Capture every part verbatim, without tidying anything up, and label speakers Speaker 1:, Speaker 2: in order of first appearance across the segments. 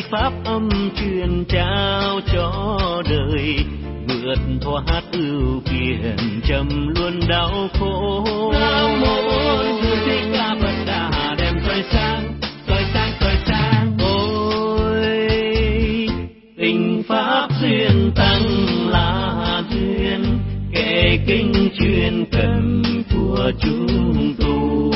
Speaker 1: pháp âm truyền trao cho đời, vượt thoát ưu phiền trầm luôn đau khổ. Nam mô Bổn Sư Thích Ca Phật Đà, đem soi sáng, soi sáng, soi sáng. Ôi tình pháp duyên tăng là duyên, kể kinh truyền cần của chúng tu.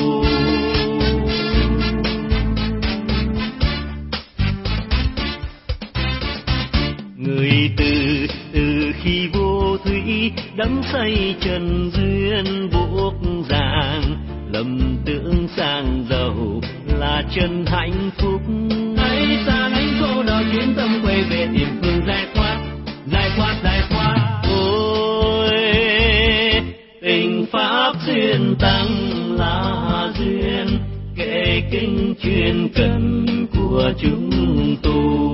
Speaker 1: Người từ từ khi vô thủy đắm say trần duyên buộc ràng, lầm tưởng sang giàu là chân hạnh phúc. Hãy xa đánh khổ đau chuyến tâm quay về tìm phương giải thoát, giải thoát, giải thoát. Ôi tình pháp duyên tăng là duyên, kể kinh truyền cần của chúng tu.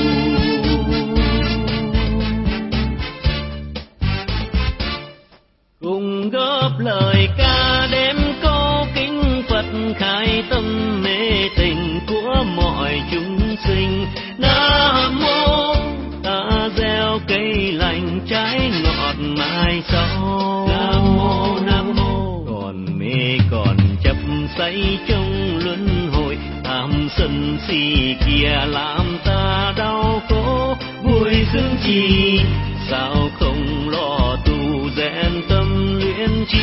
Speaker 1: Cùng góp lời ca đếm câu kính Phật, khai tâm mê tình của mọi chúng sinh. Nam mô ta gieo cây lành trái ngọt mai sau. Nam mô Nam mô còn mê còn chấp say trong luân hồi, tham sân si kia làm ta đau khổ. Vui sướng chi sao không lo tu rèn tâm luyện trí.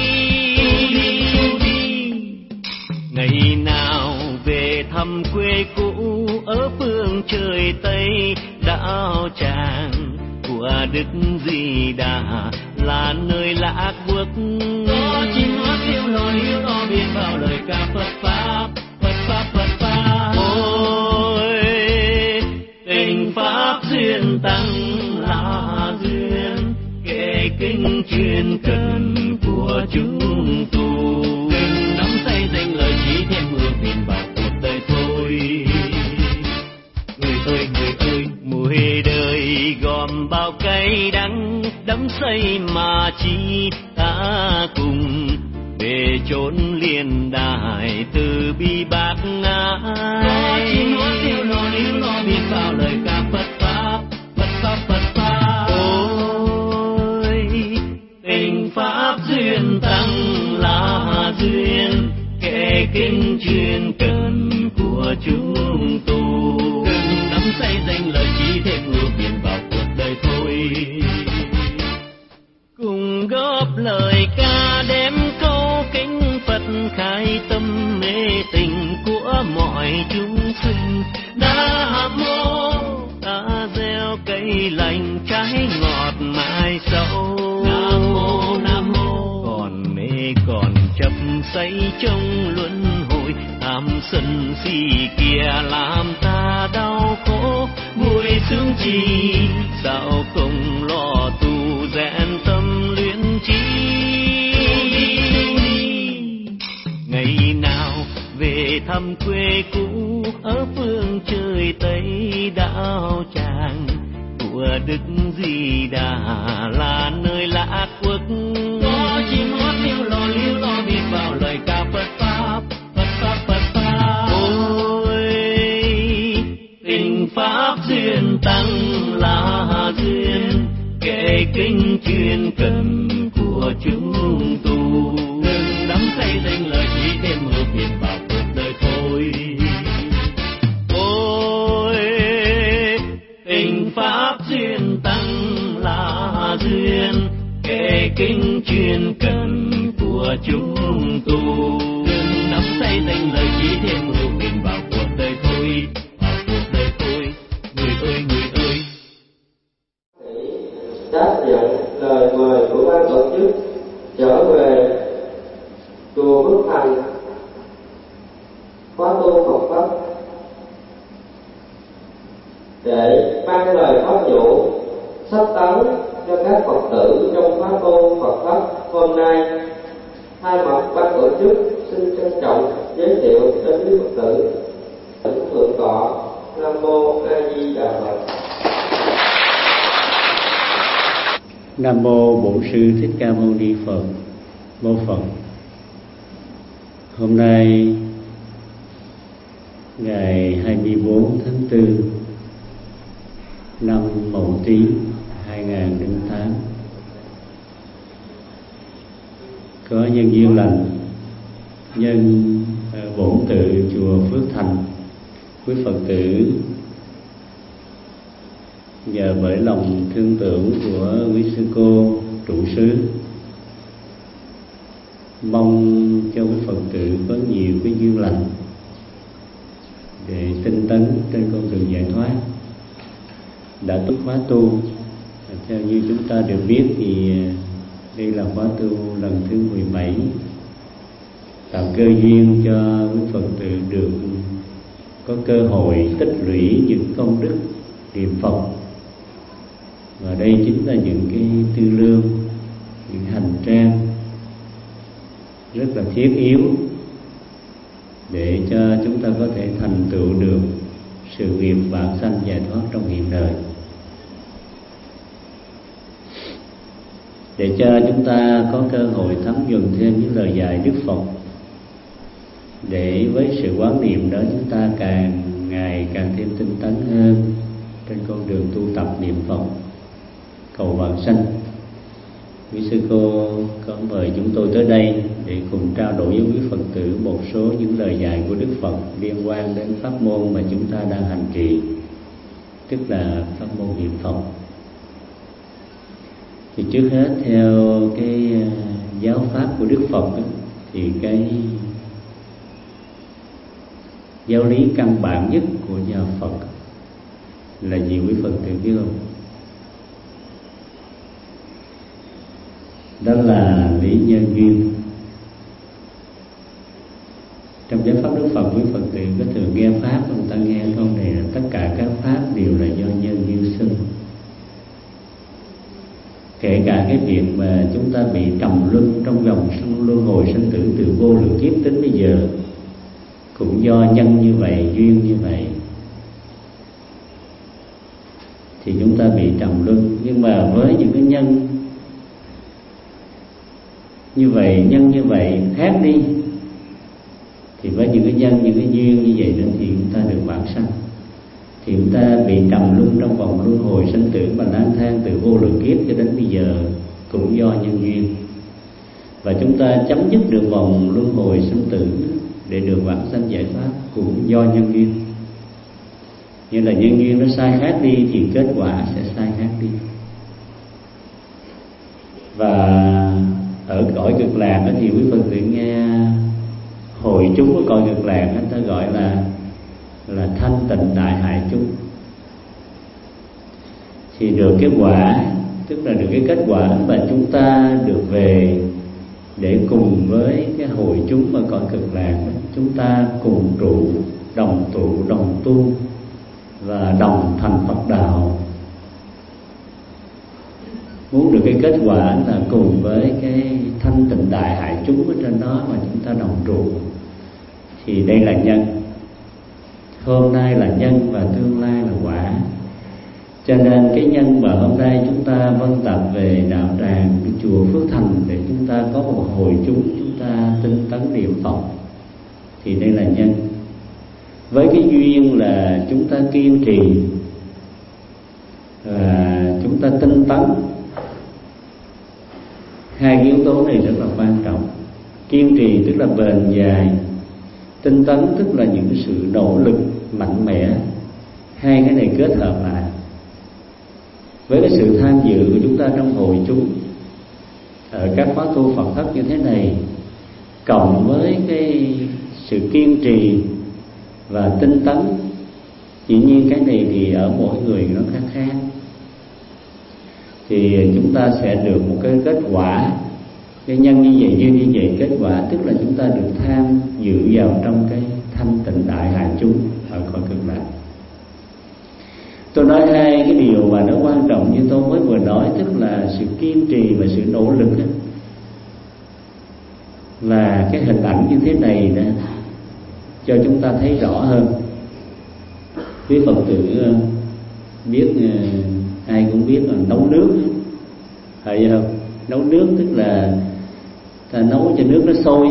Speaker 1: Ngày nào về thăm quê cũ ở phương trời Tây, đạo tràng của Đức Di Đà là nơi lạc bước. Có chim hót liêu lo liêu lo biết vào lời ca Phật pháp, Phật pháp, Phật pháp. Ôi tình pháp duyên tăng là duyên, kể kinh truyền cần của chúng tu. Đừng nắm say danh lời chỉ thêm mưa phiền vào cuộc đời thôi. Người ơi người ơi mùi đời gom bao cay đắng, đắm say mà chi ta cùng về chốn liền đài từ bi bác ái. Có chim hót liêu lo liêu lo biết vào lời ca Phật pháp, Phật pháp, Phật pháp. Ôi tình pháp duyên tăng là duyên, kể kinh truyền cần của chúng tu. Đừng nắm say danh lời chỉ thêm ưu phiền vào cuộc đời thôi. Cùng góp lời ca đếm câu kính Phật, khai tâm mê tình của mọi chúng sinh. Nam mô ta gieo cây lành trái ngọt mai sau. Nam mô Nam mô còn mê còn chấp say trong luân hồi, tham sân si kia làm ta đau khổ. Vui sướng chi sao không lo tu rèn tâm luyện trí. Ngày nào về thăm quê cũ ở phương trời Tây, đạo tràng của Đức Di Đà là nơi lạc quốc. Có chim hót liêu lo liêu lo biết vào lời ca Phật pháp, Phật pháp, Phật pháp. Ôi tình pháp duyên tăng là duyên, kể kinh truyền cần của chúng tu. Đừng đắm say danh lời chỉ thêm mưa phiền vào cuộc đời thôi. Ôi tình pháp duyên tăng là duyên, kể kinh truyền cần của chúng tu. Đừng nắm say danh lời chỉ thêm ưu phiền vào cuộc đời thôi, vào cuộc đời thôi. Người ơi người ơi
Speaker 2: đáp nhận lời mời của ban tổ chức trở về chùa Phước Thành khóa tu Phật pháp để ban lời pháp dụ sách tấn cho các Phật tử trong khóa tu Phật pháp hôm nay. Thay mặt ban tổ chức xin trân trọng giới thiệu đến quý Phật tử thượng tọa Nam mô A Di Đà Phật.
Speaker 3: Nam mô Bổn Sư Thích Ca Mâu Ni Phật. Mô Phật. Hôm nay ngày hai mươi bốn tháng tư năm Mậu Tý hai nghìn không trăm lẻ tám, có nhân duyên lành nhân bổn tự chùa Phước Thành, quý Phật tử nhờ bởi lòng thương tưởng của quý sư cô trụ xứ, mong cho quý Phật tử có nhiều cái duyên lành để tinh tấn trên con đường giải thoát, đã tốt khóa tu. Theo như chúng ta được biết thì đây là khóa tu lần thứ mười bảy, tạo cơ duyên cho quý Phật tử được có cơ hội tích lũy những công đức niệm Phật, và đây chính là những cái tư lương, những hành trang rất là thiết yếu để cho chúng ta có thể thành tựu được sự nghiệp vãng sanh giải thoát trong hiện đời. Để cho chúng ta có cơ hội thấm nhuần thêm những lời dạy Đức Phật, để với sự quán niệm đó chúng ta càng ngày càng thêm tinh tấn hơn trên con đường tu tập niệm Phật cầu vãng sanh. Quý sư cô có mời chúng tôi tới đây để cùng trao đổi với quý Phật tử một số những lời dạy của Đức Phật liên quan đến pháp môn mà chúng ta đang hành trì, tức là pháp môn niệm Phật. Thì trước hết theo cái giáo pháp của Đức Phật đó, thì cái giáo lý căn bản nhất của nhà Phật là gì quý Phật tử biết không? Đó là lý nhân duyên. Trong giáo pháp Đức Phật, quý Phật tử có thường nghe pháp, người ta nghe câu này là tất cả các pháp đều là do nhân duyên sinh. Kể cả cái việc mà chúng ta bị trầm luân trong dòng luân hồi sinh tử từ vô lượng kiếp đến bây giờ cũng do nhân như vậy, duyên như vậy, thì chúng ta bị trầm luân. Nhưng mà với những cái nhân như vậy, nhân như vậy khác đi, thì với những cái nhân, những cái duyên như vậy đó thì chúng ta được vãng sanh. Thì chúng ta bị trầm luân trong vòng luân hồi sinh tử và lang thang từ vô lượng kiếp cho đến bây giờ cũng do nhân duyên. Và chúng ta chấm dứt được vòng luân hồi sinh tử để được vãng sanh giải thoát cũng do nhân duyên. Như là nhân duyên nó sai khác đi thì kết quả sẽ sai khác đi. Và ở cõi cực lạc thì quý Phật tử nghe hội chúng của cõi cực lạc người ta gọi là là thanh tịnh đại hải chúng, thì được cái quả, tức là được cái kết quả mà chúng ta được về để cùng với cái hội chúng mà cõi cực lạc, chúng ta cùng trụ, đồng trụ, đồng tu và đồng thành Phật đạo. Muốn được cái kết quả là cùng với cái thanh tịnh đại hải chúng ở trên đó mà chúng ta đồng trụ, thì đây là nhân. Hôm nay là nhân và tương lai là quả. Cho nên cái nhân mà hôm nay chúng ta vân tập về đạo tràng cái chùa Phước Thành để chúng ta có một hội chúng, chúng ta tinh tấn niệm Phật, thì đây là nhân. Với cái duyên là chúng ta kiên trì và chúng ta tinh tấn. Hai cái yếu tố này rất là quan trọng. Kiên trì tức là bền dài, tinh tấn tức là những cái sự nỗ lực mạnh mẽ. Hai cái này kết hợp lại với cái sự tham dự của chúng ta trong hội chúng ở các khóa tu Phật thất như thế này, cộng với cái sự kiên trì và tinh tấn. Dĩ nhiên cái này thì ở mỗi người nó khác khác, thì chúng ta sẽ được một cái kết quả. Cái nhân như vậy, duyên như vậy, kết quả tức là chúng ta được tham dự vào trong cái thanh tịnh đại hải chúng ở cõi cực lạc. Tôi nói hai cái điều mà nó quan trọng như tôi mới vừa nói, tức là sự kiên trì và sự nỗ lực ấy. Và cái hình ảnh như thế này đó cho chúng ta thấy rõ hơn. Quý Phật tử biết, ai cũng biết là nấu nước, phải không? Nấu nước tức là ta nấu cho nước nó sôi.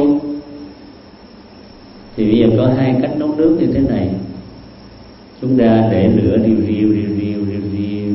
Speaker 3: Thì bây giờ có hai cách nấu nước như thế này. Chúng ta để lửa riu riu riu riu riu riu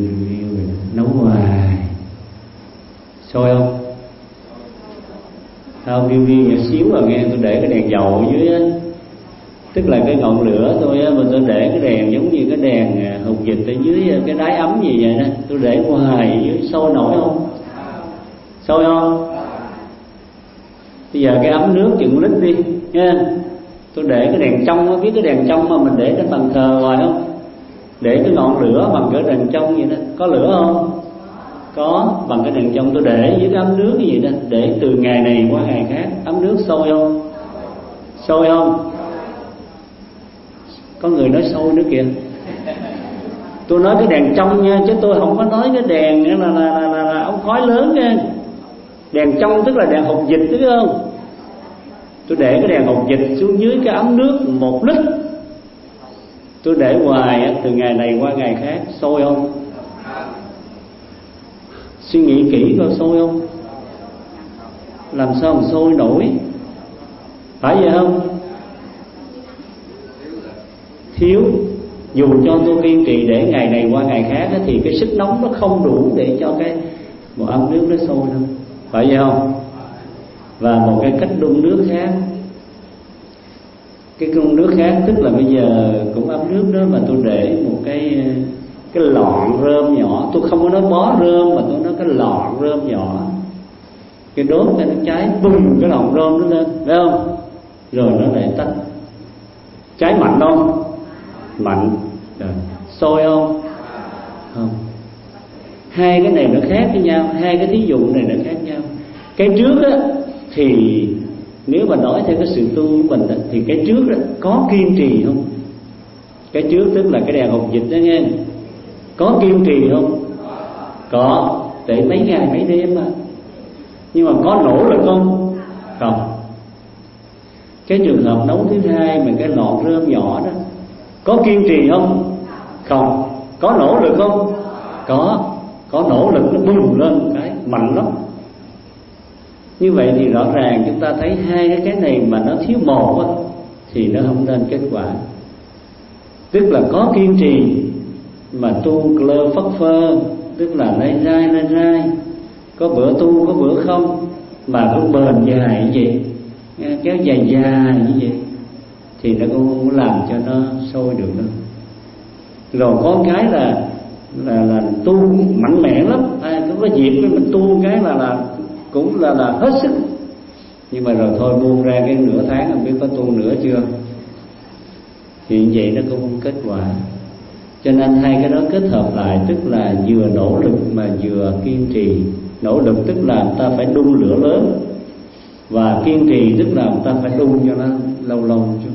Speaker 3: cao vi vi nhỏ xíu rồi nghe, tôi để cái đèn dầu ở dưới á, tức là cái ngọn lửa tôi á, mà tôi để cái đèn giống như cái đèn hồng dịch ở dưới cái đáy ấm gì vậy đó, tôi để ngoài dưới sôi nổi không? Sôi không? Bây giờ cái ấm nước chừng lít đi nha, tôi để cái đèn trong, biết cái đèn trong mà mình để trên bàn thờ hoài không? Để cái ngọn lửa bằng cái đèn trong vậy đó, có lửa không? Có, bằng cái đèn trong tôi để với cái ấm nước cái gì đó, để từ ngày này qua ngày khác, ấm nước sôi không? Sôi không? Có người nói sôi nữa kìa. Tôi nói cái đèn trong nha, chứ tôi không có nói cái đèn là là là, là, là ống khói lớn nha. Đèn trong tức là đèn hộp dịch, đúng không? Tôi để cái đèn hộp dịch xuống dưới cái ấm nước một lít, tôi để hoài từ ngày này qua ngày khác, sôi không? Suy nghĩ kỹ coi sôi không? Làm sao mà sôi nổi? Phải vậy không? Thiếu. Dù cho tôi kiên trì để ngày này qua ngày khác thì cái sức nóng nó không đủ để cho cái một ấm nước nó sôi đâu. Phải vậy không? Và một cái cách đun nước khác, cái đun nước khác tức là bây giờ cũng ấm nước đó mà tôi để một cái cái lọn rơm nhỏ, tôi không có nói bó rơm mà tôi nói cái lọn rơm nhỏ, cái đốt cho nó cháy, bùng cái lọn rơm nó lên, phải không? Rồi nó lại tắt. Cháy mạnh không? Mạnh. Rồi. Sôi không? Không. Hai cái này nó khác với nhau, hai cái thí dụ này nó khác nhau. Cái trước á thì nếu mà nói theo cái sự tu của mình đó, thì cái trước đó có kiên trì không? Cái trước tức là cái đèn hồng dịch đó nghe, có kiên trì không? Có, để mấy ngày mấy đêm mà. Nhưng mà có nỗ lực không? Không. Cái trường hợp nấu thứ hai mà cái lọn rơm nhỏ đó, có kiên trì không? Không. Có nỗ lực không? Có. Có nỗ lực nó bùng lên cái mạnh lắm. Như vậy thì rõ ràng chúng ta thấy hai cái cái này mà nó thiếu một á, thì nó không nên kết quả. Tức là có kiên trì mà tu lơ phất phơ, tức là lấy rai lấy rai, có bữa tu có bữa không, mà cũng bền dài như vậy, kéo dài dài như vậy, thì nó cũng không làm cho nó sôi được đâu. Rồi có cái là là là tu mạnh mẽ lắm, à, có cái dịp mình tu cái là là cũng là là hết sức, nhưng mà rồi thôi buông ra cái nửa tháng không biết có tu nữa chưa, thì như vậy nó cũng không kết quả. Cho nên hai cái đó kết hợp lại tức là vừa nỗ lực mà vừa kiên trì. Nỗ lực tức là người ta phải đun lửa lớn, và kiên trì tức là người ta phải đun cho nó lâu lâu chút.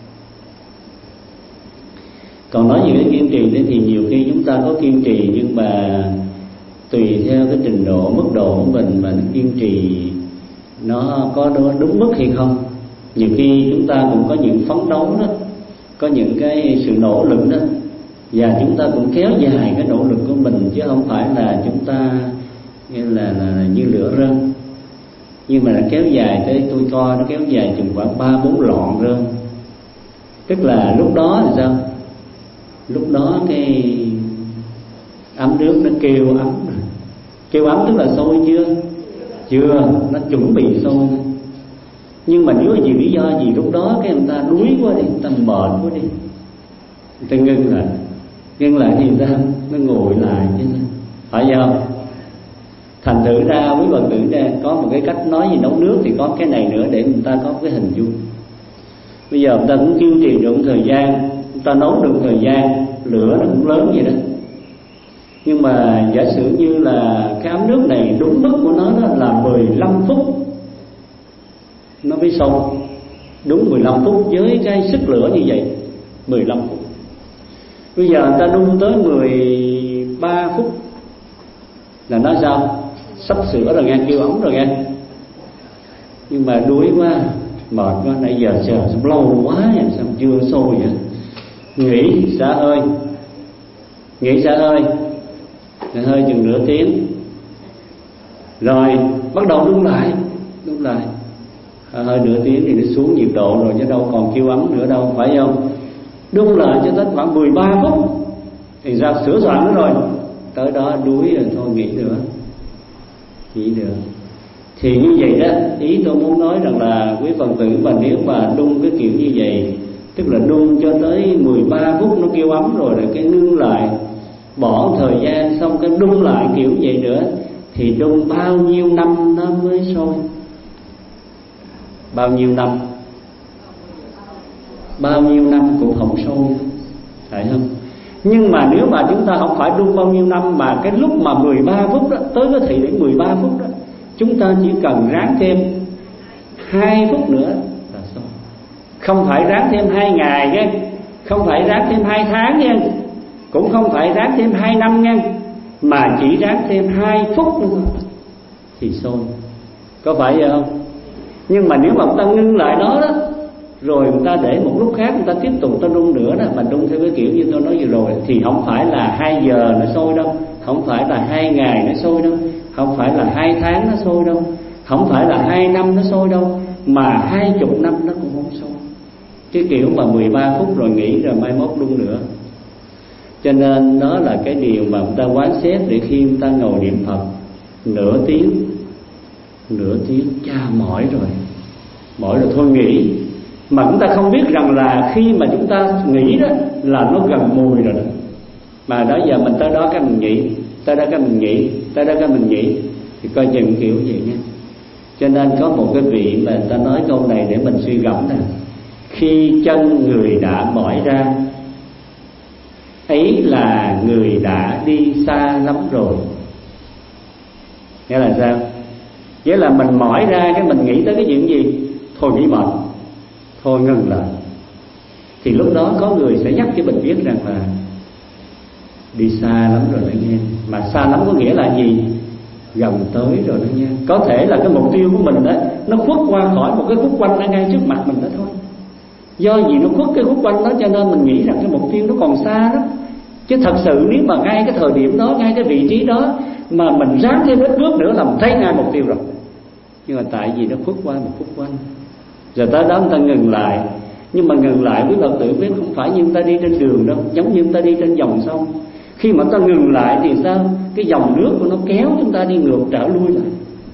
Speaker 3: Còn nói về cái kiên trì thì nhiều khi chúng ta có kiên trì, nhưng mà tùy theo cái trình độ mức độ của mình mà kiên trì nó có đúng mức hay không. Nhiều khi chúng ta cũng có những phấn đấu đó, có những cái sự nỗ lực đó, và chúng ta cũng kéo dài cái nỗ lực của mình, chứ không phải là chúng ta như là, là, là như lửa rơm. Nhưng mà là kéo dài tới tôi coi nó kéo dài chừng khoảng ba bốn lọn rơm. Tức là lúc đó thì sao? Lúc đó cái ấm nước nó kêu ấm rồi. Kêu ấm tức là sôi chưa? Chưa, nó chuẩn bị sôi. Nhưng mà nếu vì lý do gì lúc đó cái người ta đuối quá đi, người ta mệt quá đi, người ta ngưng lại. Ngưng lại thì người ta nó ngồi lại chứ, phải không? Thành thử ra quý bà tử ra có một cái cách nói gì nấu nước thì có cái này nữa để người ta có cái hình dung. Bây giờ người ta cũng kiên trì được một thời gian, người ta nấu được một thời gian, lửa nó cũng lớn vậy đó. Nhưng mà giả sử như là cái ấm nước này đúng mức của nó đó là mười lăm phút nó mới xong. Đúng mười lăm phút với cái sức lửa như vậy, mười lăm phút. Bây giờ người ta đun tới mười ba phút là nó sao? Sắp sửa rồi nghe, kêu ống rồi nghe. Nhưng mà đuối quá, mệt quá, nãy giờ chờ xong lâu quá vậy, sao chưa sôi vậy? Nghỉ xả hơi, nghỉ xả hơi, xả hơi chừng nửa tiếng, rồi bắt đầu đun lại, đun lại. Hơi nửa tiếng thì nó xuống nhiệt độ rồi chứ đâu còn kêu ấm nữa đâu, phải không? Đun lại cho tới khoảng mười ba phút thì ra sửa soạn nữa rồi, tới đó đuối rồi thôi nghỉ nữa, nghỉ được. Thì như vậy đó, ý tôi muốn nói rằng là quý Phật tử mà nếu mà đun cái kiểu như vậy, tức là đun cho tới mười ba phút nó kêu ấm rồi, rồi cái ngưng lại, bỏ thời gian xong cái đun lại kiểu vậy nữa, thì đun bao nhiêu năm nó mới sôi? Bao nhiêu năm? Bao nhiêu năm cũng không sôi, phải không? Nhưng mà nếu mà chúng ta không phải đun bao nhiêu năm, mà cái lúc mà mười ba phút đó, tới cái thị đến mười ba phút đó, chúng ta chỉ cần ráng thêm hai phút nữa là xong. Không phải ráng thêm hai ngày nha, không phải ráng thêm hai tháng nha, cũng không phải ráng thêm hai năm nha, mà chỉ ráng thêm hai phút nữa thì sôi. Có phải vậy không? Nhưng mà nếu mà chúng ta ngưng lại đó đó, rồi người ta để một lúc khác người ta tiếp tục ta đun nữa đó, mà đun theo cái kiểu như tôi nói vừa rồi, thì không phải là hai giờ nó sôi đâu, không phải là hai ngày nó sôi đâu, không phải là hai tháng nó sôi đâu, không phải là hai năm nó sôi đâu, mà hai chục năm nó cũng không sôi. Cái kiểu mà mười ba phút rồi nghỉ rồi mai mốt đun nữa. Cho nên đó là cái điều mà người ta quán xét, để khi người ta ngồi niệm Phật nửa tiếng, nửa tiếng cha mỏi rồi, mỏi rồi thôi nghỉ. Mà chúng ta không biết rằng là khi mà chúng ta nghỉ đó là nó gần mùi rồi đó. Mà đó giờ mình tới đó cái mình nghỉ, tới đó cái mình nghỉ, tới đó cái mình nghỉ, thì coi chừng kiểu vậy nha. Cho nên có một cái vị mà người ta nói câu này để mình suy gẫm nè: khi chân người đã mỏi ra, ấy là người đã đi xa lắm rồi. Nghĩa là sao? Nghĩa là mình mỏi ra cái mình nghĩ tới cái chuyện gì? Thôi nghỉ mệt, thôi ngừng lại. Thì lúc đó có người sẽ nhắc cho mình biết rằng là đi xa lắm rồi đó nghe. Mà xa lắm có nghĩa là gì? Gần tới rồi đó nha. Có thể là cái mục tiêu của mình đó nó khuất qua khỏi một cái khúc quanh ở ngay trước mặt mình đó thôi. Do vì nó khuất cái khúc quanh đó cho nên mình nghĩ rằng cái mục tiêu nó còn xa đó. Chứ thật sự nếu mà ngay cái thời điểm đó, ngay cái vị trí đó mà mình ráng thêm ít bước nữa là mình thấy ngay mục tiêu rồi. Nhưng mà tại vì nó khuất qua một khúc quanh, rồi tới đó người ta ngừng lại. Nhưng mà ngừng lại quý Phật tử biết không phải như người ta đi trên đường đâu, giống như người ta đi trên dòng sông. Khi mà người ta ngừng lại thì sao? Cái dòng nước của nó kéo chúng ta đi ngược trở lui lại.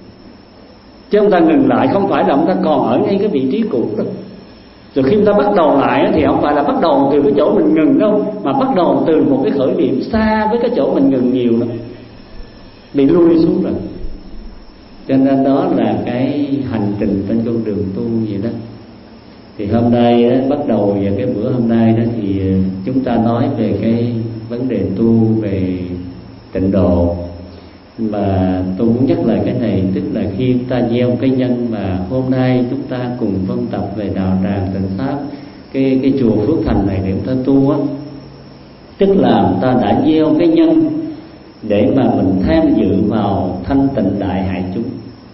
Speaker 3: Chứ người ta ngừng lại không phải là người ta còn ở ngay cái vị trí cũ đâu. Rồi khi người ta bắt đầu lại thì không phải là bắt đầu từ cái chỗ mình ngừng đâu, mà bắt đầu từ một cái khởi điểm xa với cái chỗ mình ngừng nhiều lắm, bị lui xuống rồi. Cho nên đó là cái hành trình trên con đường tu vậy đó. Thì hôm nay đó, bắt đầu vào cái bữa hôm nay đó thì chúng ta nói về cái vấn đề tu, về tịnh độ. Mà tôi muốn nhắc lại cái này, tức là khi chúng ta gieo cái nhân mà hôm nay chúng ta cùng phân tập về đạo tràng tịnh pháp, cái cái chùa Phước Thành này để chúng ta tu á, tức là chúng ta đã gieo cái nhân để mà mình tham dự vào thanh tịnh đại hại chúng,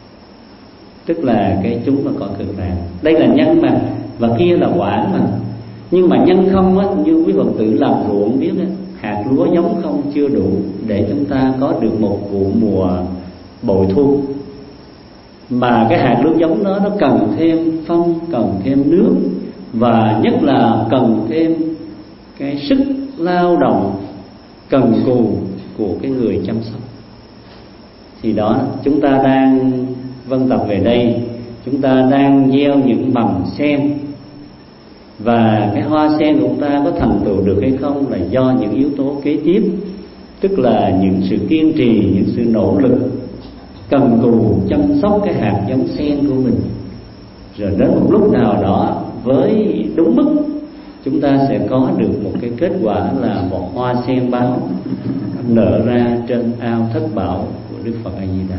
Speaker 3: tức là cái chúng mà có cực lạc. Đây là nhân mà, và kia là quả mà. Nhưng mà nhân không á, như quý Phật tử làm ruộng biết á, hạt lúa giống không chưa đủ để chúng ta có được một vụ mùa bội thu. Mà cái hạt lúa giống đó nó cần thêm phân, cần thêm nước, và nhất là cần thêm cái sức lao động cần cù của cái người chăm sóc. Thì đó, chúng ta đang vân tập về đây, chúng ta đang gieo những mầm sen. Và cái hoa sen của chúng ta có thành tựu được hay không là do những yếu tố kế tiếp, tức là những sự kiên trì, những sự nỗ lực cần cù chăm sóc cái hạt giống sen của mình. Rồi đến một lúc nào đó với đúng mức, chúng ta sẽ có được một cái kết quả là một hoa sen báo nở ra trên ao thất bảo của Đức Phật A Di Đà.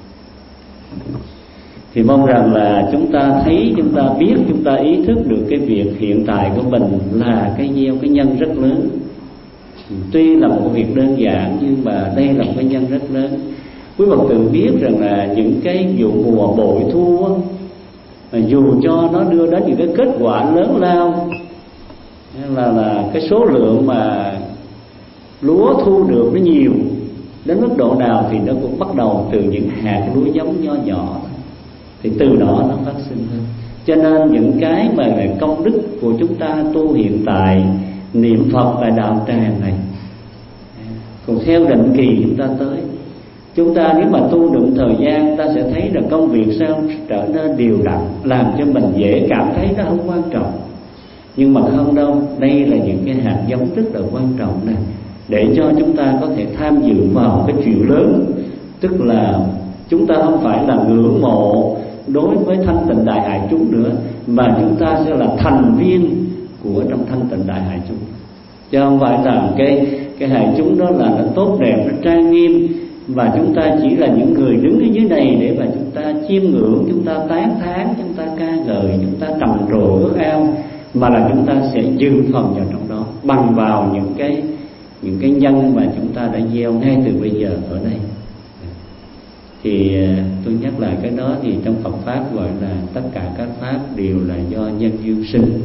Speaker 3: Thì mong rằng là chúng ta thấy, chúng ta biết, chúng ta ý thức được cái việc hiện tại của mình là cái gieo cái nhân rất lớn. Tuy là một việc đơn giản nhưng mà đây là một cái nhân rất lớn. Quý Phật tử biết rằng là những cái vụ mùa bội thu á, mà dù cho nó đưa đến những cái kết quả lớn lao, là là cái số lượng mà lúa thu được nó nhiều đến mức độ nào thì nó cũng bắt đầu từ những hạt lúa giống nho nhỏ, thì từ đó nó phát sinh hơn. Cho nên những cái mà là công đức của chúng ta tu hiện tại, niệm Phật và đạo tràng này, còn theo định kỳ chúng ta tới, Chúng ta nếu mà tu được thời gian, ta sẽ thấy là công việc sao trở nên đều đặn, làm cho mình dễ cảm thấy nó không quan trọng. Nhưng mà không đâu, đây là những cái hạt giống rất là quan trọng này, để cho chúng ta có thể tham dự vào cái chuyện lớn. Tức là chúng ta không phải là ngưỡng mộ đối với thanh tịnh đại hải chúng nữa, mà chúng ta sẽ là thành viên của trong thanh tịnh đại hải chúng. Chứ không phải là cái cái hải chúng đó là nó tốt đẹp, nó trang nghiêm, và chúng ta chỉ là những người đứng ở dưới này để mà chúng ta chiêm ngưỡng, chúng ta tán thán, chúng ta ca ngợi, chúng ta trầm trồ ước ao, mà là chúng ta sẽ dư phần vào trong đó bằng vào những cái những cái nhân mà chúng ta đã gieo ngay từ bây giờ ở đây. Thì tôi nhắc lại cái đó, thì trong Phật pháp gọi là tất cả các pháp đều là do nhân duyên sinh.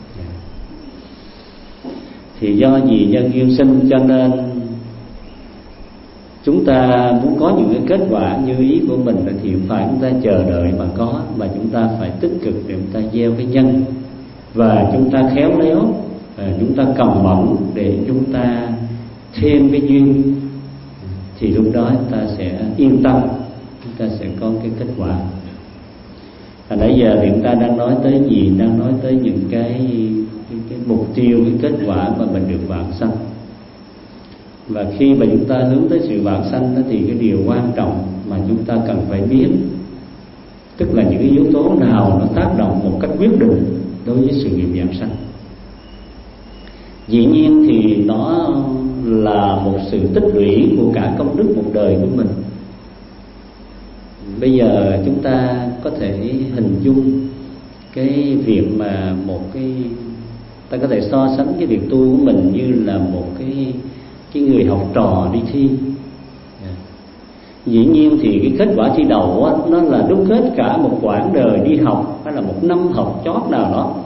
Speaker 3: Thì do gì nhân duyên sinh cho nên chúng ta muốn có những cái kết quả như ý của mình thì không phải chúng ta chờ đợi mà có, mà chúng ta phải tích cực để chúng ta gieo cái nhân, và chúng ta khéo léo, chúng ta cầu mong để chúng ta thêm cái duyên, thì lúc đó chúng ta sẽ yên tâm, chúng ta sẽ có cái kết quả. Và nãy giờ thì chúng ta đang nói tới gì? Đang nói tới những cái, cái, cái mục tiêu, cái kết quả mà mình được vãng sanh. Và khi mà chúng ta hướng tới sự vãng sanh đó, thì cái điều quan trọng mà chúng ta cần phải biết, tức là những cái yếu tố nào nó tác động một cách quyết định đối với sự nghiệp vãng sanh. Dĩ nhiên thì nó là một sự tích lũy của cả công đức một đời của mình. Bây giờ chúng ta có thể hình dung cái việc mà một cái, ta có thể so sánh cái việc tu của mình như là một cái cái người học trò đi thi. Dĩ nhiên thì cái kết quả thi đầu á, nó là đúc kết cả một quãng đời đi học, hay là một năm học chót nào đó.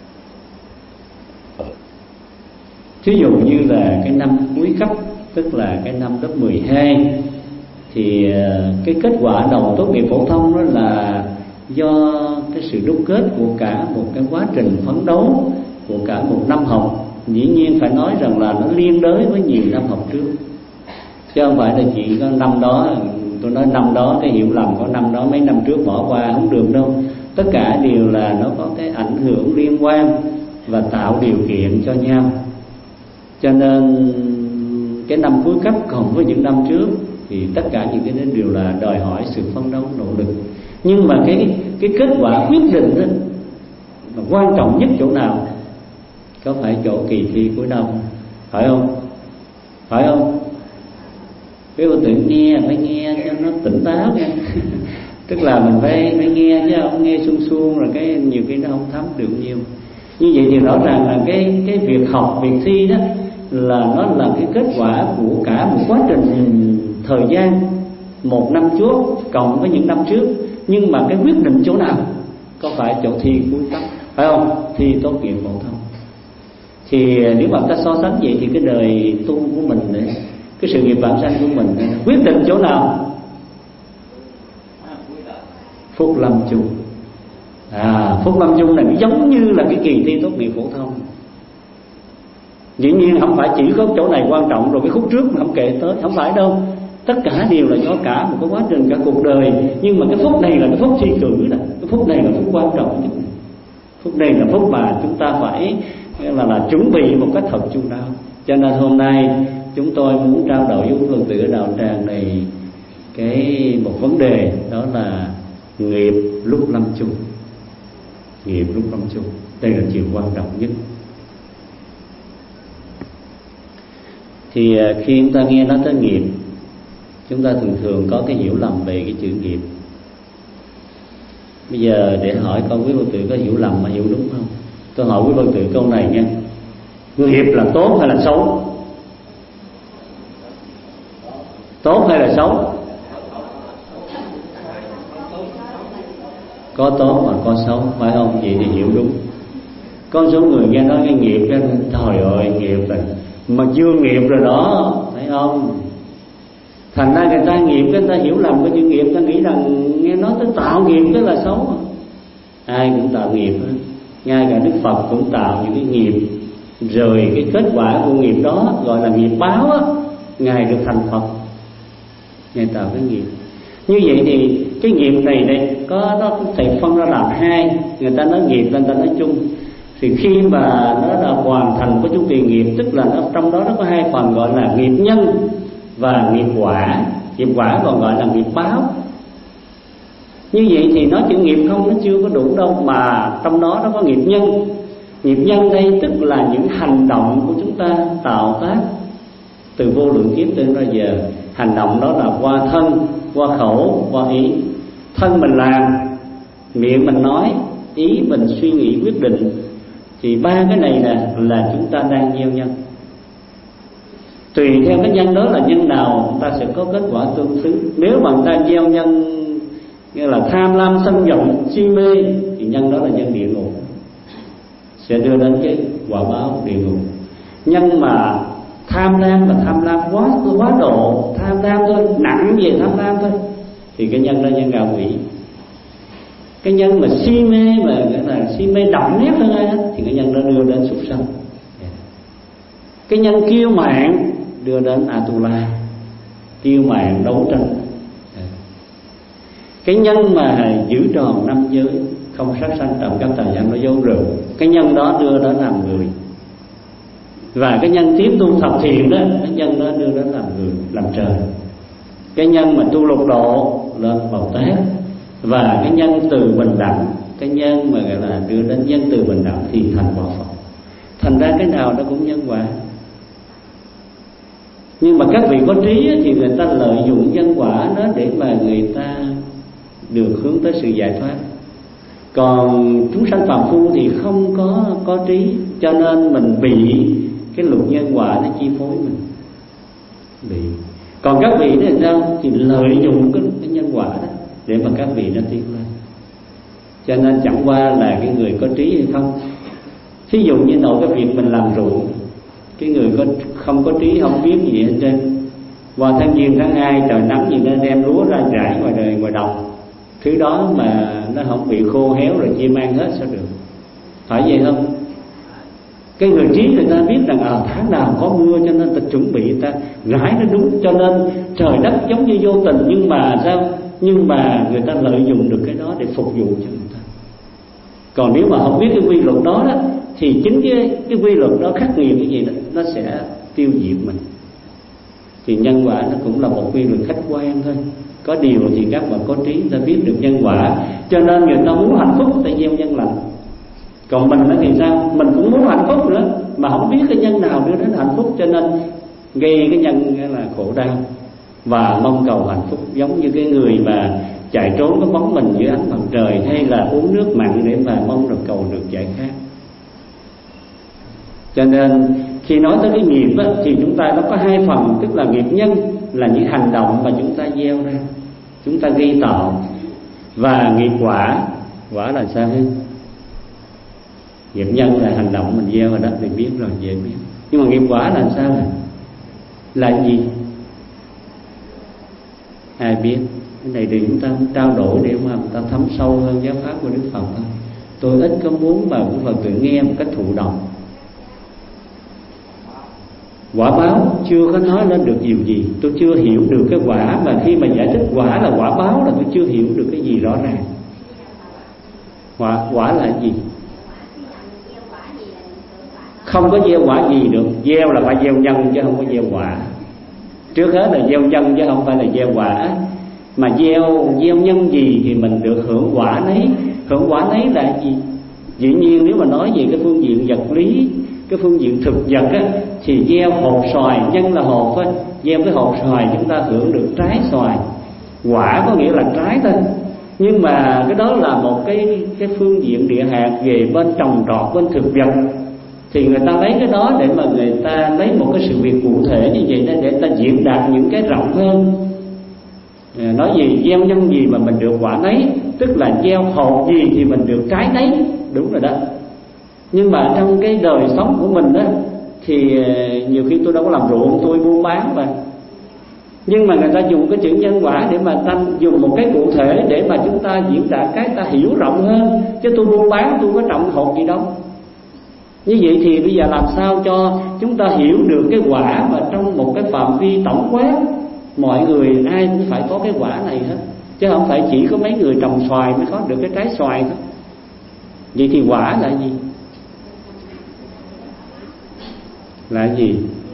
Speaker 3: Thí dụ như là cái năm cuối cấp, tức là cái năm lớp mười hai, thì cái kết quả đầu tốt nghiệp phổ thông đó là do cái sự đúc kết của cả một cái quá trình phấn đấu của cả một năm học. Dĩ nhiên phải nói rằng là nó liên đới với nhiều năm học trước, chứ không phải là chỉ có năm đó. Tôi nói năm đó cái hiểu lầm có năm đó mấy năm trước bỏ qua không được đâu. Tất cả đều là nó có cái ảnh hưởng liên quan và tạo điều kiện cho nhau. Cho nên cái năm cuối cấp còn với những năm trước thì tất cả những cái đó đều là đòi hỏi sự phấn đấu nỗ lực. Nhưng mà cái cái kết quả quyết định đó, mà quan trọng nhất chỗ nào? Có phải chỗ kỳ thi cuối năm, phải không? Phải không? Cái mà tự nghe, phải nghe cho nó tỉnh táo nha. Tức là mình phải phải nghe chứ không nghe suông suông rồi cái nhiều khi nó không thấm được nhiều. Như vậy thì rõ ràng là cái cái việc học, việc thi đó là nó là cái kết quả của cả một quá trình thời gian một năm trước cộng với những năm trước. Nhưng mà cái quyết định chỗ nào? Có phải chỗ thi cuối cấp, phải không? Thi tốt nghiệp phổ thông. Thì nếu mà ta so sánh vậy thì cái đời tu của mình này, cái sự nghiệp vãng sanh của mình quyết định chỗ nào? Phúc lâm chung. À, phúc lâm chung này giống như là cái kỳ thi tốt nghiệp phổ thông. Dĩ nhiên không phải chỉ có chỗ này quan trọng rồi cái khúc trước mà không kể tới, không phải đâu. Tất cả đều là do cả một cái quá trình, cả cuộc đời. Nhưng mà cái phúc này là cái phúc thi cử đó. Cái phúc này là phúc quan trọng nhất. Phúc này là phúc mà chúng ta phải là, là chuẩn bị một cách thật chu đáo. Cho nên hôm nay chúng tôi muốn trao đổi với Phật tử ở đạo tràng này cái một vấn đề, đó là nghiệp lúc lâm chung. Nghiệp lúc lâm chung, đây là chuyện quan trọng nhất. Thì khi chúng ta nghe nói tới nghiệp, chúng ta thường thường có cái hiểu lầm về cái chữ nghiệp. Bây giờ để hỏi con quý Phật tử có hiểu lầm mà hiểu đúng không? Tôi hỏi quý Phật tử câu này nha. Nghiệp là tốt hay là xấu? Tốt hay là xấu? Có tốt mà có xấu, phải không? Vậy thì hiểu đúng. Có số người nghe nói cái nghiệp cái trời ơi nghiệp rồi, mà chưa nghiệp rồi đó, phải không? Thành ra người ta nghiệp, người ta hiểu lầm cái chữ nghiệp, ta nghĩ rằng nghe nói tới tạo nghiệp cái là xấu. Ai cũng tạo nghiệp hết, ngay cả Đức Phật cũng tạo những cái nghiệp, rồi cái kết quả của nghiệp đó gọi là nghiệp báo á, Ngài được thành Phật. Ngài tạo cái nghiệp. Như vậy thì cái nghiệp này đây có nó thầy phân ra làm hai, người ta nói nghiệp, người ta nói chung. Thì khi mà nó là hoàn thành của chu kỳ nghiệp, tức là nó trong đó nó có hai phần gọi là nghiệp nhân và nghiệp quả. Nghiệp quả còn gọi là nghiệp báo. Như vậy thì nói chữ nghiệp không nó chưa có đủ đâu, mà trong đó nó có nghiệp nhân. Nghiệp nhân đây tức là những hành động của chúng ta tạo tác từ vô lượng kiếp đến bây giờ. Hành động đó là qua thân, qua khẩu, qua ý. Thân mình làm, miệng mình nói, ý mình suy nghĩ quyết định. Thì ba cái này là, là chúng ta đang gieo nhân. Tùy theo cái nhân đó là nhân nào, chúng ta sẽ có kết quả tương xứng. Nếu mà người ta gieo nhân như là tham lam, sân vọng, si mê, thì nhân đó là nhân địa ngục, sẽ đưa đến cái quả báo địa ngục. Nhưng mà tham lam và tham lam quá quá độ, tham lam thôi, nặng về tham lam thôi, thì cái nhân đó nhân ngạ quỷ. Cái nhân mà si mê, mà cái là si mê đậm nét hơn ai hết, thì cái nhân đó đưa đến súc sanh. Cái nhân kiêu mạn đưa đến Atula, kiêu mạn đấu tranh. Cái nhân mà giữ tròn năm giới, không sát sanh, trộm cắp, tà dâm, nói dối, rượu, cái nhân đó đưa đến làm người. Và cái nhân tiếp tu thập thiện đó, cái nhân đó đưa đến làm người, làm trời. Cái nhân mà tu lục độ lên Bồ Tát. Và cái nhân từ bình đẳng, cái nhân mà gọi là đưa đến nhân từ bình đẳng thì thành quả Phật. Thành ra cái nào nó cũng nhân quả. Nhưng mà các vị có trí thì người ta lợi dụng nhân quả đó để mà người ta được hướng tới sự giải thoát. Còn chúng sanh phàm phu thì không có có trí, cho nên mình bị cái luật nhân quả nó chi phối mình. Bị. Còn các vị thì sao? Thì lợi dụng cái, cái nhân quả đó để mà các vị nó tiến lên. Cho nên chẳng qua là cái người có trí hay không. Thí dụ như nội cái việc mình làm ruộng, cái người có không có trí, không biết gì hết trơn, vào tháng giêng tháng hai trời nắng gì nên đem lúa ra rải ngoài đời ngoài đồng, thứ đó mà nó không bị khô héo rồi chim ăn hết sao được? Phải vậy không? Cái người trí người ta biết rằng à, tháng nào có mưa cho nên ta chuẩn bị, ta rải nó đúng, cho nên trời đất giống như vô tình. Nhưng mà sao? Nhưng mà người ta lợi dụng được cái đó để phục vụ cho người ta. Còn nếu mà không biết cái quy luật đó đó, thì chính cái cái quy luật đó khắc nghiệt cái gì đó, nó sẽ tiêu diệt mình. Thì nhân quả nó cũng là một quy luật khách quan thôi. Có điều thì các bạn có trí ta biết được nhân quả, cho nên người ta muốn hạnh phúc ta gieo nhân lành. Còn mình thì sao? Mình cũng muốn hạnh phúc nữa, mà không biết cái nhân nào đưa đến hạnh phúc, cho nên gây cái nhân là khổ đau và mong cầu hạnh phúc. Giống như cái người mà chạy trốn cái bóng mình dưới ánh mặt trời, hay là uống nước mặn để mà mong được cầu được giải khát. Cho nên khi nói tới cái nghiệp á, thì chúng ta nó có hai phần, tức là nghiệp nhân là những hành động mà chúng ta gieo ra, chúng ta gây tạo, và nghiệp quả. Quả là sao hết? Nghiệp nhân là hành động mình gieo rồi đó, mình biết rồi, dễ biết. Nhưng mà nghiệp quả là sao? Là là gì? Ai biết? Cái này thì chúng ta trao đổi để mà chúng ta thấm sâu hơn giáo pháp của Đức Phật thôi. Tôi ít có muốn mà quý Phật tử nghe một cách thụ động. Quả báo chưa có nói lên được điều gì, tôi chưa hiểu được cái quả, mà khi mà giải thích quả là quả báo là tôi chưa hiểu được cái gì rõ ràng. Quả, quả là gì? Không có gieo quả gì được. Gieo là phải gieo nhân chứ không có gieo quả. Trước hết là gieo nhân chứ không phải là gieo quả. Mà gieo gieo nhân gì thì mình được hưởng quả nấy. Hưởng quả nấy là gì? Dĩ nhiên nếu mà nói về cái phương diện vật lý, cái phương diện thực vật á, thì gieo hột xoài, nhân là hột thôi. Gieo cái hột xoài chúng ta hưởng được trái xoài. Quả có nghĩa là trái thôi. Nhưng mà cái đó là một cái cái phương diện địa hạt về bên trồng trọt, bên thực vật. Thì người ta lấy cái đó để mà người ta lấy một cái sự việc cụ thể như vậy để người ta diễn đạt những cái rộng hơn. À, nói gì gieo nhân gì mà mình được quả nấy, tức là gieo hột gì thì mình được trái nấy, đúng rồi đó. Nhưng mà trong cái đời sống của mình đó thì nhiều khi tôi đâu có làm ruộng, tôi buôn bán mà. Nhưng mà người ta dùng cái chữ nhân quả để mà ta dùng một cái cụ thể để mà chúng ta diễn đạt cái ta hiểu rộng hơn. Chứ tôi buôn bán tôi có trọng hột gì đâu. Như vậy thì bây giờ làm sao cho chúng ta hiểu được cái quả mà trong một cái phạm vi tổng quát Mọi người ai cũng phải có cái quả này hết, chứ không phải chỉ có mấy người trồng xoài mới có được cái trái xoài thôi. Vậy thì quả là gì? Là gì?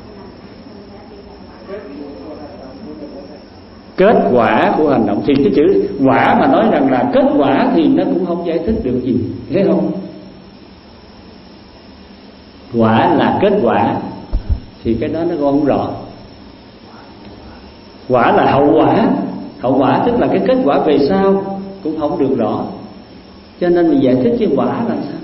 Speaker 3: Kết quả của hành động. Thì cái chữ quả mà nói rằng là kết quả thì nó cũng không giải thích được gì, thấy không? Quả là kết quả thì cái đó nó không rõ. Quả là hậu quả. Hậu quả tức là cái kết quả về sau cũng không được rõ. Cho nên mình giải thích cái quả là sao?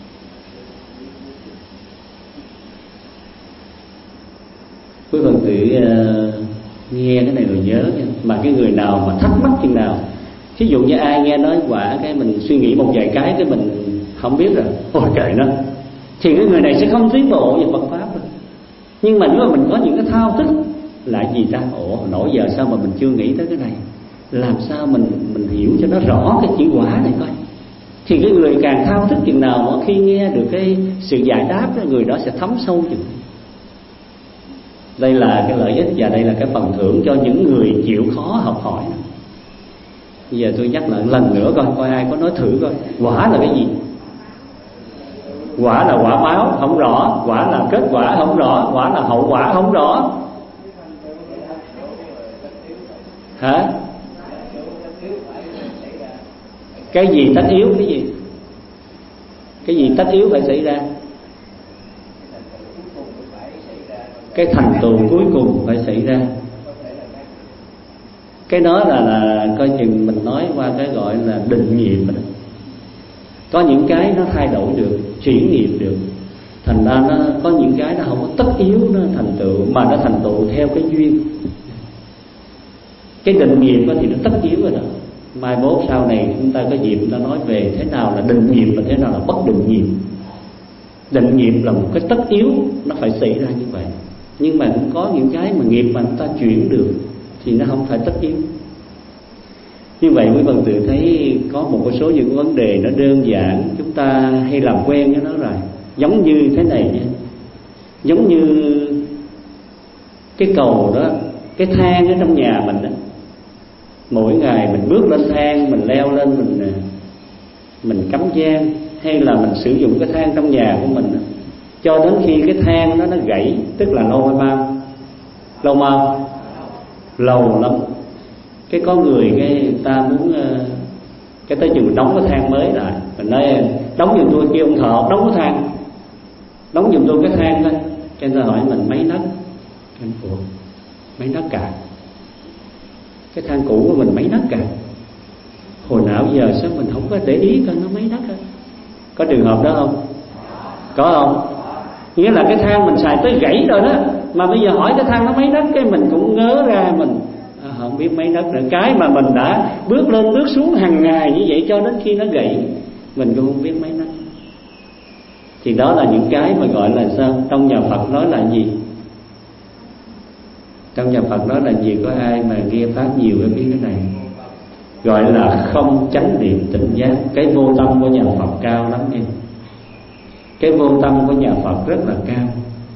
Speaker 3: Quý Phật tử uh, nghe cái này rồi nhớ nha. Mà cái người nào mà thắc mắc chừng nào, thí dụ như ai nghe nói quả cái mình suy nghĩ một vài cái cái mình không biết rồi, ôi trời nó, thì cái người này sẽ không tiến bộ về Phật pháp rồi. Nhưng mà nếu mà mình có những cái thao thức là gì ta? Ủa nãy giờ sao mà mình chưa nghĩ tới cái này? Làm sao mình mình hiểu cho nó rõ cái chữ quả này coi. Thì cái người càng thao thức chừng nào mà khi nghe được cái sự giải đáp đó, người đó sẽ thấm sâu chừng. Đây là cái lợi ích và đây là cái phần thưởng cho những người chịu khó học hỏi. Bây giờ tôi nhắc lại lần nữa coi, coi ai có nói thử coi. Quả là cái gì? Quả là quả báo không rõ, quả là kết quả không rõ, quả là hậu quả không rõ. Hả? Cái gì tất yếu? Cái gì? Cái gì tất yếu phải xảy ra? Cái thành tựu cuối cùng phải xảy ra. Cái đó là là coi chừng mình nói qua cái gọi là định nghiệp đó. Có những cái nó thay đổi được, chuyển nghiệp được. Thành ra nó có những cái nó không có tất yếu nó thành tựu, mà nó thành tựu theo cái duyên. Cái định nghiệp đó thì nó tất yếu rồi đó. Mai mốt sau này chúng ta có dịp chúng ta nói về thế nào là định nghiệp và thế nào là bất định nghiệp. Định nghiệp là một cái tất yếu, nó phải xảy ra như vậy. Nhưng mà cũng có những cái mà nghiệp mà chúng ta chuyển được thì nó không phải tất yếu. Như vậy quý Phật tử thấy có một số những vấn đề nó đơn giản, chúng ta hay làm quen với nó rồi. Giống như thế này nha, giống như cái cầu đó, cái thang ở trong nhà mình đó. Mỗi ngày mình bước lên thang, mình leo lên, mình mình cắm gian, hay là mình sử dụng cái thang trong nhà của mình đó, cho đến khi cái thang đó nó gãy, tức là lâu hay mau? Lâu mau? Lâu lắm. Cái có người cái ta muốn cái tới chừng đóng cái thang mới lại, mình nói đóng giùm tôi, kêu ông thợ đóng cái thang, đóng giùm tôi cái thang thôi. Cái người ta hỏi mình mấy nấc, cái ủa mấy nấc cả, cái thang cũ của mình mấy nấc cả. Hồi nào giờ sao mình không có để ý coi nó mấy nấc hết? Có trường hợp đó không? Có không? Nghĩa là cái thang mình xài tới gãy rồi đó, mà bây giờ hỏi cái thang nó mấy nấc, cái mình cũng ngớ ra, mình à, không biết mấy nấc nữa. Cái mà mình đã bước lên bước xuống hàng ngày như vậy cho đến khi nó gãy, mình cũng không biết mấy nấc. Thì đó là những cái mà gọi là sao? Trong nhà Phật nói là gì? Trong nhà Phật nói là gì? Có ai mà nghe pháp nhiều hay biết cái này? Gọi là không chánh niệm tỉnh giác. Cái vô tâm của nhà Phật cao lắm em. Cái vô tâm của nhà Phật rất là cao.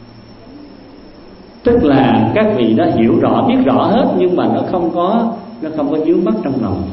Speaker 3: Tức là các vị đó hiểu rõ, biết rõ hết, nhưng mà nó không có nó không có vướng mắc trong lòng.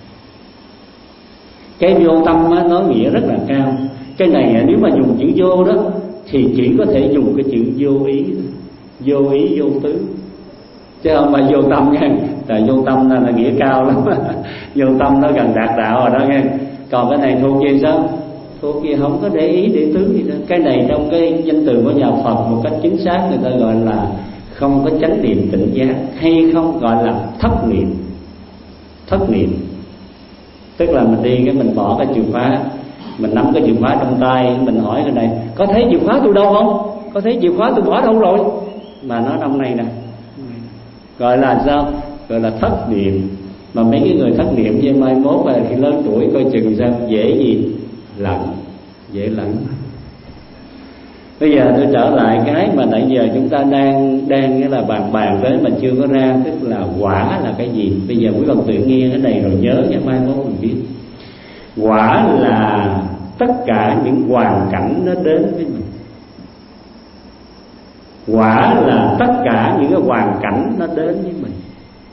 Speaker 3: Cái vô tâm á, nó nghĩa rất là cao. Cái này nếu mà dùng chữ vô đó thì chỉ có thể dùng cái chữ vô ý, vô ý vô tứ, chứ không phải vô tâm nha. Tại vô tâm là, là nghĩa cao lắm. Vô tâm nó gần đạt đạo rồi đó nghe. Còn cái này thuộc gì sao? Thuộc gì không có để ý để tứ gì đó. Cái này trong cái danh từ của nhà Phật một cách chính xác người ta gọi là không có chánh niệm tỉnh giác, hay không gọi là thất niệm. Thất niệm tức là mình đi cái mình bỏ cái chìa khóa, mình nắm cái chìa khóa trong tay, mình hỏi cái này có thấy chìa khóa tôi đâu không? Có thấy chìa khóa tôi bỏ đâu rồi? Mà nó trong này nè. Gọi là sao? Gọi là thất niệm. Mà mấy cái người thất niệm với mai mốt là khi lớn tuổi coi chừng sao dễ gì lẫn, dễ lẫn. Bây giờ tôi trở lại cái mà nãy giờ chúng ta đang đang nghĩa là bàn bàn tới mà chưa có ra, tức là quả là cái gì. Bây giờ quý Phật tử nghe cái này rồi nhớ nha, mai mốt mình biết. Quả là tất cả những hoàn cảnh nó đến với mình. Quả là tất cả những cái hoàn cảnh nó đến với mình.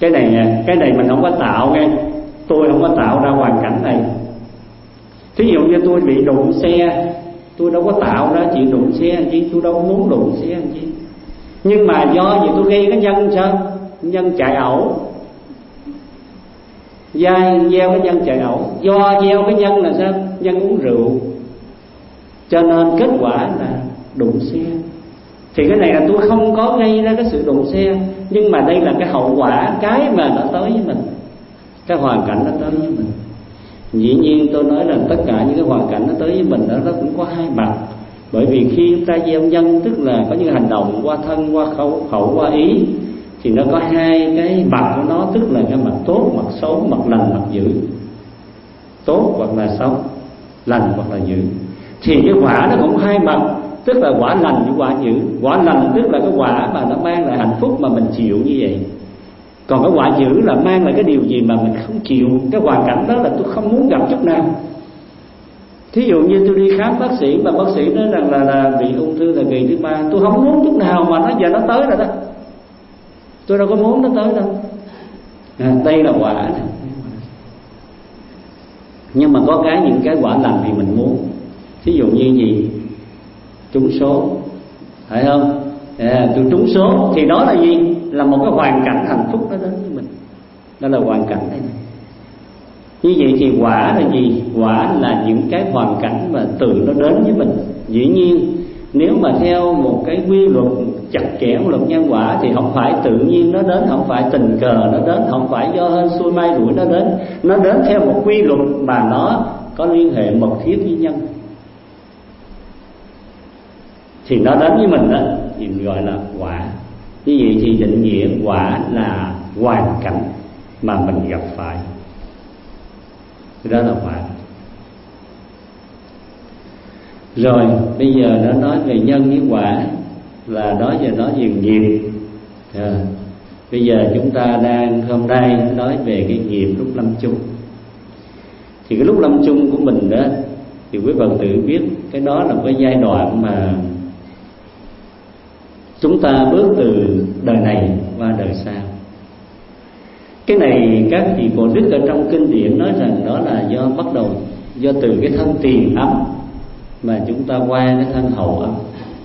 Speaker 3: Cái này cái này mình không có tạo nghe, tôi không có tạo ra hoàn cảnh này. Thí dụ như tôi bị đụng xe, tôi đâu có tạo ra chuyện đụng xe làm chi, tôi đâu có muốn đụng xe làm chi. Nhưng mà do vì tôi gây cái nhân sao? Nhân chạy ẩu, giai gieo cái nhân chạy ẩu. Do gieo cái nhân là sao? Nhân uống rượu, cho nên kết quả là đụng xe. Thì cái này là tôi không có gây ra cái sự đụng xe, nhưng mà đây là cái hậu quả, cái mà nó tới với mình, cái hoàn cảnh nó tới với mình. Dĩ nhiên tôi nói là tất cả những cái hoàn cảnh nó tới với mình đó, nó cũng có hai mặt. Bởi vì khi chúng ta gieo nhân, tức là có những hành động qua thân, qua khẩu, khẩu qua ý, thì nó có hai cái mặt của nó, tức là cái mặt tốt, mặt xấu, mặt lành, mặt dữ. Tốt hoặc là xấu, lành hoặc là dữ. Thì cái quả nó cũng hai mặt, tức là quả lành với quả dữ. Quả lành tức là cái quả mà nó mang lại hạnh phúc mà mình chịu như vậy. Còn cái quả dữ là mang lại cái điều gì mà mình không chịu. Cái hoàn cảnh đó là tôi không muốn gặp chút nào. Thí dụ như tôi đi khám bác sĩ mà bác sĩ nói rằng là, là bị ung thư thời kỳ thứ ba, tôi không muốn chút nào mà nó giờ nó tới rồi đó. Tôi đâu có muốn nó tới đâu. À, đây là quả này. Nhưng mà có cái những cái quả lành thì mình muốn. Thí dụ như gì? Trúng số, phải không? À, tôi trúng số thì đó là gì? Là một cái hoàn cảnh hạnh phúc nó đến với mình. Đó là hoàn cảnh đây này. Như vậy thì quả là gì? Quả là những cái hoàn cảnh mà tự nó đến với mình. Dĩ nhiên nếu mà theo một cái quy luật chặt chẽ của luật nhân quả thì không phải tự nhiên nó đến, không phải tình cờ nó đến, không phải do hên xui may rủi nó đến. Nó đến theo một quy luật mà nó có liên hệ mật thiết với nhân. Thì nó đến với mình đó thì gọi là quả. Như vậy thì định nghĩa quả là hoàn cảnh mà mình gặp phải. Đó là quả. Rồi bây giờ nó nói về nhân với quả, là nói về nói về nghiệp. À, bây giờ chúng ta đang hôm nay nói về cái nghiệp lúc lâm chung. Thì cái lúc lâm chung của mình đó, thì quý Phật tử biết cái đó là một cái giai đoạn mà chúng ta bước từ đời này qua đời sau. Cái này các vị Bồ Đức ở trong kinh điển nói rằng đó là do bắt đầu do từ cái thân tiền ấm mà chúng ta qua cái thân hậu ấm.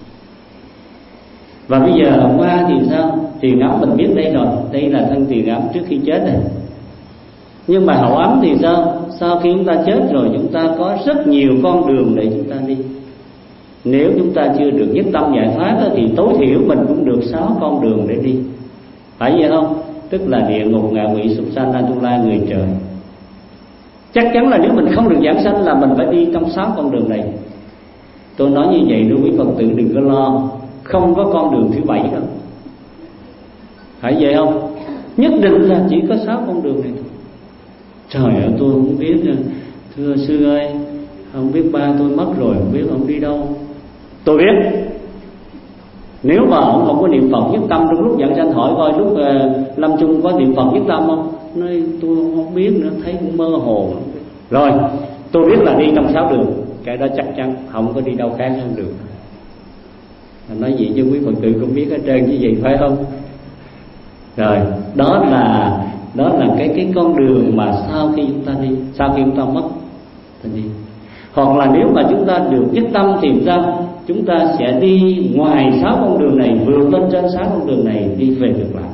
Speaker 3: Và bây giờ qua thì sao? Tiền ấm mình biết đây rồi, đây là thân tiền ấm trước khi chết này. Nhưng mà hậu ấm thì sao? Sau khi chúng ta chết rồi, chúng ta có rất nhiều con đường để chúng ta đi. Nếu chúng ta chưa được nhất tâm giải thoát thì tối thiểu mình cũng được sáu con đường để đi. Phải vậy không? Tức là địa ngục, ngạ quỷ, súc sanh, Atula, người trời. Chắc chắn là nếu mình không được giảng sanh là mình phải đi trong sáu con đường này. Tôi nói như vậy đối với Phật tử đừng có lo, không có con đường thứ bảy đâu. Phải vậy không? Nhất định là chỉ có sáu con đường này thôi. Trời ơi, tôi không biết. Thưa sư ơi, không biết ba tôi mất rồi, không biết ông đi đâu. Tôi biết. Nếu mà ông không có niệm Phật nhất tâm, trong lúc giảng sanh hỏi coi lúc uh, lâm chung có niệm Phật nhất tâm không? Nói tôi không biết nữa, thấy cũng mơ hồ. Rồi, tôi biết là đi trong sáu đường. Cái đó chắc chắn không có đi đâu khác hơn được. Nói gì cho quý Phật tử cũng biết hết trơn như vậy, phải không? Rồi, đó là đó là cái cái con đường mà sau khi chúng ta đi, sau khi chúng ta mất thì đi. Hoặc là nếu mà chúng ta được nhất tâm thì sao? Chúng ta sẽ đi ngoài sáu con đường này, vượt lên trên sáu con đường này, đi về ngược lại.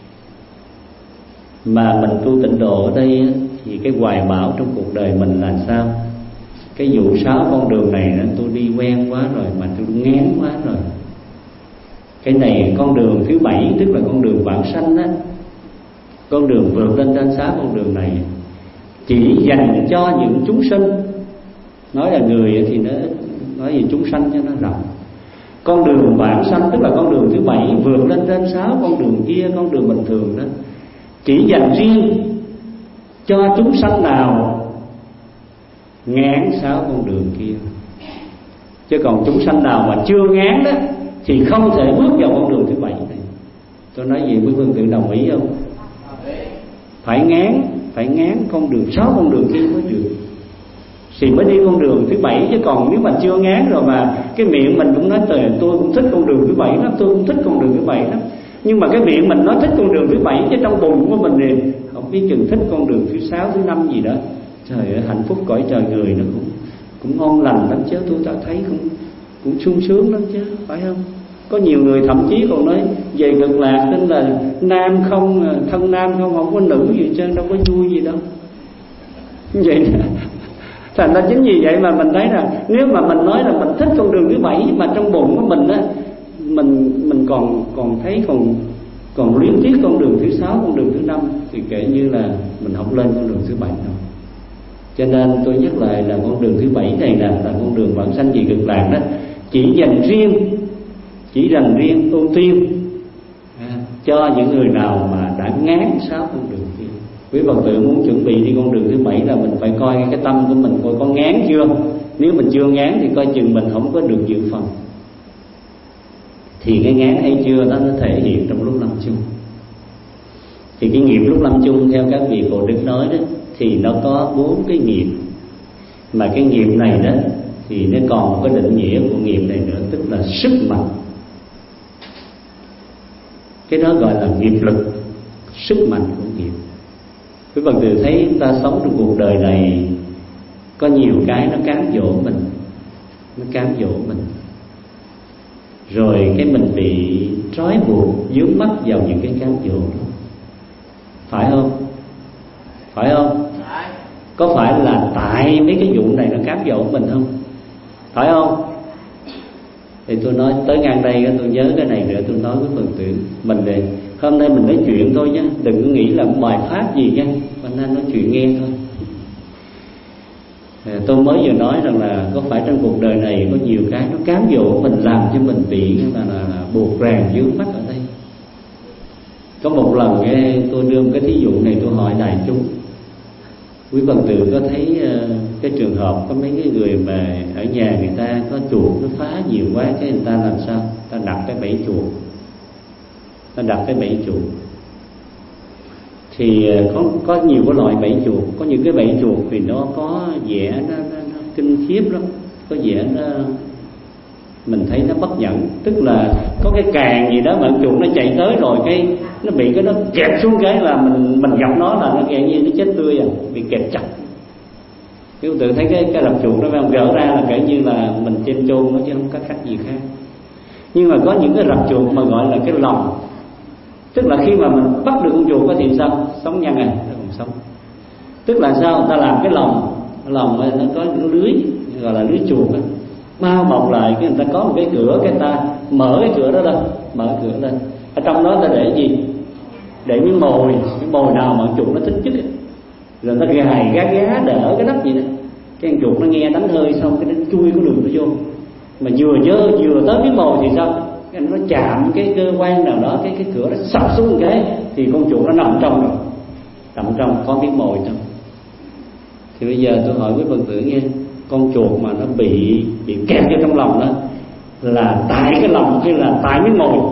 Speaker 3: Mà mình tu tịnh độ ở đây thì cái hoài bão trong cuộc đời mình là sao? Cái vụ sáu con đường này đó, tôi đi quen quá rồi mà tôi ngán quá rồi. Cái này con đường thứ bảy, tức là con đường vãng sanh đó, con đường vượt lên trên sáu con đường này chỉ dành cho những chúng sinh. Nói là người thì nó nói gì chúng sanh cho nó rộng. Con đường vãng sanh tức là con đường thứ bảy, vượt lên trên sáu con đường kia, con đường bình thường đó, chỉ dành riêng cho chúng sanh nào ngán sáu con đường kia. Chứ còn chúng sanh nào mà chưa ngán đó thì không thể bước vào con đường thứ bảy này. Tôi nói gì quý Phương tự đồng ý không? Phải ngán, phải ngán con đường sáu con đường kia mới được, thì mới đi con đường thứ bảy. Chứ còn nếu mà chưa ngán rồi mà cái miệng mình cũng nói tôi tôi cũng thích con đường thứ bảy lắm, tôi cũng thích con đường thứ bảy lắm, Nhưng mà cái miệng mình nói thích con đường thứ bảy, chứ trong bụng của mình thì không biết chừng thích con đường thứ sáu, thứ năm gì đó. Trời ơi, hạnh phúc cõi trời người nó cũng cũng ngon lành lắm chứ, tôi ta thấy cũng cũng sung sướng lắm chứ, phải không? Có nhiều người thậm chí còn nói về Cực Lạc nên là nam không, thân nam không, không có nữ gì chứ, đâu có vui gì đâu. Vậy thành ra chính vì vậy mà mình thấy là nếu mà mình nói là mình thích con đường thứ bảy mà trong bụng của mình á, mình mình còn còn thấy còn còn luyến tiếc con đường thứ sáu, con đường thứ năm, thì kể như là mình không lên con đường thứ bảy đâu. Cho nên tôi nhắc lại là con đường thứ bảy này là là con đường vãng sanh về Cực Lạc đó, chỉ dành riêng chỉ dành riêng ưu tiên à, cho những người nào mà đã ngán sáu con đường kia. Quý Phật tử muốn chuẩn bị đi con đường thứ bảy là mình phải coi cái tâm của mình coi có ngán chưa. Nếu mình chưa ngán thì coi chừng mình không có được dự phần. Thì cái ngán hay chưa đó nó thể hiện trong lúc lâm chung. Thì cái nghiệp lúc lâm chung theo các vị Bồ Đức nói đó, thì nó có bốn cái nghiệp. Mà cái nghiệp này đó thì nó còn một cái định nghĩa của nghiệp này nữa, tức là sức mạnh. Cái đó gọi là nghiệp lực, sức mạnh của nghiệp. Quý Phật tử thấy chúng ta sống trong cuộc đời này có nhiều cái nó cám dỗ mình, nó cám dỗ mình, rồi cái mình bị trói buộc vướng mắc vào những cái cám dỗ đó, phải không? Phải không? Có phải là tại mấy cái vụ này nó cám dỗ mình không? Phải không? Thì tôi nói tới ngang đây tôi nhớ cái này nữa, tôi nói với Phật tử mình để hôm nay mình nói chuyện thôi nhé, đừng có nghĩ là bài pháp gì nha, hôm nay nói chuyện nghe thôi. Tôi mới vừa nói rằng là có phải trong cuộc đời này có nhiều cái nó cám dỗ mình, làm cho mình bị là, là, là buộc ràng vướng mắc ở đây. Có một lần cái, tôi đưa một cái thí dụ này, tôi hỏi đại chúng, quý Phật tử có thấy uh, cái trường hợp có mấy cái người mà ở nhà người ta có chuột nó phá nhiều quá, cái người ta làm sao? Ta đặt cái bẫy chuột, ta đặt cái bẫy chuột. Thì uh, có có nhiều cái loại bẫy chuột, có những cái bẫy chuột thì nó có vẻ nó, nó, nó kinh khiếp lắm, có vẻ nó mình thấy nó bất nhẫn, tức là có cái càng gì đó mà chuột nó chạy tới rồi cái nó bị cái nó kẹp xuống cái là mình mình gặp nó là nó kẹt như nó chết tươi à, bị kẹp chặt. Nếu tự thấy cái cái rập chuột nó gỡ ra là kể như là mình trên chôn nó chứ không có cách gì khác. Nhưng mà có những cái rập chuột mà gọi là cái lòng, tức là khi mà mình bắt được con chuột thì sao? Sống nhanh à, nó còn sống. Tức là sao? Người ta làm cái lòng, cái lòng nó có những lưới gọi là lưới chuột á, bao bọc lại, cái người ta có một cái cửa, cái ta mở cái cửa đó lên, mở cửa lên, ở trong đó ta để gì? Để miếng mồi, cái mồi nào mà chuột nó thích nhất ấy. Rồi nó gài gá gá đỡ cái nắp gì đó, cái con chuột nó nghe đánh hơi xong cái nó chui cái đường nó vô, mà vừa dơ vừa tới miếng mồi thì sao? Cái nó chạm cái cơ quan nào đó, cái cái cửa nó sập xuống cái thì con chuột nó nằm trong rồi, nằm trong có miếng mồi trong. Thì bây giờ tôi hỏi quý Phật tử nghe, con chuột mà nó bị bị kẹp vô trong lòng đó là tại cái lòng hay là tại miếng mồi?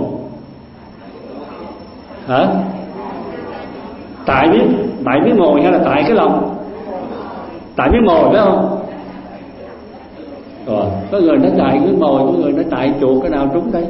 Speaker 3: Hả? Tại miếng tại miếng mồi hay là tại cái lòng? Tại miếng mồi phải không? Rồi, có người nói tại miếng mồi, có người nói tại chuột, cái nào trúng đây?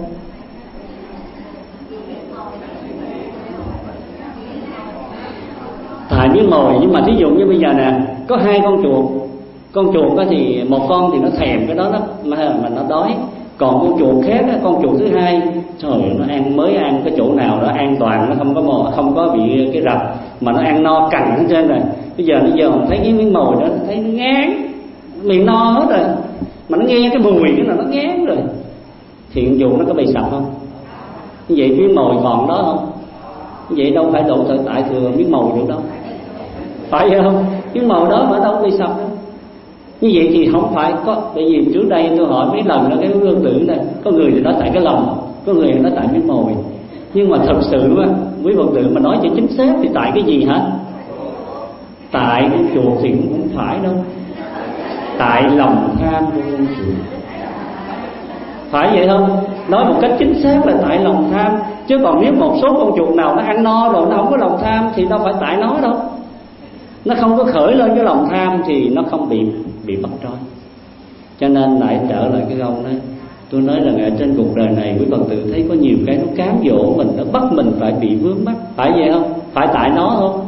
Speaker 3: Tại miếng mồi, nhưng mà thí dụ như bây giờ nè, có hai con chuột, con chuột đó thì một con thì nó thèm cái đó, đó mà, mà nó đói, còn con chuột khác, con chuột thứ hai, trời nó ăn mới ăn cái chỗ nào đó an toàn, nó không có mồi, không có bị cái rập, mà nó ăn no cằn hết trơn rồi. Bây giờ bây giờ thấy cái miếng mồi đó, nó thấy nó ngán, miệng no hết rồi, mà nó nghe cái mùi cái là nó ngán rồi, thì con chuột nó có bị sập không? Như vậy miếng mồi còn đó không? Như vậy đâu phải độ tự tại thừa miếng mồi được đâu, phải không? Miếng mồi đó mà đâu có bị sập đâu. Như vậy thì không phải có, bởi vì trước đây tôi hỏi mấy lần là cái gương tử này, có người thì nói tại cái lòng, có người thì nói tại miếng mồi. Nhưng mà thật sự á, quý Phật tử mà nói cho chính xác thì tại cái gì hả? Tại con chuột thì cũng không phải đâu, tại lòng tham của con chuột, phải vậy không? Nói một cách chính xác là tại lòng tham, chứ còn nếu một số con chuột nào nó ăn no rồi nó không có lòng tham thì đâu phải tại nó đâu. Nó không có khởi lên cái lòng tham thì nó không bị bị bắt trói. Cho nên lại trở lại cái câu đó, Tôi nói rằng ở trên cuộc đời này quý Phật tử thấy có nhiều cái nó cám dỗ mình, nó bắt mình phải bị vướng mắc, phải vậy không? Phải tại nó không?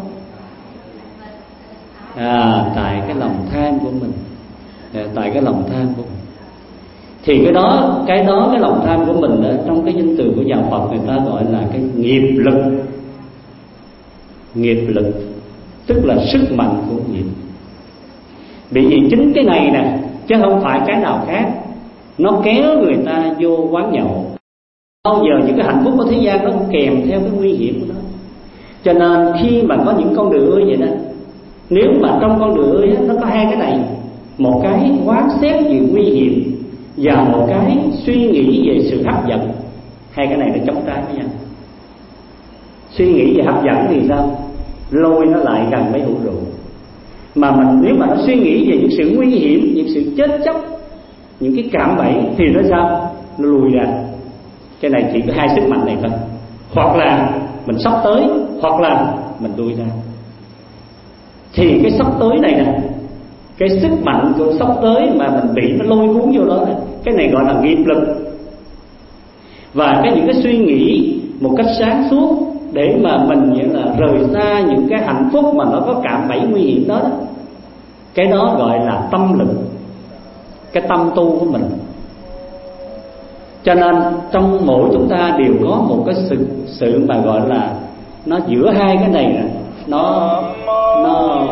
Speaker 3: À, tại cái lòng tham của mình, à, tại cái lòng tham của mình. Thì cái đó, cái đó cái lòng tham của mình ở trong cái danh từ của nhà Phật người ta gọi là cái nghiệp lực. Nghiệp lực tức là sức mạnh của nghiệp. Bởi vì chính cái này nè, chứ không phải cái nào khác, nó kéo người ta vô quán nhậu. Bao giờ những cái hạnh phúc của thế gian nó cũng kèm theo cái nguy hiểm của nó. Cho nên khi mà có những con đường ươi vậy đó, nếu mà trong con đường ươi nó có hai cái này, một cái quán xét về nguy hiểm và một cái suy nghĩ về sự hấp dẫn, hai cái này nó chống trái với nhau. Suy nghĩ về hấp dẫn thì sao? Lôi nó lại gần mấy hữu rượu. Mà mình nếu mà nó suy nghĩ về những sự nguy hiểm, những sự chết chóc, những cái cạm bẫy thì nó sao? Nó lùi ra. Cái này chỉ có hai sức mạnh này thôi. Hoặc là mình sắp tới, hoặc là mình lùi ra. Thì cái sắp tới này nè, cái sức mạnh của sắp tới mà mình bị nó lôi cuốn vô đó này, cái này gọi là nghiệp lực. Và cái những cái suy nghĩ một cách sáng suốt để mà mình như là rời xa những cái hạnh phúc mà nó có cạm bẫy nguy hiểm đó, đó, cái đó gọi là tâm lực, cái tâm tu của mình. Cho nên trong mỗi chúng ta đều có một cái sự sự mà gọi là nó giữa hai cái này nè, nó nó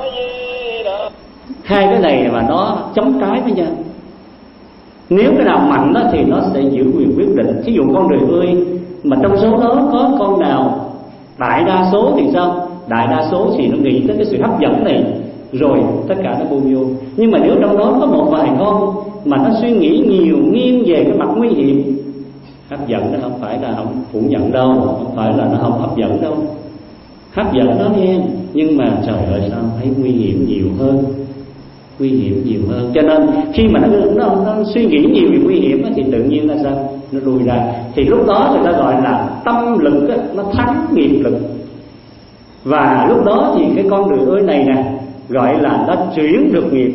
Speaker 3: hai cái này mà nó chống trái với nhau. Nếu cái nào mạnh đó thì nó sẽ giữ quyền quyết định. Ví dụ con đường ươi mà trong số đó có con nào, đại đa số thì sao? Đại đa số thì nó nghĩ tới cái sự hấp dẫn này, rồi tất cả nó buông vô. Nhưng mà nếu trong đó có một vài con mà nó suy nghĩ nhiều nghiêng về cái mặt nguy hiểm, hấp dẫn nó không phải là không phủ nhận đâu, không phải là nó không hấp dẫn đâu, hấp dẫn nó nghe, nhưng mà trời ơi sao thấy nguy hiểm nhiều hơn, nguy hiểm nhiều hơn. Cho nên khi mà nó, nó, nó suy nghĩ nhiều về nguy hiểm thì tự nhiên là sao? Nó lùi ra. Thì lúc đó người ta gọi là tâm lực đó, nó thắng nghiệp lực. Và lúc đó thì cái con đường ơi này nè gọi là nó chuyển được nghiệp.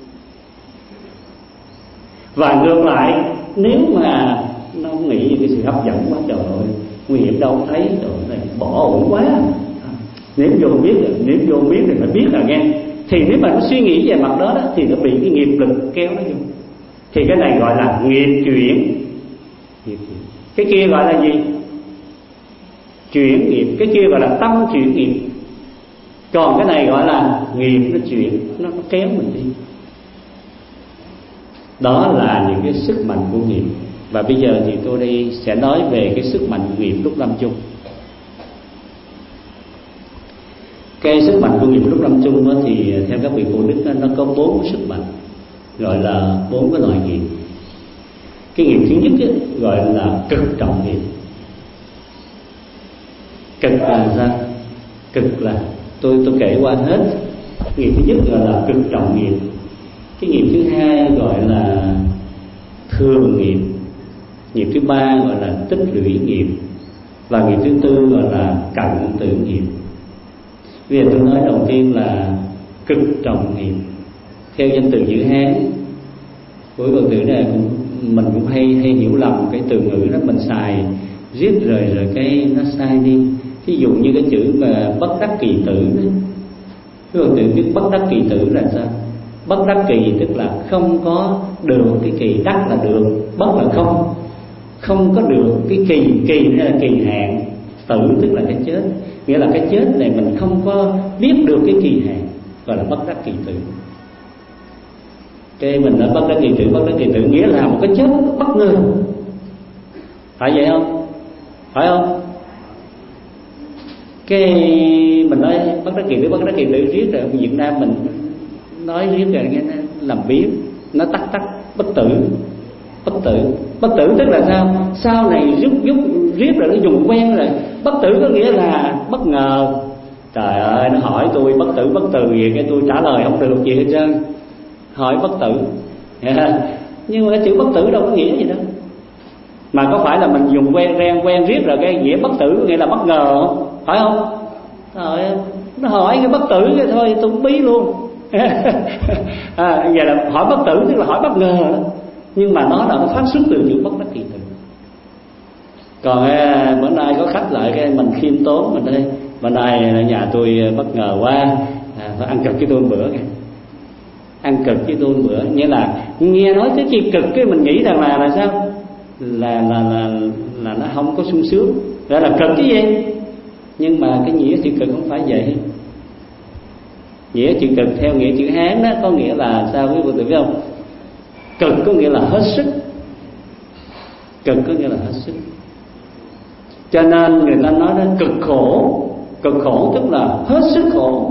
Speaker 3: Và ngược lại, nếu mà nó không nghĩ về cái sự hấp dẫn quá, trời ơi nguy hiểm đâu không thấy, trời ơi bỏ ổn quá, nếu vô không biết nếu vô không biết thì phải biết là nghe. Thì nếu mà nó suy nghĩ về mặt đó, đó thì nó bị cái nghiệp lực kéo nó vô. Thì cái này gọi là nghiệp chuyển. Nghiệp chuyển. Cái kia gọi là gì? Chuyển nghiệp. Cái kia gọi là tâm chuyển nghiệp. Còn cái này gọi là nghiệp nó chuyển, nó, nó kéo mình đi. Đó là những cái sức mạnh của nghiệp. Và bây giờ thì tôi đây sẽ nói về cái sức mạnh của nghiệp lúc lâm chung. Cái sức mạnh của nghiệp lúc lâm chung đó, thì theo các vị phụ đức đó, nó có bốn sức mạnh, gọi là bốn cái loại nghiệp. Cái nghiệp thứ nhất ấy, gọi là cực trọng nghiệp. Cực là sao? Cực là tôi tôi kể qua hết. Nghiệp thứ nhất gọi là cực trọng nghiệp. Cái nghiệp thứ hai gọi là thường nghiệp. Nghiệp thứ ba gọi là tích lũy nghiệp. Và nghiệp thứ tư gọi là cận tử nghiệp. Bây giờ tôi nói đầu tiên là cực trọng nghiệp. Theo danh từ chữ Hán, với câu từ này cũng, mình cũng hay hay hiểu lầm cái từ ngữ đó, mình xài riết rồi rồi cái nó sai đi. Ví dụ như cái chữ mà bất đắc kỳ tử đó, cái câu từ biết bất đắc kỳ tử là sao? Bất đắc kỳ tức là không có được, cái kỳ đắc là được, bất là không, không có được cái kỳ, kỳ này là kỳ hạn, tử tức là cái chết, nghĩa là cái chết này mình không có biết được cái kỳ hạn, gọi là bất đắc kỳ tử. Cái mình đã bất đắc kỳ tử, bất đắc kỳ tử nghĩa là một cái chết bất ngờ, phải vậy không? Phải không? Cái mình nói bất đắc kỳ tử, bất đắc kỳ tử riết rồi Việt Nam mình nói riết rồi nghe nó làm biếng, nó tắc tắc bất tử, bất tử, bất tử tức là sao? Sau này rút rút riết rồi nó dùng quen rồi. Bất tử có nghĩa là bất ngờ. Trời ơi, nó hỏi tôi bất tử bất tử gì, cái tôi trả lời không được gì hết trơn. Hỏi bất tử, nhưng mà cái chữ bất tử đâu có nghĩa gì đâu. Mà có phải là mình dùng quen ren quen riết rồi cái nghĩa bất tử nghĩa là bất ngờ không? Phải không? Trời ơi, nó hỏi cái bất tử cái thôi tôi cũng bí luôn. À, vậy là hỏi bất tử tức là hỏi bất ngờ. nhưng mà nó đã phát xuất từ chữ bất đắc kỳ tử. Còn à, bữa nay có khách lại cái mình khiêm tốn, mình đây bữa nay nhà tôi bất ngờ quá, à, phải ăn cực với tôi một bữa kìa, ăn cực với tôi một bữa, nghĩa là nghe nói cái chi cực cái mình nghĩ rằng là là sao, là là là là nó không có sung sướng, gọi là cực cái gì. Nhưng mà cái nghĩa chữ cực không phải vậy. Nghĩa chữ cực theo nghĩa chữ Hán đó có nghĩa là sao quý vị biết không? Cực có nghĩa là hết sức, cực có nghĩa là hết sức. Cho nên người ta nói đến cực khổ, cực khổ tức là hết sức khổ.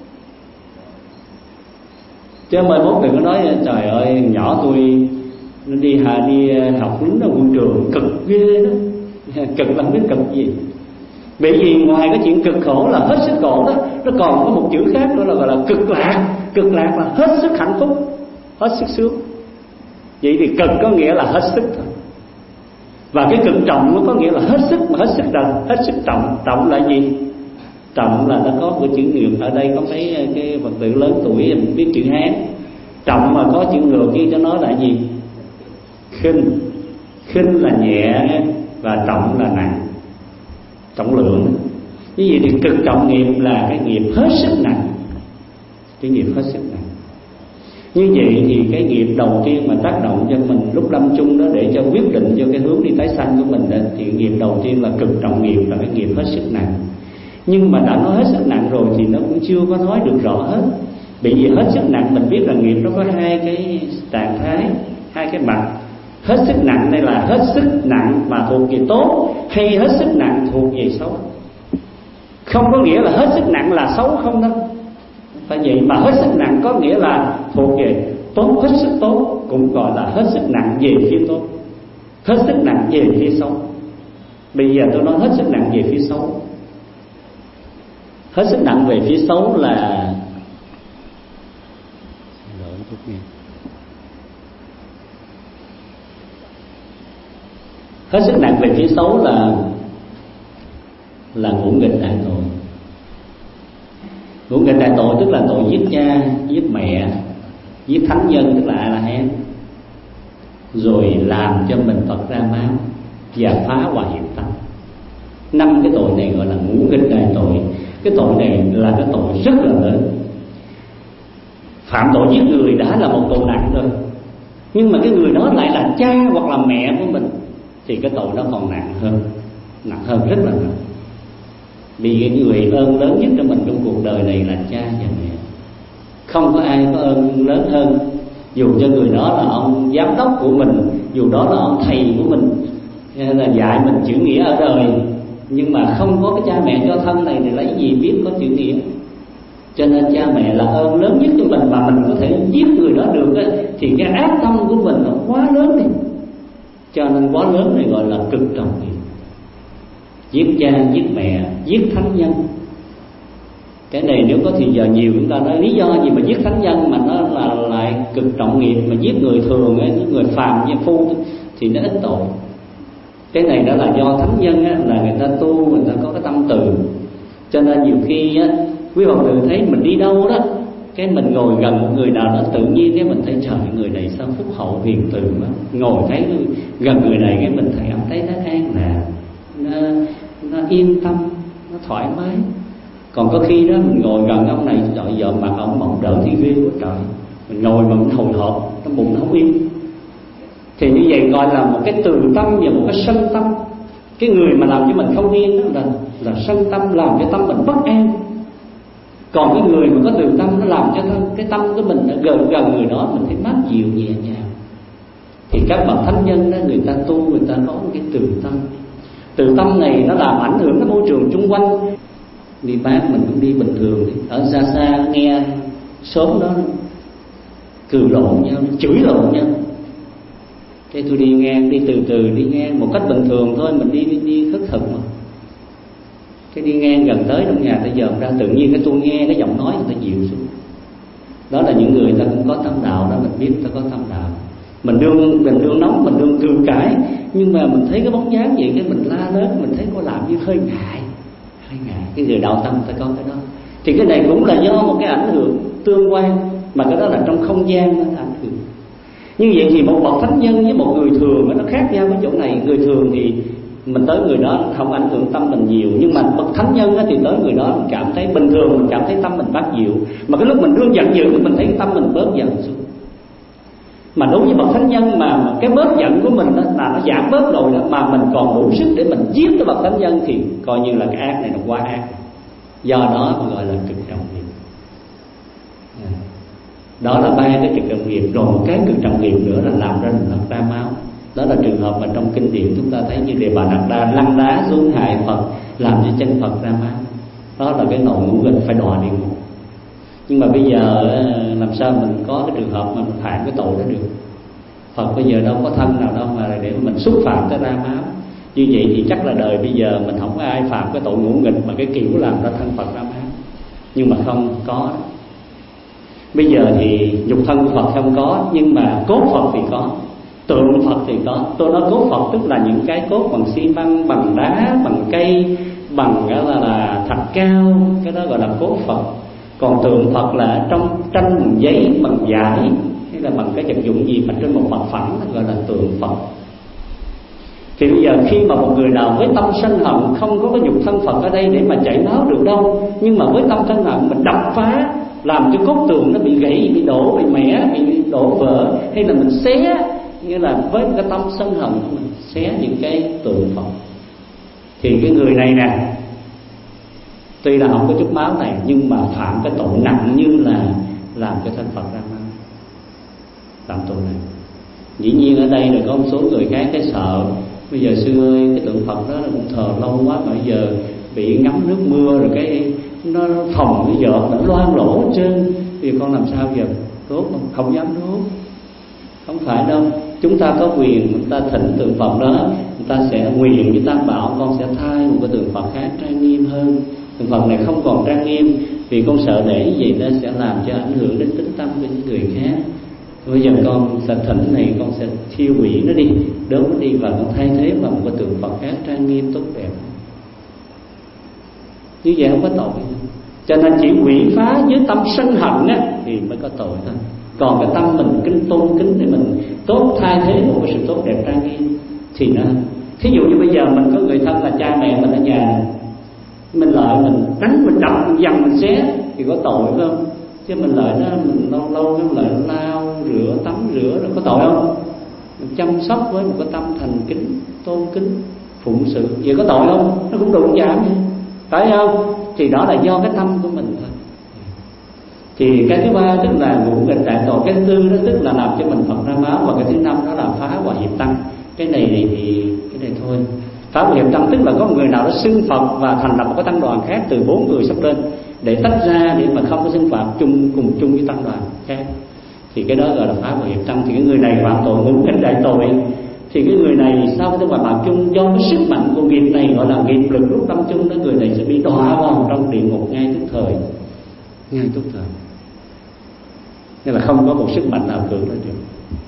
Speaker 3: Chứ mai mốt đừng có nói trời ơi nhỏ tôi nó đi hà đi học lính ở quân trường cực ghê đó. Cực là không biết cực gì. Bởi vì ngoài cái chuyện cực khổ là hết sức khổ đó, nó còn có một chữ khác nữa là gọi là cực lạc. Cực lạc là hết sức hạnh phúc, hết sức sướng. Vậy thì cực có nghĩa là hết sức thôi. Và cái cực trọng nó có nghĩa là hết sức, mà hết sức là hết sức trọng. Trọng là gì? Trọng là nó có một chữ ngược. Ở đây có mấy cái Phật tử lớn tuổi biết chữ Hán. Trọng mà có chữ ngược kia cho nó là gì? Khinh. Khinh là nhẹ và trọng là nặng, trọng lượng. Như vậy thì cực trọng nghiệp là cái nghiệp hết sức nặng, cái nghiệp hết sức nặng. Như vậy thì cái nghiệp đầu tiên mà tác động cho mình lúc lâm chung đó để cho quyết định cho cái hướng đi tái sanh của mình đó, thì nghiệp đầu tiên là cực trọng nghiệp, là cái nghiệp hết sức nặng. Nhưng mà đã nói hết sức nặng rồi thì nó cũng chưa có nói được rõ hết. Bởi vì hết sức nặng mình biết là nghiệp nó có hai cái trạng thái, hai cái mặt. Hết sức nặng đây là hết sức nặng mà thuộc về tốt, hay hết sức nặng thuộc về xấu. Không có nghĩa là hết sức nặng là xấu không đâu. Tại vậy mà hết sức nặng có nghĩa là thuộc về tốt, hết sức tốt, cũng gọi là hết sức nặng về phía tốt, hết sức nặng về phía xấu. Bây giờ tôi nói hết sức nặng về phía xấu. Hết sức nặng về phía xấu là hết sức nặng về phía xấu là là ngũ nghịch đại tội. Ngũ nghịch đại tội tức là tội giết cha, giết mẹ, giết thánh nhân tức là A La Hán, rồi làm cho mình Phật ra máu và phá hòa hiện tâm. Năm cái tội này gọi là ngũ nghịch đại tội. Cái tội này là cái tội rất là lớn. Phạm tội giết người đã là một tội nặng rồi, nhưng mà cái người đó lại là cha hoặc là mẹ của mình thì cái tội đó còn nặng hơn, nặng hơn rất là nặng. Vì cái người ơn lớn nhất cho mình trong cuộc đời này là cha và mẹ. Không có ai có ơn lớn hơn. Dù cho người đó là ông giám đốc của mình, dù đó là ông thầy của mình, là dạy mình chữ nghĩa ở đời, nhưng mà không có cái cha mẹ cho thân này thì lấy gì biết có chữ nghĩa. Cho nên cha mẹ là ơn lớn nhất cho mình, mà mình có thể giết người đó được ấy, thì cái ác tâm của mình nó quá lớn đi. Cho nên quá lớn này gọi là cực trọng nghiệp. Giết cha, giết mẹ, giết thánh nhân. Cái này nếu có thì giờ nhiều chúng ta nói lý do gì mà giết thánh nhân mà nó là lại cực trọng nghiệp, mà giết người thường ấy, những người phàm như phu thì nó ít tội. Cái này đó là do thánh nhân á, là người ta tu, người ta có cái tâm từ. Cho nên nhiều khi á, quý Phật tử thấy mình đi đâu đó, cái mình ngồi gần một người nào đó tự nhiên cái mình thấy trời người này sao phúc hậu hiền từ mà ngồi thấy gần người này cái mình thấy cảm thấy nó an lạc, nó, nó yên tâm, nó thoải mái. Còn có khi đó mình ngồi gần ông này trời giờ mặt ông mộng đỡ thì ghê quá trời, mình ngồi mà mình hồi hộp, trong bụng nó không yên. Thì như vậy gọi là một cái từ tâm và một cái sân tâm. Cái người mà làm cho mình không yên đó là, là sân tâm, làm cho tâm mình bất an. Còn cái người mà có từ tâm nó làm cho thân, cái tâm của mình nó gần gần người đó mình thấy mát dịu nhẹ nhàng. Thì các bậc thánh nhân đó, người ta tu, người ta có một cái từ tâm. Từ tâm này nó làm ảnh hưởng đến môi trường xung quanh. Đi bán mình cũng đi bình thường, ở xa xa nghe sớm đó cười lộn nhau, chửi lộn nhau. Cái tôi đi ngang, đi từ từ đi ngang một cách bình thường thôi, mình đi đi, đi khất thực mà. Cái đi ngang gần tới trong nhà ta dòm ra, tự nhiên cái tôi nghe cái giọng nói người ta dịu xuống. Đó là những người ta cũng có tâm đạo đó, mình biết ta có tâm đạo. Mình đương mình đương nóng, mình đương cự cãi, nhưng mà mình thấy cái bóng dáng vậy cái mình la lớn, mình thấy cô làm như hơi ngại, hơi ngại. Cái người đạo tâm ta có cái đó. Thì cái này cũng là do một cái ảnh hưởng tương quan, mà cái đó là trong không gian nó ảnh hưởng.
Speaker 4: Như vậy thì một bậc thánh nhân với một người thường nó khác nhau cái chỗ này. Người thường thì mình tới người đó không ảnh hưởng tâm mình nhiều, nhưng mà bậc thánh nhân thì tới người đó mình cảm thấy bình thường, mình cảm thấy tâm mình bát dịu. Mà cái lúc mình đương giận dữ thì mình thấy cái tâm mình bớt giận xuống. Mà đối với bậc thánh nhân mà cái bớt giận của mình đó, là nó giảm bớt rồi đó, mà mình còn đủ sức để mình giết cái bậc thánh nhân thì coi như là cái ác này nó quá ác. Do đó mà gọi là cực trọng nghiệp. Đó là ba cái cực trọng nghiệp. Rồi một cái cực trọng nghiệp nữa là làm ra Phật ra máu. Đó là trường hợp mà trong kinh điển chúng ta thấy như Đề Bà Đạt Đa lăn đá xuống hại Phật, làm cho chân Phật ra máu. Đó là cái nội ngũ nghịch phải đọa địa ngục. Nhưng mà bây giờ làm sao mình có cái trường hợp mà mình phạm cái tội đó được? Phật bây giờ đâu có thân nào đâu mà để mình xúc phạm tới ra máu. Như vậy thì chắc là đời bây giờ mình không có ai phạm cái tội ngũ nghịch mà cái kiểu làm ra thân Phật ra máu. Nhưng mà không có. Bây giờ thì nhục thân của Phật không có, nhưng mà cốt Phật thì có, tượng Phật thì có. Tôi nói cốt Phật tức là những cái cốt bằng xi măng, bằng đá, bằng cây, bằng cái là, là thạch cao, cái đó gọi là cốt Phật. Còn tượng Phật là trong tranh bằng giấy, bằng vải hay là bằng cái vật dụng gì mà trên một mặt phẳng gọi là tượng Phật. Thì bây giờ khi mà một người nào với tâm sân hận, không có cái nhục thân Phật ở đây để mà chảy máu được đâu, nhưng mà với tâm sân hận mình đập phá, làm cho cốt tường nó bị gãy, bị đổ, bị mẻ, bị đổ vỡ, hay là mình xé, như là với cái tâm sân hận mình xé những cái tượng Phật, thì cái người này nè, tuy là không có chút máu này nhưng mà phạm cái tội nặng như là làm cái thân Phật ra máu, làm tội này. Dĩ nhiên ở đây là có một số người khác cái sợ, bây giờ sư ơi cái tượng Phật đó cũng thờ lâu quá mà bây giờ bị ngấm nước mưa rồi cái nó phòng cái giọt nó loang lỗ hết trơn, thì con làm sao giờ? Đốt không? Không dám đốt. Không phải đâu, chúng ta có quyền, chúng ta thỉnh tượng Phật đó, chúng ta sẽ nguyện với Tam Bảo con sẽ thay một cái tượng Phật khác trang nghiêm hơn. Tượng Phật này không còn trang nghiêm, vì con sợ để như vậy nó sẽ làm cho ảnh hưởng đến tính tâm của những người khác. Bây giờ con sẽ thỉnh này, con sẽ thiêu hủy nó đi, đốt nó đi, và con thay thế bằng một cái tượng Phật khác trang nghiêm tốt đẹp. Như vậy không có tội. Cho nên chỉ quỷ phá với tâm sân hận á thì mới có tội thôi. Còn cái tâm mình kính tôn kính thì mình tốt thay thế một cái sự tốt đẹp trang nghiêm thì nó. Thí dụ như bây giờ mình có người thân là cha mẹ mình ở nhà, mình lại mình đánh, mình đập, mình dằn, mình xé thì có tội phải không? Chứ mình lại nó mình lâu lâu cái lại lau rửa tắm rửa rồi có tội không? Mình chăm sóc với một cái tâm thành kính tôn kính phụng sự, vậy có tội không? Nó cũng đụng chạm vậy, phải không? Thì đó là do cái tâm của mình thôi. Thì cái thứ ba tức là ngũ nghịch đại tội. Cái thứ tư đó tức là làm cho mình Phật ra máu. Và cái thứ năm đó là phá hòa hiệp tăng. Cái này thì, thì cái này thôi. Phá hòa hiệp tăng tức là có một người nào đó xưng Phật và thành lập một cái tăng đoàn khác từ bốn người sắp lên để tách ra để mà không có xưng Phật chung cùng chung với tăng đoàn khác, thì cái đó gọi là phá hòa hiệp tăng. Thì cái người này phạm tội ngũ nghịch đại tội, thì cái người này sau cái mà chung do cái sức mạnh của nghiệp này gọi là nghiệp lực lúc tâm chung đó, người này sẽ bị đọa vào trong địa ngục ngay tức thời, ngay tức thời. Nên là không có một sức mạnh nào cưỡng lên được.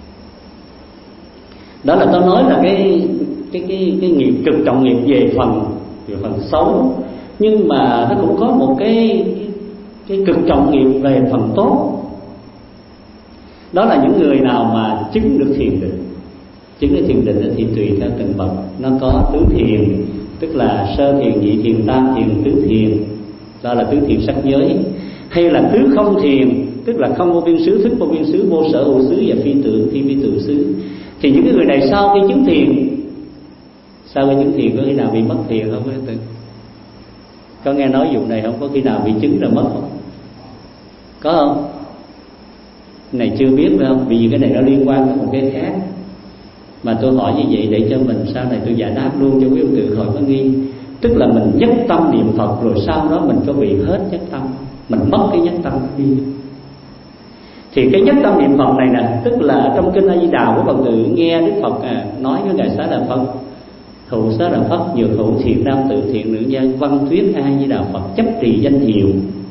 Speaker 4: Đó là tôi nói là cái cái cái cái nghiệp cực trọng nghiệp về phần về phần xấu, nhưng mà nó cũng có một cái cái cực trọng nghiệp về phần tốt. Đó là những người nào mà chứng được thiền định. Chứng được thiền định thì tùy theo từng bậc, nó có tứ thiền, tức là sơ thiền, nhị thiền, tam thiền, tứ thiền, đó là tứ thiền sắc giới. Hay là tứ không thiền, tức là không vô biên xứ, thức vô biên xứ, vô sở hữu xứ và phi tưởng, phi phi tưởng xứ. Thì những cái người này sau khi chứng thiền, sau khi chứng thiền có khi nào bị mất thiền không? Có nghe nói vụ này không? Có khi nào bị chứng rồi mất không? Có không? Này chưa biết phải không? Vì cái này nó liên quan đến một cái khác. Mà tôi hỏi như vậy để cho mình sau này tôi giải đáp luôn cho quý ông tự khỏi có nghi. Tức là mình nhất tâm niệm Phật rồi sau đó mình có bị hết nhất tâm, mình mất cái nhất tâm đi. Thì cái nhất tâm niệm Phật này nè, tức là trong kinh A Di Đà của Phật tử nghe Đức Phật à, nói với ngài Xá Lợi Phật: Hữu Xá Lợi Phật, nhược hữu thiện nam tử, thiện nữ nhân, văn thuyết A Di Đà Phật, chấp trì danh hiệu.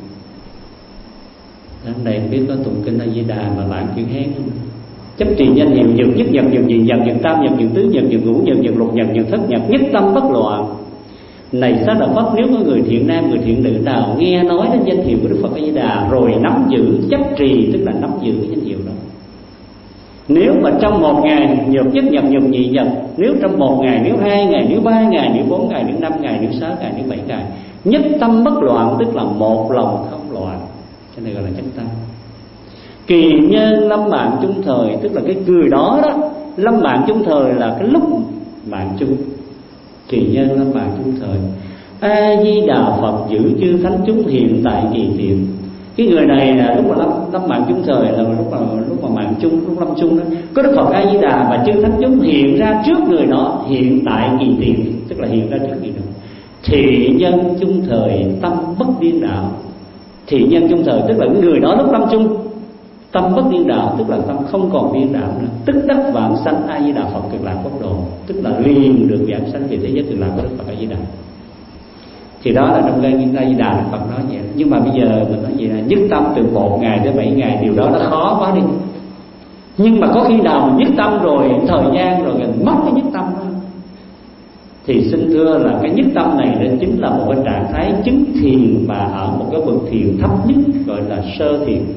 Speaker 4: Hôm nay không biết có tụng kinh A Di Đà mà bạn chữ Hán không? Chấp trì danh hiệu nhật nhất nhật, nhật nhị nhật, nhật tam nhật, nhật tứ nhật, nhật ngũ nhật, nhật lục nhật, nhật thất nhật, nhất tâm bất loạn. Này Xá Lợi Phật, nếu có người thiện nam, người thiện nữ nào nghe nói đến danh hiệu của Đức Phật A Di Đà rồi nắm giữ, chấp trì tức là nắm giữ cái danh hiệu đó, Nếu mà trong một ngày nhược nhất nhập nhược nhị nhập, nếu trong một ngày, nếu hai ngày, nếu ba ngày, nếu bốn ngày, nếu năm ngày, nếu sáu ngày, nếu bảy ngày, nhất tâm bất loạn, tức là một lòng không loạn, cho nên gọi là nhất tâm. Kỳ nhân lâm mạng chung thời, tức là cái người đó đó, lâm mạng chung thời là cái lúc mạng chung. Kỳ nhân lâm mạng chung thời. A Di Đà Phật giữ chư thánh chúng hiện tại kỳ thiện. Cái người này là lúc mà lâm, lâm mạng chung thời là lúc mà lúc mà mạng chung, lúc lâm chung đó, có Đức Phật A Di Đà và chư thánh chúng hiện ra trước người đó, hiện tại kỳ thiện, tức là hiện ra trước người đó. Thị nhân chung thời tâm bất điên đạo. Thị nhân chung thời tức là người đó lúc lâm chung tâm bất điên đạo, tức là tâm không còn điên đạo nữa, tức đắc vãng sanh A Di Đà Phật cực lạc quốc độ, tức là liền được vãng sanh về thế giới cực lạc của Đức Phật A Di Đà. Thì đó là trong kinh A Di Đà Phật nói vậy. Nhưng mà bây giờ mình nói gì là nhất tâm từ một ngày tới bảy ngày, điều đó nó khó quá đi. Nhưng mà có khi nào mình nhất tâm rồi thời gian rồi mình mất cái nhất tâm đó, thì xin thưa là cái nhất tâm này nó chính là một cái trạng thái chứng thiền, mà ở một cái bậc thiền thấp nhất gọi là sơ thiền.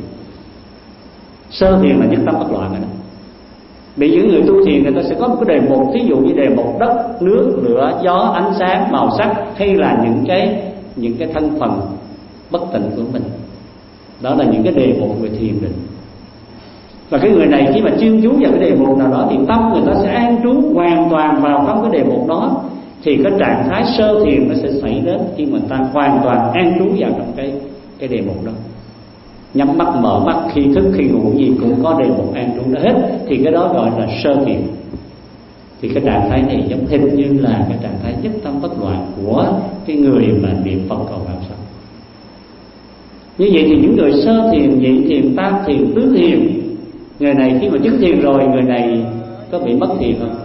Speaker 4: Sơ thiền là nhất tâm bất loạn rồi đó. Vì những người tu thiền người ta sẽ có một cái đề mục, thí dụ như đề mục đất, nước, lửa, gió, ánh sáng, màu sắc, hay là những cái những cái thân phần bất tịnh của mình. Đó là những cái đề mục về thiền định. Và cái người này khi mà chuyên chú vào cái đề mục nào đó thì tâm người ta sẽ an trú hoàn toàn vào trong cái đề mục đó, thì cái trạng thái sơ thiền nó sẽ xảy đến khi mà ta hoàn toàn an trú vào trong cái cái đề mục đó. Nhắm mắt mở mắt, khi thức khi ngủ gì cũng có đề mục an trú đó hết, thì cái đó gọi là sơ thiền. Thì cái trạng thái này giống hình như là cái trạng thái nhất tâm bất loạn của cái người mà niệm Phật cầu đạo sống. Như vậy thì những người sơ thiền, nhị thiền, tam thiền, tứ thiền, người này khi mà chứng thiền rồi, người này có bị mất thiền không?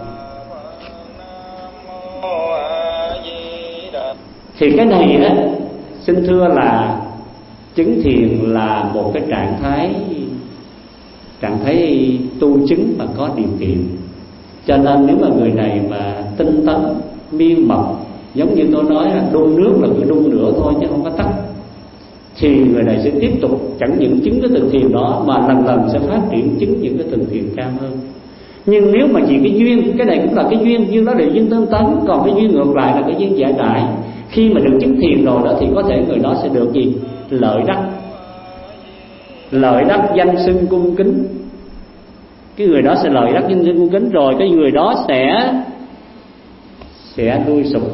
Speaker 4: Thì cái này á, xin thưa là chứng thiền là một cái trạng thái trạng thái tu chứng mà có điều kiện. Cho nên nếu mà người này mà tinh tấn miên mật, giống như tôi nói là đun nước là cứ đun nữa thôi chứ không có tắt, thì người này sẽ tiếp tục chẳng những chứng cái tầng thiền đó mà lần lần sẽ phát triển chứng những cái tầng thiền cao hơn. Nhưng nếu mà chỉ cái duyên, cái này cũng là cái duyên, duyên đó là duyên tinh tấn, còn cái duyên ngược lại là cái duyên giải đại. Khi mà được chứng thiền rồi đó thì có thể người đó sẽ được gì? Lợi đắc. Lợi đắc danh xưng cung kính. Cái người đó sẽ lợi đắc danh xưng cung kính rồi, cái người đó sẽ sẽ nuôi sụp,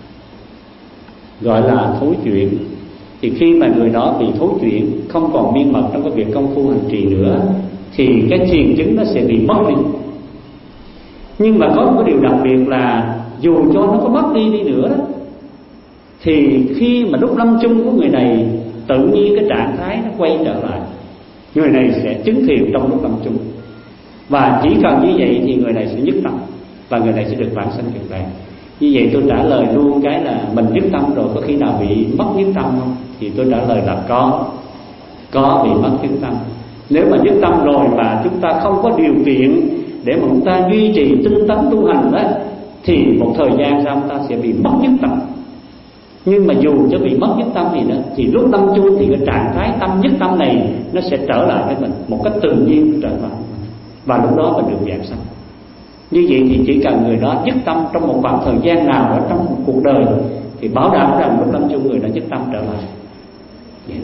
Speaker 4: gọi là thối chuyện. Thì khi mà người đó bị thối chuyện, không còn miên mật trong cái việc công phu hành trì nữa, thì cái thiền chứng nó sẽ bị mất đi. Nhưng mà có một cái điều đặc biệt là dù cho nó có mất đi đi nữa đó, thì khi mà lúc lâm chung của người này tự nhiên cái trạng thái nó quay trở lại, người này sẽ chứng thiền trong lúc lâm chung. Và chỉ cần như vậy thì người này sẽ nhất tâm, và người này sẽ được vãng sanh cực lạc. Như vậy tôi trả lời luôn cái là mình nhất tâm rồi có khi nào bị mất nhất tâm không? Thì tôi trả lời là có, có bị mất nhất tâm. Nếu mà nhất tâm rồi mà chúng ta không có điều kiện để mà chúng ta duy trì tinh tấn tu hành đó, thì một thời gian sau chúng ta sẽ bị mất nhất tâm. Nhưng mà dù cho bị mất nhất tâm thì đó, thì lúc tâm chung thì cái trạng thái tâm nhất tâm này nó sẽ trở lại với mình một cách tự nhiên trở lại, và lúc đó mình được vãng sanh. Như vậy thì chỉ cần người đó nhất tâm trong một khoảng thời gian nào ở trong một cuộc đời thì bảo đảm rằng lúc tâm chung người đó nhất tâm trở lại. Yeah.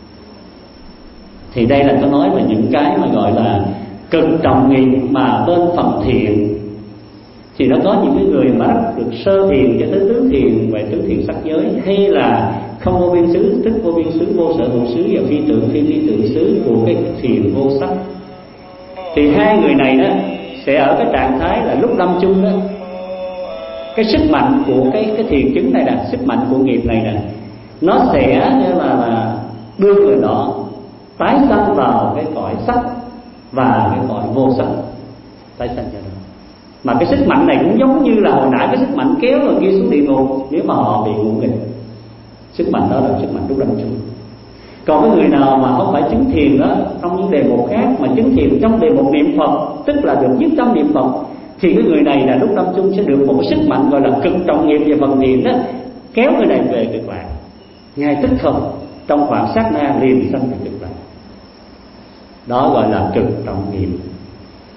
Speaker 4: Thì đây là tôi nói về những cái mà gọi là cực trọng nghiệp mà bên phần thiện. Thì nó có những cái người mà được sơ thiền cho tới tứ thiền về tứ thiền sắc giới, hay là không vô biên xứ, tức vô biên xứ, vô sở hữu xứ và phi tưởng phi phi tưởng xứ của cái thiền vô sắc. Thì hai người này đó sẽ ở cái trạng thái là lúc lâm chung đó, cái sức mạnh của cái cái thiền chứng này là sức mạnh của nghiệp này nè, nó sẽ như là, là đưa người đó tái sanh vào cái cõi sắc và cái cõi vô sắc, tái sanh cho đó. Mà cái sức mạnh này cũng giống như là hồi nãy cái sức mạnh kéo người kia xuống địa ngục nếu mà họ bị ngủ nghịch. Sức mạnh đó là sức mạnh lúc lâm chung. Còn cái người nào mà không phải chứng thiền đó trong những đề mục khác, mà chứng thiền trong đề mục niệm Phật, tức là được nhất tâm niệm Phật, thì cái người này là lúc lâm chung sẽ được một sức mạnh gọi là cực trọng nghiệp về phần thiền đó, kéo người này về cực lạc ngay tức không, trong khoảng sát na liền sanh về cực lạc. Đó gọi là cực trọng nghiệp.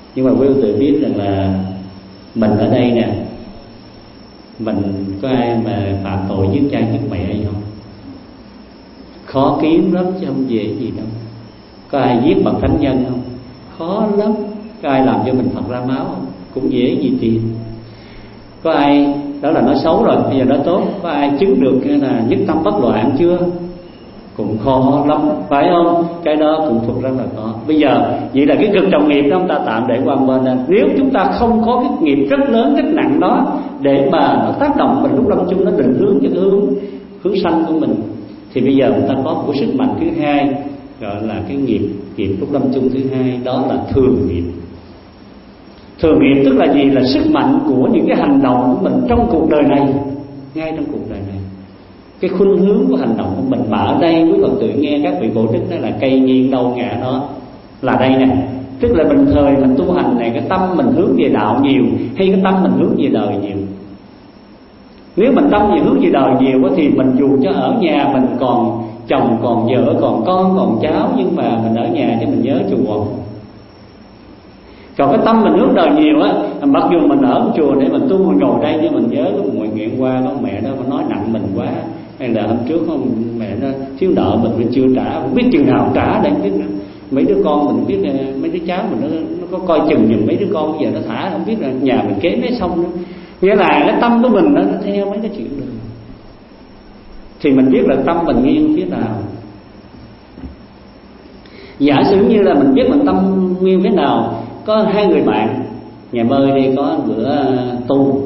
Speaker 4: Nhưng mà quý vị tự biết rằng là mình ở đây nè, mình có ai mà phạm tội giết cha giết mẹ hay không? Khó kiếm lắm chứ không dễ gì đâu. Có ai giết bằng thánh nhân không? Khó lắm. Có ai làm cho mình Phật ra máu không? Cũng dễ gì tiền. Có ai, đó là nói xấu rồi, bây giờ nói tốt. Có ai chứng được cái là nhất tâm bất loạn chưa? Cũng khó lắm, phải không? Cái đó cũng thuộc rất là khó. Bây giờ vậy là cái cực trọng nghiệp đó chúng ta tạm để qua bên đó. Nếu chúng ta không có cái nghiệp rất lớn, rất nặng đó để mà nó tác động mình lúc lâm chung, nó định hướng cho cái hướng hướng sanh của mình, thì bây giờ chúng ta có một cái sức mạnh thứ hai, gọi là cái nghiệp nghiệp lúc lâm chung thứ hai, đó là thường nghiệp. Thường nghiệp tức là gì? Là sức mạnh của những cái hành động của mình trong cuộc đời này, ngay trong cuộc đời này, cái khuynh hướng của hành động của mình. Mà ở đây quý Phật tử nghe các vị cổ đức nói là cây nghiêng đâu ngã đó, là đây nè. Tức là bình thời mình tu hành này, cái tâm mình hướng về đạo nhiều hay cái tâm mình hướng về đời nhiều? Nếu mình tâm về hướng về đời nhiều thì mình dù cho ở nhà mình còn chồng, còn vợ, còn con, còn cháu, nhưng mà mình ở nhà thì mình nhớ chùa. Còn cái tâm mình hướng đời nhiều á, mặc dù mình ở chùa để mình tu, mình ngồi đây nhưng mình nhớ có một nguyện qua có mẹ đó nó nói nặng mình quá, hay là hôm trước không mẹ nó thiếu nợ mình mình chưa trả, không biết chừng nào trả đây, biết nữa. Mấy đứa con mình biết, mấy đứa cháu mình nó, nó có coi chừng giùm mấy đứa con, bây giờ nó thả không biết là nhà mình kế mấy xong nữa. Nghĩa là cái tâm của mình nó, nó theo mấy cái chuyện đó, thì mình biết là tâm mình nghiêng phía nào. Giả sử như là mình biết mình tâm nghiêng phía nào. Có hai người bạn, ngày mơi đây có bữa tu,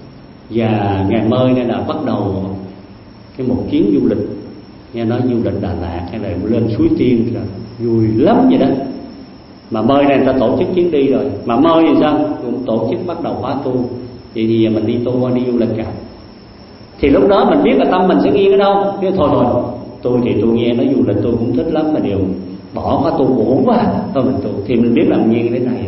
Speaker 4: và ngày mơi này là bắt đầu cái một chuyến du lịch, nghe nói du lịch Đà Lạt hay là lên Suối Tiên rồi vui lắm vậy đó. Mà mơi này người ta tổ chức chuyến đi rồi, mà mơi thì sao cũng tổ chức bắt đầu khóa tu. Vậy thì mình đi tu đi du lịch cả. Thì lúc đó mình biết là tâm mình sẽ nghiêng ở đâu. Thế thôi thôi, tôi thì tôi nghe nói du lịch tôi cũng thích lắm, mà điều bỏ khóa tu uổng quá, thôi mình tu. Thì mình biết là mình nghiêng thế này.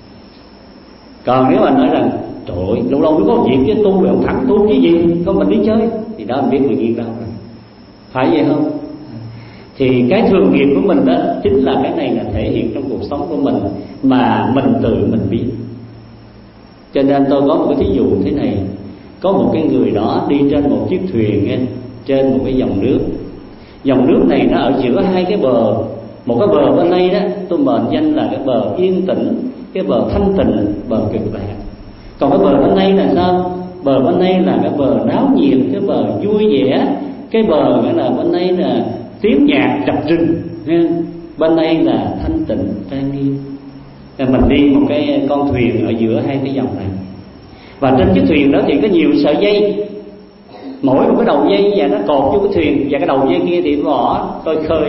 Speaker 4: Còn nếu mà nói rằng trời ơi, lâu lâu mới có việc với tu rồi ông thẳng tu cái gì, thôi mình đi chơi, thì đó mình biết mình nghiêng đâu rồi. Phải vậy không? Thì cái thường nghiệp của mình đó chính là cái này là thể hiện trong cuộc sống của mình mà mình tự mình biết. Cho nên tôi có một cái thí dụ thế này. Có một cái người đó đi trên một chiếc thuyền nghe, trên một cái dòng nước. Dòng nước này nó ở giữa hai cái bờ. Một cái bờ bên đây đó tôi mệnh danh là cái bờ yên tĩnh, cái bờ thanh tịnh, bờ cực lạc. Còn cái bờ bên đây là sao? Bờ bên đây là cái bờ náo nhiệt, cái bờ vui vẻ. Cái bờ cái là bên đây là tiếng nhạc chập rừng, bên đây là thanh tịnh trang nghiêm. Mình đi một cái con thuyền ở giữa hai cái dòng này, và trên chiếc thuyền đó thì có nhiều sợi dây, mỗi một cái đầu dây và nó cột vô cái thuyền, và cái đầu dây kia thì bỏ tôi khơi.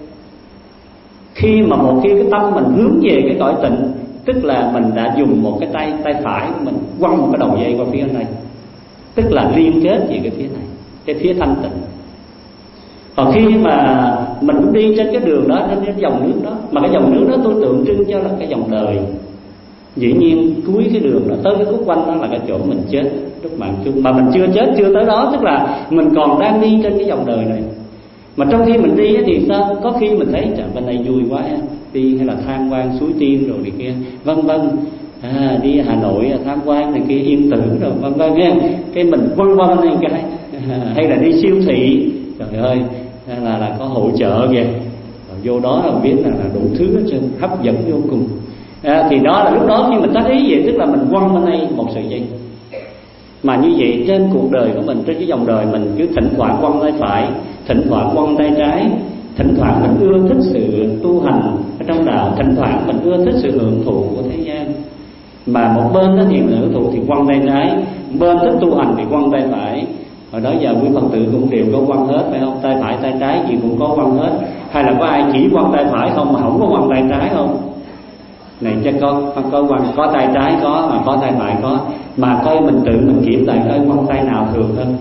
Speaker 4: Khi mà một khi cái tâm mình hướng về cái cõi tịnh, tức là mình đã dùng một cái tay tay phải của mình quăng một cái đầu dây qua phía này, tức là liên kết về cái phía này, cái phía thanh tịnh. Còn khi mà mình cũng đi trên cái đường đó, trên cái dòng nước đó, mà cái dòng nước đó tôi tượng trưng cho là cái dòng đời. Dĩ nhiên cuối cái đường đó tới cái khúc quanh đó là cái chỗ mình chết lúc mạng chung, mà mình chưa chết, chưa tới đó, tức là mình còn đang đi trên cái dòng đời này. Mà trong khi mình đi thì sao? Có khi mình thấy trời bên này vui quá, đi hay là tham quan Suối Tiên rồi này kia, vân vân. À, đi Hà Nội tham quan này kia yên tử rồi vân vân nha. Cái mình vân vân này cái à, hay là đi siêu thị, trời ơi là là có hội chợ kìa, vô đó là biết là, là đủ thứ hết trơn, hấp dẫn vô cùng. À, thì đó là lúc đó khi mình tác ý vậy, tức là mình quăng bên đây một sợi dây. Mà như vậy trên cuộc đời của mình, trên cái dòng đời mình cứ thỉnh thoảng quăng tay phải, thỉnh thoảng quăng tay trái, thỉnh thoảng mình ưa thích sự tu hành ở trong đạo, thỉnh thoảng mình ưa thích sự hưởng thụ của thế gian. Mà một bên đó thì mình hưởng thụ thì quăng tay trái, một bên thích tu hành thì quăng tay phải. Hồi đó giờ quý Phật tử cũng đều có quăng hết phải không? Tay phải tay trái gì cũng có quăng hết. Hay là có ai chỉ quăng tay phải không mà không có quăng tay trái không? Này chắc có có quăng, có tay trái có, mà có tay phải có. Mà coi mình tự mình kiểm lại coi quăng tay nào thường hơn.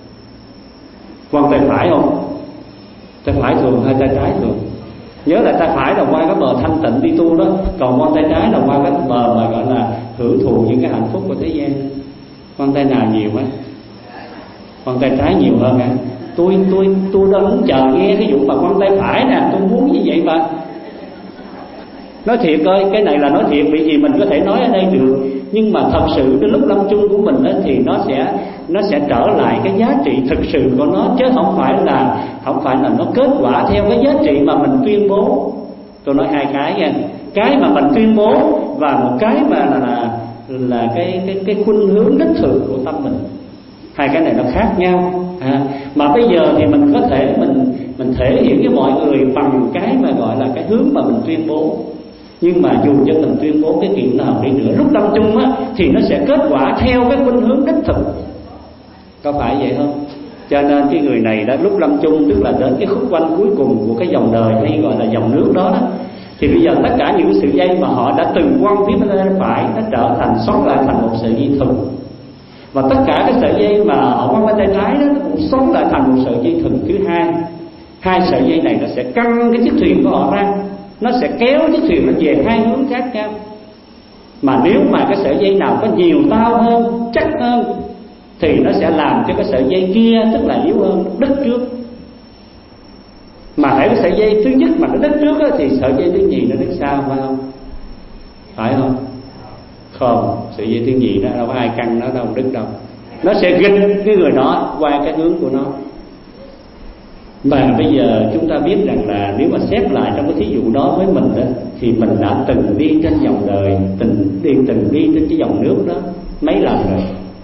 Speaker 4: Quăng tay phải không? Tay phải thường hay tay trái thường? Nhớ là tay phải là qua cái bờ thanh tịnh đi tu đó, còn quăng tay trái là qua cái bờ mà gọi là hưởng thụ những cái hạnh phúc của thế gian. Quăng tay nào nhiều á? Quăng tay trái nhiều hơn hả? Tôi tôi tôi đang muốn chờ nghe cái vụ mà quăng tay phải nè, tôi muốn như vậy mà. Nói thiệt coi, cái này là nói thiệt, bởi vì mình có thể nói ở đây được, nhưng mà thật sự đến lúc lâm chung của mình đó, thì nó sẽ nó sẽ trở lại cái giá trị thực sự của nó, chứ không phải là không phải là nó kết quả theo cái giá trị mà mình tuyên bố. Tôi nói hai cái nha, cái mà mình tuyên bố và một cái mà là là, là cái cái cái khuynh hướng đích thực của tâm mình. Hai cái này nó khác nhau. À, mà bây giờ thì mình có thể mình mình thể hiện với mọi người bằng cái mà gọi là cái hướng mà mình tuyên bố. Nhưng mà dù cho mình tuyên bố cái chuyện nào đi nữa, lúc lâm chung á thì nó sẽ kết quả theo cái khuynh hướng đích thực. Có phải vậy không? Cho nên cái người này đã lúc lâm chung, tức là đến cái khúc quanh cuối cùng của cái dòng đời hay gọi là dòng nước đó, đó thì bây giờ tất cả những sợi dây mà họ đã từng quăng phía bên tay phải nó trở thành xót lại thành một sợi dây thừng, và tất cả cái sợi dây mà họ quăng bên tay trái đó nó cũng xót lại thành một sợi dây thừng thứ hai. Hai sợi dây này nó sẽ căng cái chiếc thuyền của họ ra, nó sẽ kéo chiếc thuyền nó về hai hướng khác nhau. Mà nếu mà cái sợi dây nào có nhiều tao hơn, chắc hơn, thì nó sẽ làm cho cái sợi dây kia, tức là yếu hơn, đứt trước. Mà hãy cái sợi dây thứ nhất mà nó đứt trước đó, thì sợi dây thứ nhì nó đứt sau, phải không? Phải không? Không, sợi dây thứ nhì nó đâu có ai căng nó đâu đứt đâu. Nó sẽ gịch cái người đó qua cái hướng của nó. Và bây giờ chúng ta biết rằng là nếu mà xét lại trong cái thí dụ đó với mình đó, thì mình đã từng đi trên dòng đời, từng đi từng đi trên cái dòng nước đó mấy lần rồi,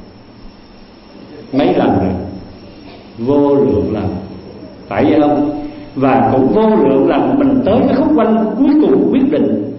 Speaker 4: mấy lần rồi, vô lượng lần, phải vậy không? Và cũng vô lượng lần mình tới cái khúc quanh cuối cùng quyết định,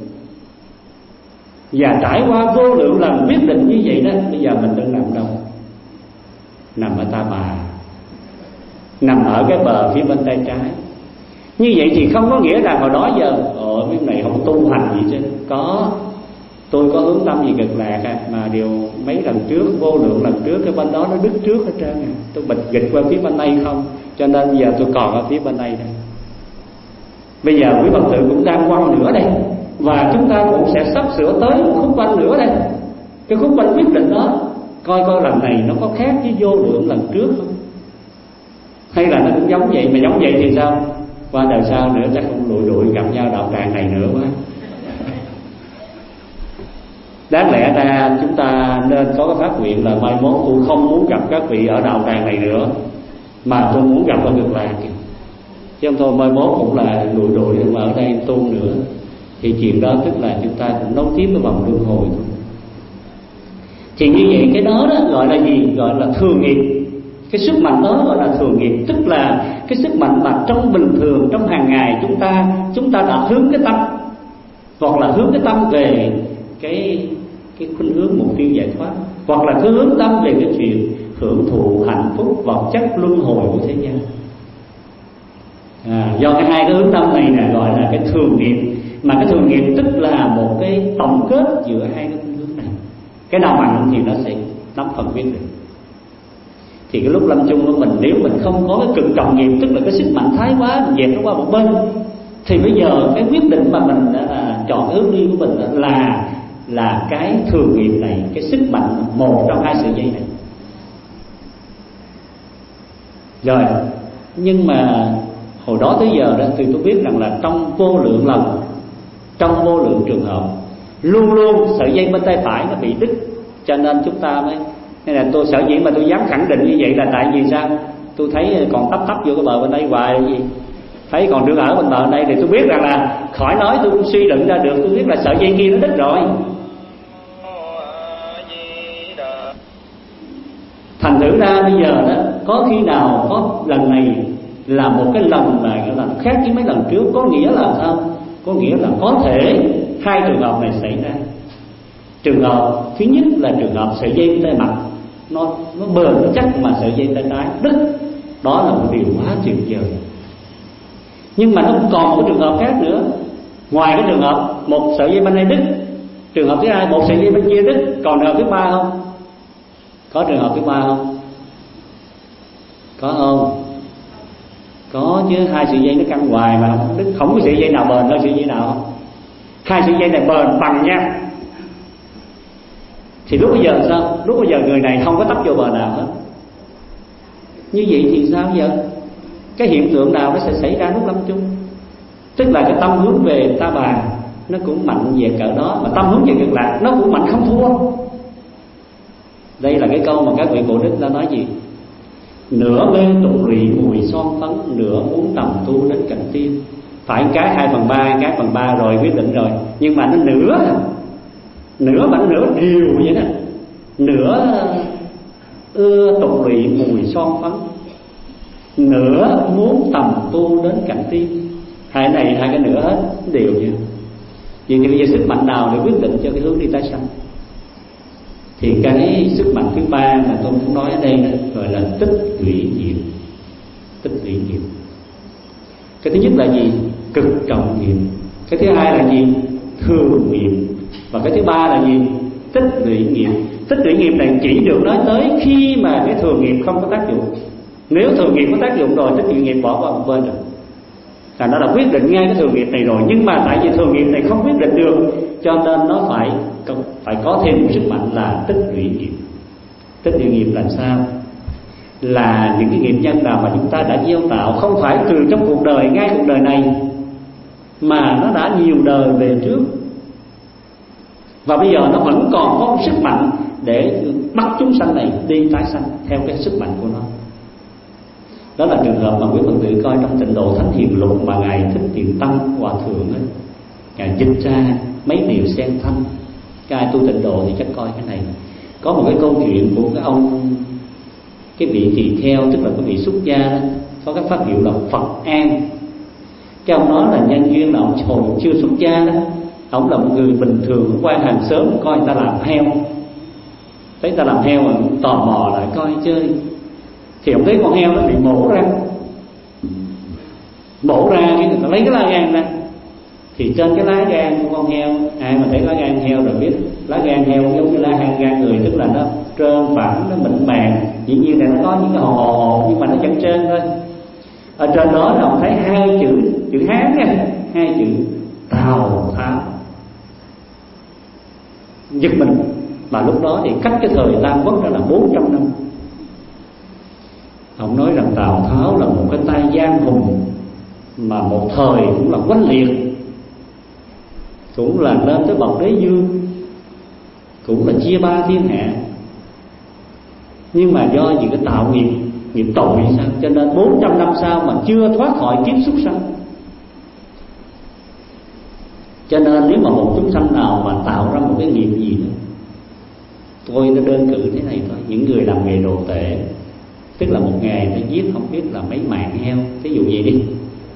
Speaker 4: và trải qua vô lượng lần quyết định như vậy đó. Bây giờ mình đang nằm đâu? Nằm ở Ta Bà, nằm ở cái bờ phía bên tay trái. Như vậy thì không có nghĩa rằng hồi đó giờ ở bên này không tu hành gì chứ. Có, tôi có hướng tâm gì cực lạc à, mà điều mấy lần trước, vô lượng lần trước cái bên đó nó đứt trước hết trơn à. Tôi bịch gịch qua phía bên đây không, cho nên giờ tôi còn ở phía bên đây đây. Bây giờ quý Phật tử cũng đang quăng nữa đây, và chúng ta cũng sẽ sắp sửa tới một khúc quanh nữa đây. Cái khúc quanh quyết định đó, coi coi lần này nó có khác với vô lượng lần trước không, hay là nó cũng giống vậy. Mà giống vậy thì sao? Qua đời sau nữa chắc không lụi lụi gặp nhau đạo tràng này nữa quá. Đáng lẽ ra chúng ta nên có cái phát nguyện là mai mốt tôi không muốn gặp các vị ở đạo tràng này nữa, mà tôi muốn gặp ở Cực Lạc. Chứ không thôi mai mốt cũng là lụi lụi mà ở đây tu nữa. Thì chuyện đó tức là chúng ta cũng nối tiếp cái vòng luân hồi thôi. Thì như vậy cái đó đó gọi là gì? Gọi là thường nghiệp. Cái sức mạnh đó gọi là thường nghiệp, tức là cái sức mạnh mà trong bình thường, trong hàng ngày chúng ta chúng ta đã hướng cái tâm, hoặc là hướng cái tâm về cái cái khuynh hướng mục tiêu giải thoát, hoặc là cứ hướng tâm về cái chuyện hưởng thụ hạnh phúc vật chất luân hồi của thế gian. À, do cái hai cái hướng tâm này là gọi là cái thường nghiệp, mà cái thường nghiệp tức là một cái tổng kết giữa hai cái khuynh hướng này. Cái nào mạnh thì nó sẽ nắm phần quyết định. Thì cái lúc lâm chung của mình, nếu mình không có cái cực trọng nghiệp, tức là cái sức mạnh thái quá, mình dẹp nó qua một bên, thì bây giờ cái quyết định mà mình đã là chọn hướng đi của mình là là cái thường nghiệp này, cái sức mạnh một trong hai sợi dây này. Rồi, nhưng mà hồi đó tới giờ đó thì tôi biết rằng là trong vô lượng lần, trong vô lượng trường hợp, luôn luôn sợi dây bên tay phải nó bị đứt. Cho nên chúng ta mới, nên là tôi sở dĩ mà tôi dám khẳng định như vậy là tại vì sao? Tôi thấy còn tấp tấp vô cái bờ bên đây hoài gì, thấy còn đương ở bên bờ bên đây thì tôi biết rằng là khỏi nói tôi cũng suy luận ra được, tôi biết là sợi dây kia nó đứt rồi. Thành thử ra bây giờ đó, có khi nào có lần này là một cái lần mà là khác với mấy lần trước, có nghĩa là sao? Có nghĩa là có thể hai trường hợp này xảy ra. Trường hợp thứ nhất là trường hợp sợi dây tay mặt nó nó bền nó chắc, mà sợi dây tay trái đứt, đó là một điều quá tuyệt vời. Nhưng mà nó cũng còn một trường hợp khác nữa. Ngoài cái trường hợp một sợi dây bên đây đứt, trường hợp thứ hai một sợi dây bên kia đứt, còn trường hợp thứ ba không? Có trường hợp thứ ba không? Có không? Có chứ, hai sợi dây nó căng hoài mà không đứt, không có sợi dây nào bền hơn sợi dây nào không? Hai sợi dây này bền bằng nha. Thì lúc bây giờ sao? Lúc bây giờ người này không có tấp vô bờ nào hết. Như vậy thì sao giờ? Cái hiện tượng nào nó sẽ xảy ra lúc lâm chung? Tức là cái tâm hướng về Ta Bà, nó cũng mạnh về cỡ đó, mà tâm hướng về cực lạc nó cũng mạnh không thua. Đây là cái câu mà các vị cổ đức đã nói gì: nửa mê tục rì mùi son phấn, nửa muốn tầm tu đến cảnh tiên. Phải cái hai phần ba, cái phần ba rồi quyết định rồi, nhưng mà nó nửa, nửa mà nửa điều vậy đó. Nửa ưa tục rì mùi son phấn, nửa muốn tầm tu đến cảnh tiên. Hai này hai cái nửa hết đều vậy. Vậy thì bây giờ sức mạnh nào để quyết định cho cái hướng đi tái sanh? Thì cái sức mạnh thứ ba mà tôi muốn nói ở đây đó, gọi là tích lũy nghiệp. Tích lũy nghiệp. Cái thứ nhất là gì? Cực trọng nghiệp. Cái thứ hai là gì? Thường nghiệp. Và cái thứ ba là gì? Tích lũy nghiệp. Tích lũy nghiệp này chỉ được nói tới khi mà cái thường nghiệp không có tác dụng. Nếu thường nghiệp có tác dụng rồi, tích lũy nghiệp bỏ qua một bên rồi. Thành ra là quyết định ngay cái thường nghiệp này rồi, nhưng mà tại vì thường nghiệp này không quyết định được, cho nên nó phải phải có thêm một sức mạnh là tích lũy nghiệp. Tích lũy nghiệp là sao? Là những cái nghiệp nhân nào mà chúng ta đã gieo tạo, không phải từ trong cuộc đời, ngay cuộc đời này, mà nó đã nhiều đời về trước, và bây giờ nó vẫn còn có một sức mạnh để bắt chúng sanh này đi tái sanh theo cái sức mạnh của nó. Đó là trường hợp mà quý Phật tử coi trong Tịnh Độ Thánh Hiền Lục mà Ngài Thích Tiền Tâm Hòa Thượng ấy, Ngài dịch ra mấy điều sen thanh. Cái ai tu Tịnh Độ thì chắc coi cái này. Có một cái câu chuyện của cái ông, cái vị tỳ kheo, tức là cái vị xuất gia đó, có cái pháp hiệu là Phật An. Cái ông nói là nhân duyên là ông hồi chưa xuất gia đó, ông là một người bình thường qua hàng xóm coi người ta làm heo, thấy người ta làm heo mà tò mò lại coi chơi. Thì ông thấy con heo nó bị mổ ra, mổ ra cái người ta lấy cái lá gan ra, thì trên cái lá gan của con heo, ai mà thấy lá gan heo rồi biết lá gan heo giống như lá gan gan người, tức là nó trơn phẳng, nó mịn màng. Dĩ nhiên là nó có những cái hồ hồ hồ nhưng mà nó vẫn trơn thôi. Ở trên đó là ông thấy hai chữ chữ Hán nha, hai chữ Tào Tháo. Giật mình. Mà lúc đó thì cách cái thời Tam Quốc đó là bốn trăm năm. Ông nói rằng Tào Tháo là một cái tay giang hùng mà một thời cũng là quánh liệt, cũng là lên tới bậc đế vương, cũng là chia ba thiên hạ. Nhưng mà do vì cái tạo nghiệp, nghiệp tội sao, cho nên bốn trăm năm sau mà chưa thoát khỏi kiếp súc sanh. Cho nên nếu mà một chúng sanh nào mà tạo ra một cái nghiệp gì đó, tôi nó đơn cử thế này thôi. Những người làm nghề đồ tể, tức là một ngày nó giết không biết là mấy mạng heo, ví dụ gì đi.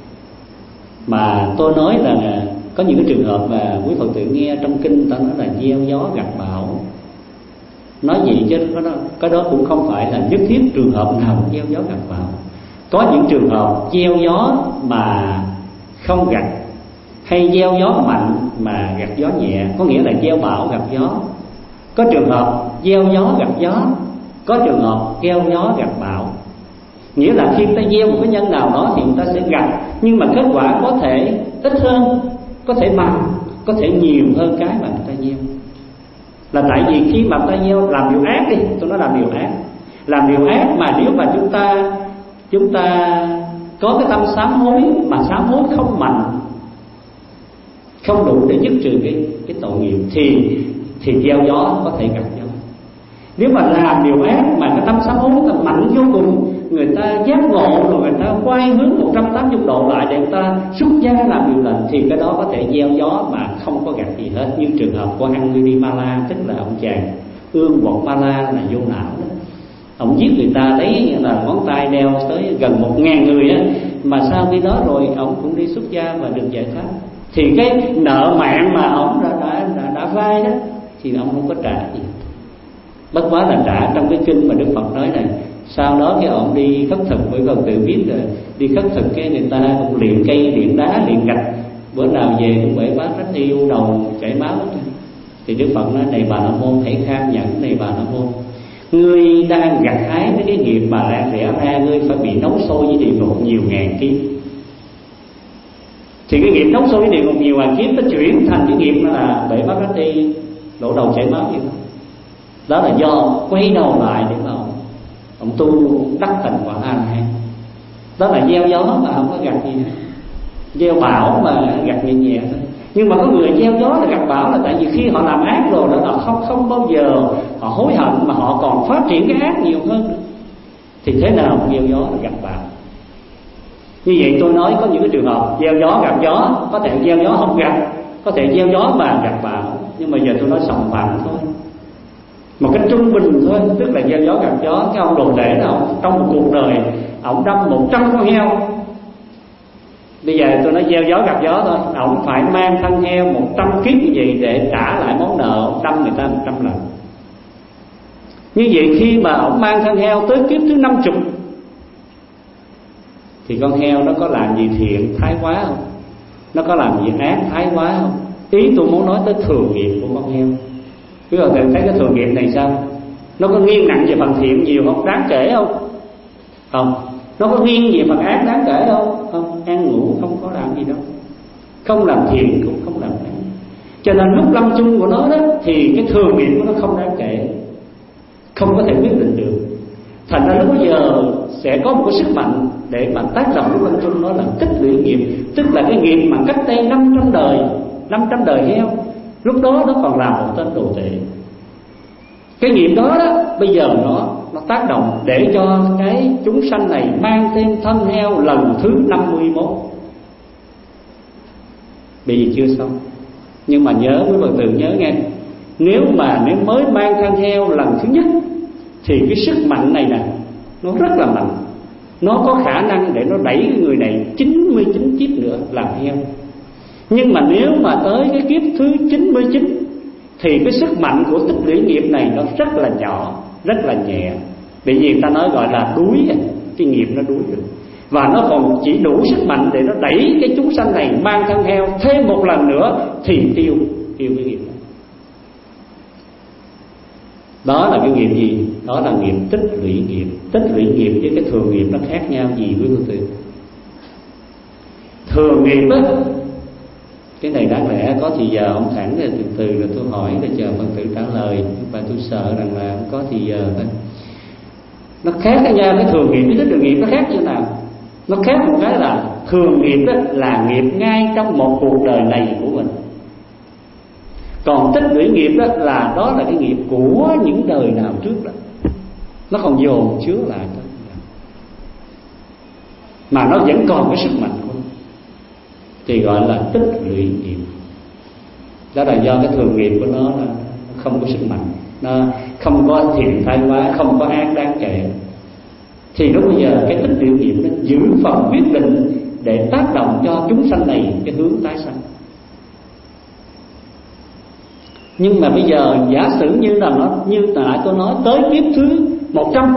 Speaker 4: Mà tôi nói là có những cái trường hợp mà quý Phật tử nghe trong kinh ta nói là gieo gió gặt bão. Nói gì chứ cái đó, cái đó cũng không phải là nhất thiết trường hợp nào cũng gieo gió gặt bão. Có những trường hợp gieo gió mà không gặt, hay gieo gió mạnh mà gặt gió nhẹ, có nghĩa là gieo bão gặt gió. Có trường hợp gieo gió gặt gió, có trường hợp gieo gió gặt bão. Nghĩa là khi ta gieo một cái nhân nào đó thì người ta sẽ gặt, nhưng mà kết quả có thể ít hơn, có thể bằng, có thể nhiều hơn cái mà người ta gieo. Là tại vì khi mà ta gieo làm điều ác đi, tôi nói làm điều ác, làm điều ác mà nếu mà chúng ta chúng ta có cái tâm sám hối mà sám hối không mạnh, không đủ để dứt trừ cái cái tội nghiệp, thì thì gieo gió có thể gặt gió. Nếu mà làm điều ác mà cái tâm sám hối nó mạnh vô cùng, người ta giác ngộ rồi người ta quay hướng một trăm tám mươi độ lại để người ta xuất gia làm điều lành, thì cái đó có thể gieo gió mà không có gặt gì hết. Như trường hợp của Angulimala, tức là ông chàng ương bột ma la là vô não đó. Ông giết người ta lấy là ngón tay đeo tới gần một ngàn người á, mà sau khi đó rồi ông cũng đi xuất gia và được giải thoát. Thì cái nợ mạng mà ông đã đã đã, đã vay đó thì ông không có trả gì. Bất quá là trả trong cái kinh mà Đức Phật nói này. Sau đó cái ông đi khất thực, với con tự biết rồi đi khất thực cái người ta cũng luyện cây, luyện đá, luyện gạch, bữa nào về cũng bể bát rách yêu đầu chảy máu. Thì Đức Phật nói: này Bà La Môn, hãy kham nhẫn. Này Bà La Môn, ngươi đang gặt hái với cái nghiệp mà lẽ lẽ ra ngươi phải bị nấu sôi với địa ngục nhiều ngàn kiếp. Thì cái nghiệp nấu sôi với địa ngục nhiều ngàn kiếp nó chuyển thành cái nghiệp là bể bát rách đi, đổ đầu chảy máu vậy. Đó là do quay đầu lại để mà ông, ông tu đắc thành quả A La Hán. Đó là gieo gió mà không có gặt gì hết, gieo bão mà gặt nhẹ nhẹ thôi. Nhưng mà có người gieo gió là gặp bão là tại vì khi họ làm ác rồi đó là không không bao giờ họ hối hận, mà họ còn phát triển cái ác nhiều hơn nữa. Thì thế nào cũng gieo gió là gặp bão. Như vậy tôi nói có những cái trường hợp gieo gió gặp gió, có thể gieo gió không gặp, có thể gieo gió mà gặp bão. Nhưng mà giờ tôi nói sòng phẳng thôi, một cách trung bình thôi, tức là gieo gió gặp gió. Cái ông đồ tể nào trong một cuộc đời ông đâm một trăm con heo, bây giờ tôi nói gieo gió gặp gió thôi, ông phải mang thân heo một trăm kiếp như vậy để trả lại món nợ đâm người ta một trăm lần. Như vậy khi mà ông mang thân heo tới kiếp thứ năm chục thì con heo nó có làm gì thiện thái quá không? Nó có làm gì ác thái quá không? Ý tôi muốn nói tới thường nghiệp của con heo. Quý vị thấy cái thường nghiệp này sao? Nó có nghiêng nặng về phần thiện nhiều không? Đáng kể không? Không. Nó có nghiêng về phần ác đáng kể không? Không. Ăn ngủ không có làm gì đâu, không làm thiện cũng không làm ác. Cho nên lúc lâm chung của nó đó thì cái thường nghiệp của nó không đáng kể, không có thể quyết định được. Thành ra lúc bây giờ sẽ có một cái sức mạnh để mà tác động lúc lâm chung, nó là tích lũy nghiệp. Tức là cái nghiệp mà cách đây năm trăm đời, năm trăm đời heo, lúc đó nó còn là một tên đồ tể. Cái nghiệp đó đó bây giờ nó nó tác động để cho cái chúng sanh này mang thêm thân heo lần thứ năm mươi mốt. Bây giờ chưa xong, nhưng mà nhớ quý Phật tử nhớ nghe, nếu mà nếu mới mang thân heo lần thứ nhất thì cái sức mạnh này nè nó rất là mạnh, nó có khả năng để nó đẩy cái người này chín mươi chín kiếp nữa làm heo. Nhưng mà nếu mà tới cái kiếp thứ chín mươi chín thì cái sức mạnh của tích lũy nghiệp này nó rất là nhỏ, rất là nhẹ. Bởi vì người ta nói gọi là đuối, cái nghiệp nó đuối được. Và nó còn chỉ đủ sức mạnh để nó đẩy cái chúng sanh này mang thân heo thêm một lần nữa thì tiêu, tiêu cái nghiệp đó. Đó là cái nghiệp gì? Đó là nghiệp tích lũy nghiệp. Tích lũy nghiệp với cái thường nghiệp nó khác nhau gì với Phật tử? Thường nghiệp á, cái này đáng lẽ có thì giờ ông thẳng rồi từ từ rồi tôi hỏi để chờ Phật tử trả lời, và tôi sợ rằng là không có thì giờ thôi. Nó khác cái nha, cái thường nghiệp với tích lũy nghiệp nó khác như nào? Nó khác một cái là thường nghiệp đó là nghiệp ngay trong một cuộc đời này của mình, còn tích lũy nghiệp đó là đó là cái nghiệp của những đời nào trước đó, nó còn dồn chứa lại thôi, mà nó vẫn còn cái sức mạnh của nó, thì gọi là tích lũy nghiệp. Đó là do cái thường nghiệp của nó là không có sức mạnh, nó không có thiện thái quá, không có ác đáng kể. Thì lúc bây giờ cái tích lũy nghiệp nó giữ phần quyết định để tác động cho chúng sanh này cái hướng tái sanh. Nhưng mà bây giờ giả sử như là nó như nãy tôi nói tới kiếp thứ một trăm,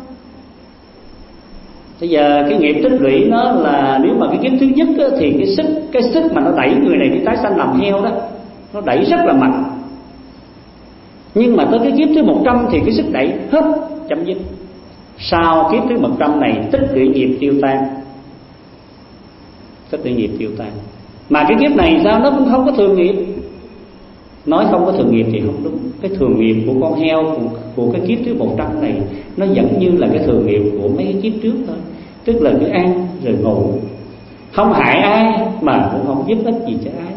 Speaker 4: bây giờ cái nghiệp tích lũy nó là nếu mà cái kiếp thứ nhất á, thì cái sức cái sức mà nó đẩy người này đi tái sanh làm heo đó nó đẩy rất là mạnh. Nhưng mà tới cái kiếp thứ một trăm thì cái sức đẩy hết, chấm dứt. Sau kiếp thứ một trăm này tích lũy nghiệp tiêu tan, tích lũy nghiệp tiêu tan. Mà cái kiếp này sao nó cũng không có thường nghiệp. Nói không có thường nghiệp thì không đúng. Cái thường nghiệp của con heo của, của cái kiếp thứ một trăm này nó vẫn như là cái thường nghiệp của mấy cái kiếp trước thôi. Tức là cứ ăn rồi ngủ, không hại ai mà cũng không giúp ích gì cho ai.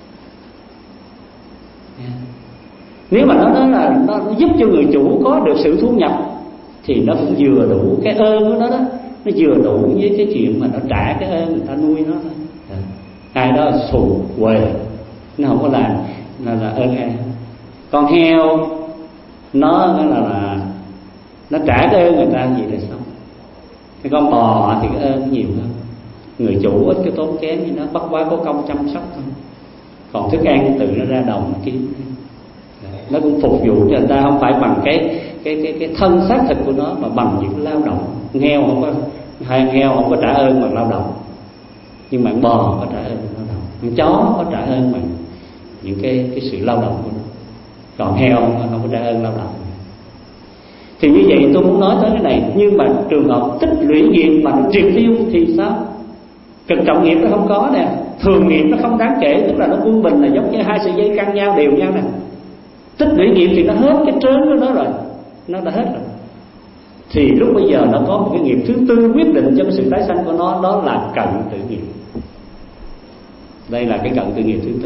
Speaker 4: Nếu mà nó nói là nó giúp cho người chủ có được sự thu nhập thì nó cũng vừa đủ cái ơn của nó đó, nó vừa đủ với cái chuyện mà nó trả cái ơn người ta nuôi nó thôi. Ai đó xù quề nó không có làm là, là ơn ai. Con heo nó là, là nó trả cái ơn người ta gì là xong. Cái con bò thì cái ơn nhiều hơn, người chủ ít cái tốn kém như nó, bất quá có công chăm sóc thôi. Còn thức ăn tự nó ra đồng kiếm, nó cũng phục vụ cho người ta, không phải bằng cái cái cái cái thân xác thịt của nó mà bằng những lao động. Heo không có, hai heo không có trả ơn bằng lao động, nhưng mà bò có trả ơn bằng lao động, con chó có trả ơn bằng những cái cái sự lao động của nó, còn heo không, không có trả ơn lao động. Thì như vậy tôi muốn nói tới cái này. Nhưng mà trường hợp tích lũy nghiệp mà nó triệt tiêu thì sao? Cực trọng nghiệp nó không có nè, thường nghiệp nó không đáng kể, tức là nó quân bình, là giống như hai sợi dây căng nhau đều nhau nè. Tích lũy nghiệp thì nó hết cái trớn của nó rồi, nó đã hết rồi. Thì lúc bây giờ nó có một cái nghiệp thứ tư quyết định cho cái sự tái sanh của nó, đó là cận tử nghiệp. Đây là cái cận tự nghiệp thứ tư.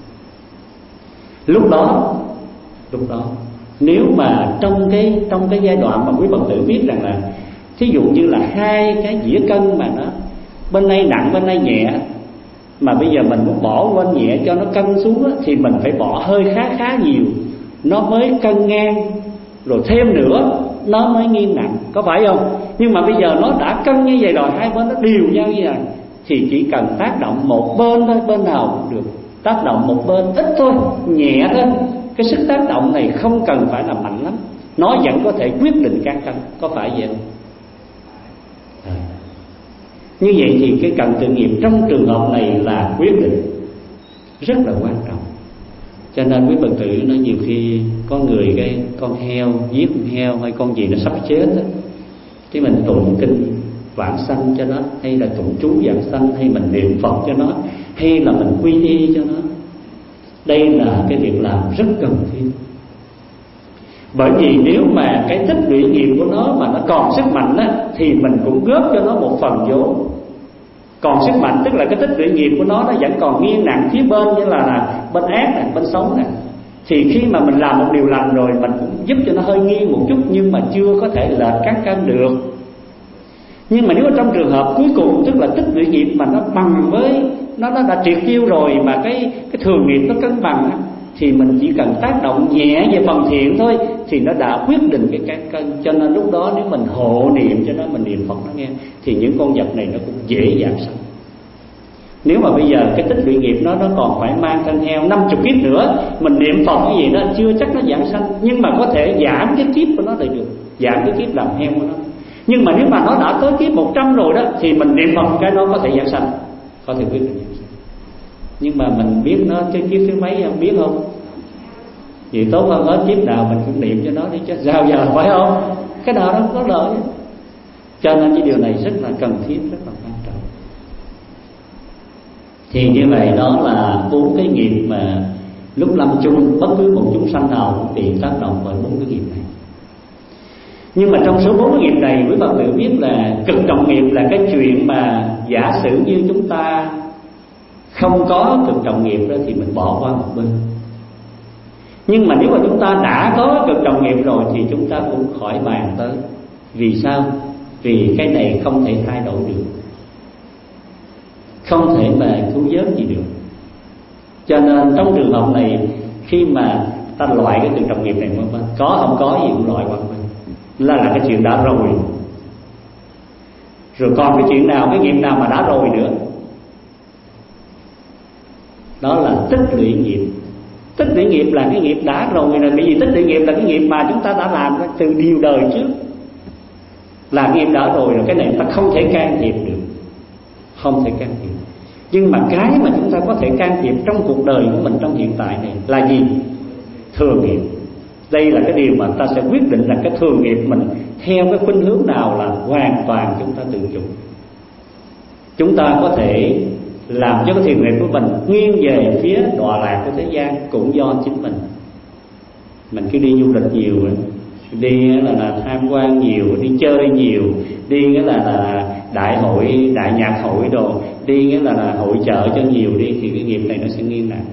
Speaker 4: Lúc đó lúc đó nếu mà trong cái trong cái giai đoạn mà quý Phật tử biết rằng là thí dụ như là hai cái dĩa cân mà nó bên đây nặng bên đây nhẹ, mà bây giờ mình muốn bỏ bên nhẹ cho nó cân xuống á, thì mình phải bỏ hơi khá khá nhiều nó mới cân ngang, rồi thêm nữa nó mới nghiêng nặng, có phải không? Nhưng mà bây giờ nó đã cân như vậy rồi, hai bên nó đều nhau như vậy, thì chỉ cần tác động một bên thôi, bên nào cũng được. Tác động một bên ít thôi, nhẹ thôi. Cái sức tác động này không cần phải là mạnh lắm, nó vẫn có thể quyết định các cân, có phải vậy không? À. Như vậy thì cái cận tự nghiệp trong trường hợp này là quyết định rất là quan trọng. Cho nên quý Phật tử nói nhiều khi có người cái con heo, giết con heo hay con gì nó sắp chết đó, thì mình tụng kinh vãng sanh cho nó, hay là tụng chú vãng sanh, hay mình niệm Phật cho nó, hay là mình quy y cho nó. Đây là cái việc làm rất cần thiết. Bởi vì nếu mà cái tích lũy nghiệp của nó mà nó còn sức mạnh á, thì mình cũng góp cho nó một phần vốn. Còn sức mạnh tức là cái tích lũy nghiệp của nó nó vẫn còn nghiêng nặng phía bên, như là, là bên ác này, bên xấu này. Thì khi mà mình làm một điều lành rồi, mình cũng giúp cho nó hơi nghiêng một chút, nhưng mà chưa có thể lệch các cân được. Nhưng mà nếu trong trường hợp cuối cùng, tức là tích lũy nghiệp mà nó bằng với nó nó đã triệt tiêu rồi, mà cái cái thường nghiệp nó cân bằng á, thì mình chỉ cần tác động nhẹ về phần thiện thôi, thì nó đã quyết định cái cán cân. Cho nên lúc đó nếu mình hộ niệm cho nó, mình niệm Phật nó nghe, thì những con vật này nó cũng dễ giảm sanh. Nếu mà bây giờ cái tích lũy nghiệp nó nó còn phải mang thân heo năm mươi kiếp nữa, mình niệm Phật cái gì đó chưa chắc nó giảm sanh, nhưng mà có thể giảm cái kiếp của nó lại được, giảm cái kiếp làm heo của nó. Nhưng mà nếu mà nó đã tới kiếp một trăm rồi đó, thì mình niệm Phật cái nó có thể giảm sanh, có thể quyết định giảm sanh. Nhưng mà mình biết nó tới kiếp thứ mấy không biết không? Vì tốt hơn hết kiếp nào mình cũng niệm cho nó đi chứ sao giờ, phải không? Cái nào nó có lợi. Cho nên cái điều này rất là cần thiết, rất là quan trọng. Thì như vậy đó là bốn cái nghiệp mà lúc lâm chung bất cứ một chúng sanh nào cũng bị tác động bởi bốn cái nghiệp này. Nhưng mà trong số bốn cái nghiệp này, quý Phật tử biết là cực trọng nghiệp là cái chuyện mà giả sử như chúng ta không có cực trọng nghiệp đó thì mình bỏ qua một bên. Nhưng mà nếu mà chúng ta đã có cực trọng nghiệp rồi thì chúng ta cũng khỏi bàn tới. Vì sao? Vì cái này không thể thay đổi được, không thể mà cứu vớt gì được. Cho nên trong trường hợp này, khi mà ta loại cái cực trọng nghiệp này qua bên, có không có gì cũng loại qua bên, là là cái chuyện đã rồi. Rồi còn cái chuyện nào, cái nghiệp nào mà đã rồi nữa, đó là tích lũy nghiệp. Tích lũy nghiệp là cái nghiệp đã rồi rồi, bởi vì tích lũy nghiệp là cái nghiệp mà chúng ta đã làm từ nhiều đời trước, là nghiệp đã rồi rồi, cái này ta không thể can thiệp được, không thể can thiệp. Nhưng mà cái mà chúng ta có thể can thiệp trong cuộc đời của mình trong hiện tại này là gì? Thường nghiệp. Đây là cái điều mà ta sẽ quyết định là cái thường nghiệp mình theo cái khuynh hướng nào là hoàn toàn chúng ta tự chủ. Chúng ta có thể làm cho cái thiền nghiệp của mình nghiêng về phía đọa lạc của thế gian cũng do chính mình. Mình cứ đi du lịch nhiều, đi là, là tham quan nhiều, đi chơi nhiều, đi nghĩa là, là đại hội, đại nhạc hội đồ, đi nghĩa là, là hội chợ cho nhiều đi, thì cái nghiệp này nó sẽ nghiêng nặng.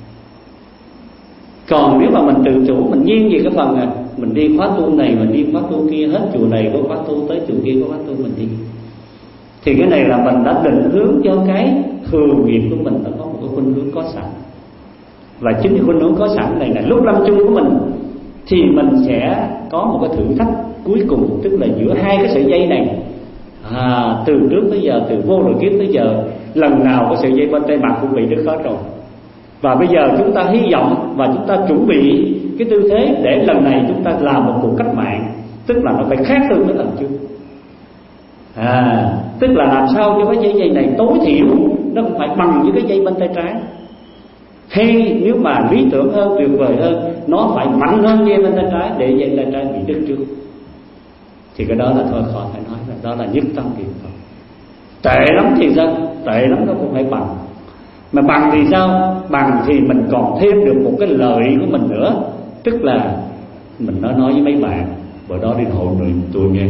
Speaker 4: Còn nếu mà mình tự chủ, mình nghiêng về cái phần à, mình đi khóa tu này, mình đi khóa tu kia, hết chùa này có khóa tu, tới chùa kia có khóa tu, mình đi, thì cái này là mình đã định hướng cho cái thường nghiệp của mình đã có một cái khuynh hướng có sẵn. Và chính cái khuynh hướng có sẵn này là lúc lâm chung của mình thì mình sẽ có một cái thử thách cuối cùng, tức là giữa hai cái sợi dây này, à, từ trước tới giờ, từ vô lượng kiếp tới giờ, lần nào cái sợi dây bên tay mặt cũng bị đứt hết rồi. Và bây giờ chúng ta hy vọng và chúng ta chuẩn bị cái tư thế để lần này chúng ta làm một cuộc cách mạng, tức là nó phải khác từ cái lần trước. À, tức là làm sao cho cái dây dây này tối thiểu nó cũng phải bằng với cái dây bên tay trái, hay nếu mà lý tưởng hơn, tuyệt vời hơn, nó phải mạnh hơn dây bên tay trái để dây tay trái bị đứt trước. Thì cái đó là thôi khỏi phải nói, là đó là nhất tâm niệm Phật. Tệ lắm thì sao? Tệ lắm nó cũng phải bằng. Mà bằng thì sao? Bằng thì mình còn thêm được một cái lợi của mình nữa, tức là mình nói nói với mấy bạn bữa đó đi hộ niệm tôi nghe.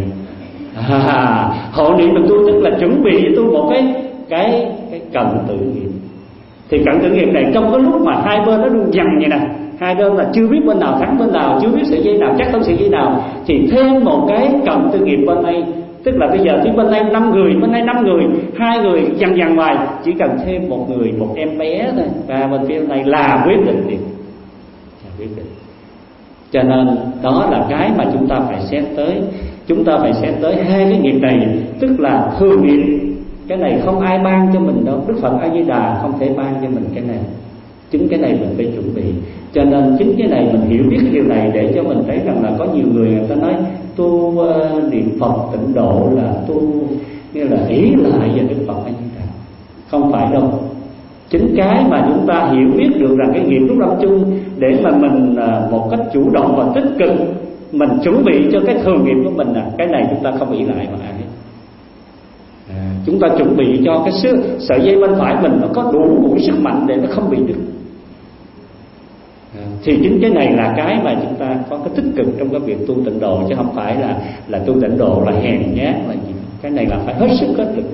Speaker 4: À, hộ niệm mình tu tức là chuẩn bị cho tôi một cái cái cái cần tự nghiệp. Thì cận tử nghiệp này trong cái lúc mà hai bên nó đương dằn vậy nè, hai bên là chưa biết bên nào thắng bên nào, chưa biết sợi dây nào chắc thắng sợi dây nào, thì thêm một cái cận tử nghiệp bên đây, tức là bây giờ thì bên đây năm người, bên đây năm người, hai người dằn dằn ngoài, chỉ cần thêm một người, một em bé thôi, và bên phía này là quyết định liền, là quyết định. Cho nên đó là cái mà chúng ta phải xét tới, chúng ta phải xét tới hai cái nghiệp này, tức là thường nghiệp. Cái này không ai ban cho mình đâu, Đức Phật A Di Đà không thể ban cho mình cái này. Chính cái này mình phải chuẩn bị. Cho nên chính cái này mình hiểu biết cái điều này để cho mình thấy rằng là có nhiều người người ta nói tu uh, niệm Phật tịnh độ là tu như là ý lại về Đức Phật A Di Đà. Không phải đâu. Chính cái mà chúng ta hiểu biết được rằng cái nghiệp lúc lâm chung để mà mình uh, một cách chủ động và tích cực mình chuẩn bị cho cái thường nghiệp của mình, à, cái này chúng ta không ý lại mà ai hết. À, chúng ta chuẩn bị cho cái sự, sợi dây bên phải mình nó có đủ đủ sức mạnh để nó không bị đứt. À, thì chính cái này là cái mà chúng ta có cái tích cực trong cái việc tu tịnh độ, chứ không phải là là tu tịnh độ là hèn nhát là gì. Cái này là phải hết sức hết lực.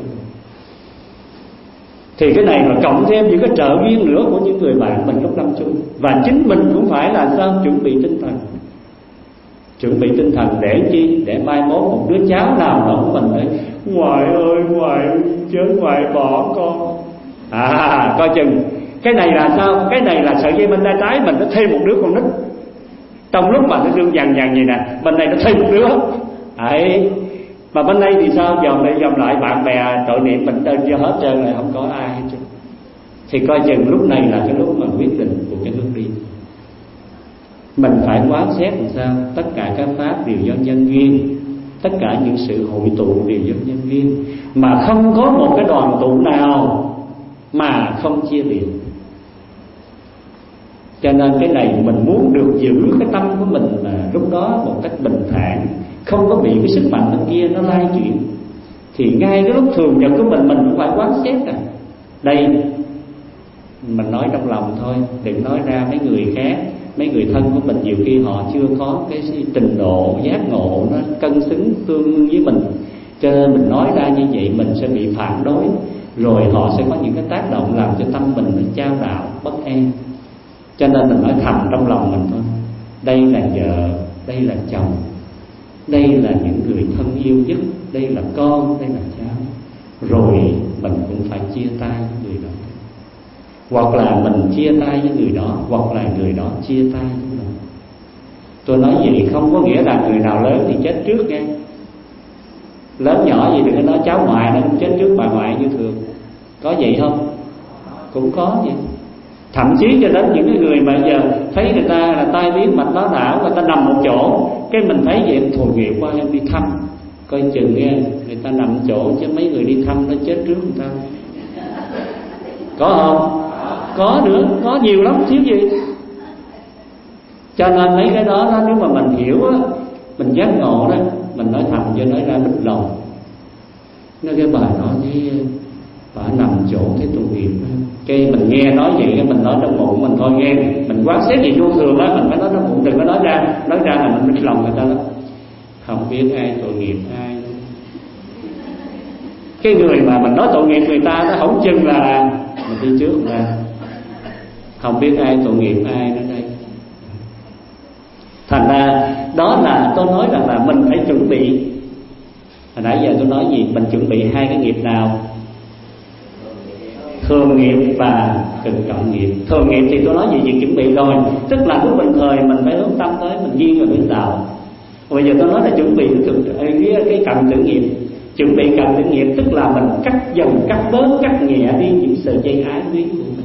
Speaker 4: Thì cái này là cộng thêm những cái trợ duyên nữa của những người bạn mình lúc lâm chung, và chính mình cũng phải là sao chuẩn bị tinh thần. Chuẩn bị tinh thần để chi? Để mai mốt một đứa cháu nào đó của mình nói ngoại ơi ngoại chớ ngoại bỏ con. À coi chừng cái này là sao? Cái này là sợi dây bên tay trái mình nó thêm một đứa con nít. Trong lúc mà nó đương dằn dằn vậy nè, bên này nó thêm một đứa. Đấy. Mà bên đây thì sao? Dòm đây dòm lại bạn bè tội niệm mình đơn cho hết trơn này, không có ai hết trơn. Thì coi chừng lúc này là cái lúc mà quyết định của cái hướng đi. Mình phải quán xét làm sao? Tất cả các pháp đều do nhân duyên, tất cả những sự hội tụ đều do nhân duyên, mà không có một cái đoàn tụ nào mà không chia biệt. Cho nên cái này mình muốn được giữ cái tâm của mình mà lúc đó một cách bình thản, không có bị cái sức mạnh bên kia nó lai chuyển, thì ngay cái lúc thường nhật của mình mình cũng phải quán xét à. Đây mình nói trong lòng thôi, đừng nói ra mấy người khác. Mấy người thân của mình nhiều khi họ chưa có cái trình độ giác ngộ nó cân xứng tương với mình, cho nên mình nói ra như vậy mình sẽ bị phản đối, rồi họ sẽ có những cái tác động làm cho tâm mình nó chao đảo bất an. Cho nên mình nói thầm trong lòng mình thôi, đây là vợ, đây là chồng, đây là những người thân yêu nhất, đây là con, đây là cháu, rồi mình cũng phải chia tay với người đó. Hoặc là mình chia tay với người đó, hoặc là người đó chia tay với mình. Tôi nói vậy không có nghĩa là người nào lớn thì chết trước nghe. Lớn nhỏ gì đừng có nói cháu ngoại nó cũng chết trước bà ngoại như thường. Có vậy không? Cũng có vậy. Thậm chí cho đến những cái người mà giờ thấy người ta là tai biến mạch máu não, người ta nằm một chỗ, cái mình thấy vậy thôi nghiệp qua em đi thăm, coi chừng nghe, người ta nằm một chỗ chứ mấy người đi thăm nó chết trước người ta. Có không? Có nữa, có nhiều lắm, thiếu gì. Cho nên mấy cái đó, đó nếu mà mình hiểu á, mình giác ngộ đó, mình nói thầm cho nói ra bích lòng. Nói cái bà nói với bà nằm chỗ cái tội nghiệp đó. Cái mình nghe nói vậy, cái mình nói trong bụng mình thôi nghe, mình quán xét gì vô thường á, mình phải nói trong bụng, đừng có nói ra, nói ra là mình bích lòng người ta đó. Không biết ai tội nghiệp ai. Cái người mà mình nói tội nghiệp người ta nó không chừng là mình đi trước ra. Không biết ai tội nghiệp ai nữa đây. Thành ra đó là tôi nói rằng là mình phải chuẩn bị. Hồi nãy giờ tôi nói gì? Mình chuẩn bị hai cái nghiệp nào? Thường nghiệp và cực trọng nghiệp. Thường nghiệp thì tôi nói gì việc chuẩn bị rồi, tức là lúc bình thời mình phải hướng tâm tới, mình nghiêng về hướng đạo. Bây giờ tôi nói là chuẩn bị cái, cái cận tử nghiệp. Chuẩn bị cận tử nghiệp tức là mình cắt dần, cắt bớt, cắt nhẹ đi những sợi dây ái luyến của mình.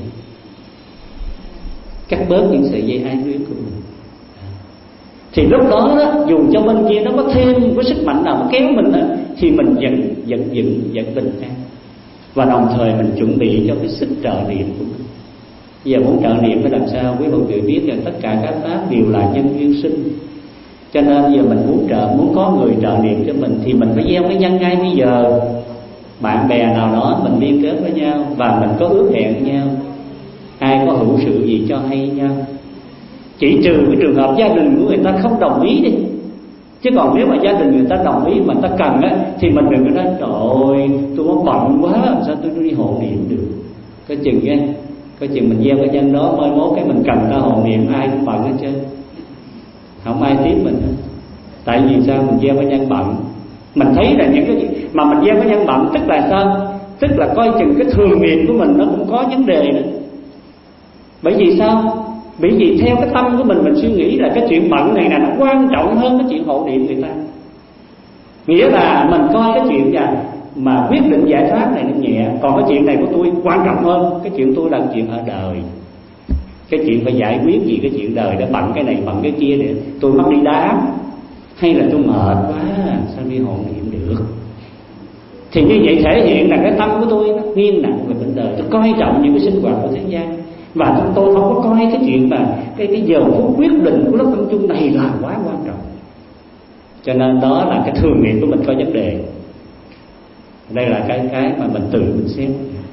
Speaker 4: Cắt bớt những sợi dây ái luyến của mình. Thì lúc đó, đó dù cho bên kia nó có thêm cái sức mạnh nào nó kéo mình đó, thì mình vẫn vẫn vẫn vẫn bình an. Và đồng thời mình chuẩn bị cho cái sức trợ niệm của mình. Bây giờ muốn trợ niệm phải làm sao? Quý Phật tử biết rằng tất cả các pháp đều là nhân duyên sinh. Cho nên giờ mình muốn trợ, muốn có người trợ niệm cho mình thì mình phải gieo cái nhân ngay bây giờ. Bạn bè nào đó mình liên kết với nhau và mình có ước hẹn với nhau. Ai có hữu sự gì cho hay nhau. Chỉ trừ cái trường hợp gia đình của người ta không đồng ý đi. Chứ còn nếu mà gia đình người ta đồng ý mà ta cần á, thì mình đừng có nói trời ơi tôi có bận quá làm sao tôi đi hộ niệm được. Cái chừng nghe Có chuyện mình gieo cái nhân đó, mai mốt cái mình cần ta hộ niệm ai cũng bận hết trơn, không ai tiếp mình hết. Tại vì sao? Mình gieo cái nhân bận. Mình thấy là những cái mà mình gieo cái nhân bận tức là sao? Tức là coi chừng cái thường nghiệp của mình nó cũng có vấn đề nữa. Bởi vì sao? Bởi vì theo cái tâm của mình, mình suy nghĩ là cái chuyện bận này là nó quan trọng hơn cái chuyện hộ niệm người ta. Nghĩa là mình coi cái chuyện gì mà quyết định giải thoát này nó nhẹ, còn cái chuyện này của tôi quan trọng hơn. Cái chuyện tôi là chuyện ở đời, cái chuyện phải giải quyết gì cái chuyện đời đó, bận cái này bận cái kia để tôi mất đi đám, hay là tôi mệt quá sao đi hộ niệm được. Thì như vậy thể hiện là cái tâm của tôi nó nghiêng nặng về vấn đề, tôi coi trọng những cái sinh hoạt của thế gian, và tôi không có coi cái chuyện mà cái cái giờ phút quyết định của lớp tâm chung này là quá quan trọng. Cho nên đó là cái thường nghiệp của mình có vấn đề. Đây là cái cái mà mình tự mình xem.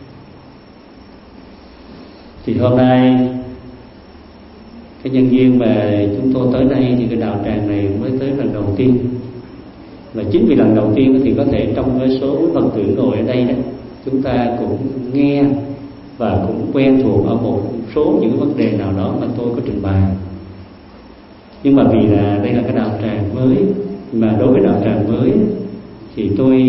Speaker 4: Thì hôm nay cái nhân duyên mà chúng tôi tới đây thì cái đạo tràng này mới tới lần đầu tiên. Và chính vì lần đầu tiên thì có thể trong cái số Phật tử ngồi ở đây đó, chúng ta cũng nghe và cũng quen thuộc ở một số những vấn đề nào đó mà tôi có trình bày. Nhưng mà vì là đây là cái đạo tràng mới, mà đối với đạo tràng mới thì tôi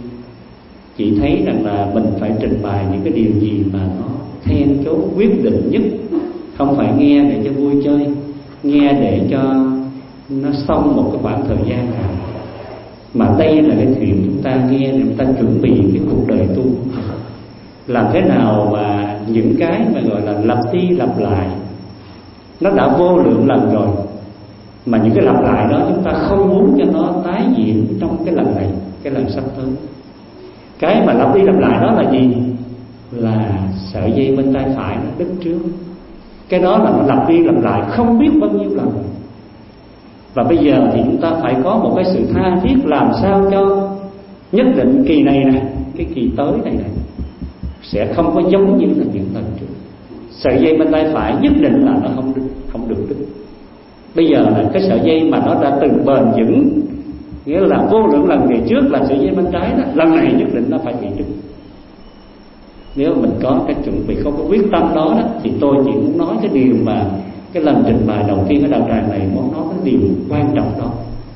Speaker 4: chỉ thấy rằng là mình phải trình bày những cái điều gì mà nó then chốt quyết định nhất. Không phải nghe để cho vui chơi, nghe để cho nó xong một cái khoảng thời gian nào, mà đây là cái chuyện chúng ta nghe để chúng ta chuẩn bị cái cuộc đời tu. Làm thế nào mà những cái mà gọi là lặp đi lặp lại nó đã vô lượng lần rồi, mà những cái lặp lại đó chúng ta không muốn cho nó tái diễn trong cái lần này, cái lần sắp tới. Cái mà lặp đi lặp lại đó là gì? Là sợi dây bên tay phải nó đứt trước. Cái đó là nó lặp đi lặp lại không biết bao nhiêu lần. Và bây giờ thì chúng ta phải có một cái sự tha thiết, làm sao cho nhất định kỳ này này, cái kỳ tới này này sẽ không có giống như là những lần trước. Sợi dây bên tay phải nhất định là nó không đứt, không được đứt. Bây giờ là cái sợi dây mà nó đã từng bền vững, nghĩa là vô lượng lần ngày trước là sợi dây bên trái đó, lần này nhất định nó phải bị đứt. Nếu mình có cái chuẩn bị, không có quyết tâm đó, đó thì tôi chỉ muốn nói cái điều mà cái lần trình bày đầu tiên ở đạo tràng này muốn nói cái điều quan trọng đó.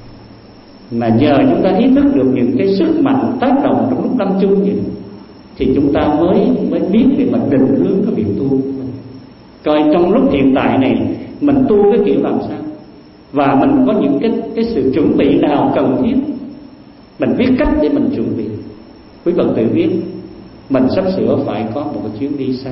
Speaker 4: Mà nhờ chúng ta ý thức được những cái sức mạnh tác động trong lúc tâm chung vậy, thì chúng ta mới mới biết để mình định hướng cái việc tu. Coi trong lúc hiện tại này mình tu cái kiểu làm sao, và mình có những cái cái sự chuẩn bị nào cần thiết, mình biết cách để mình chuẩn bị. Quý Phật tử biết mình sắp sửa phải có một cái chuyến đi xa,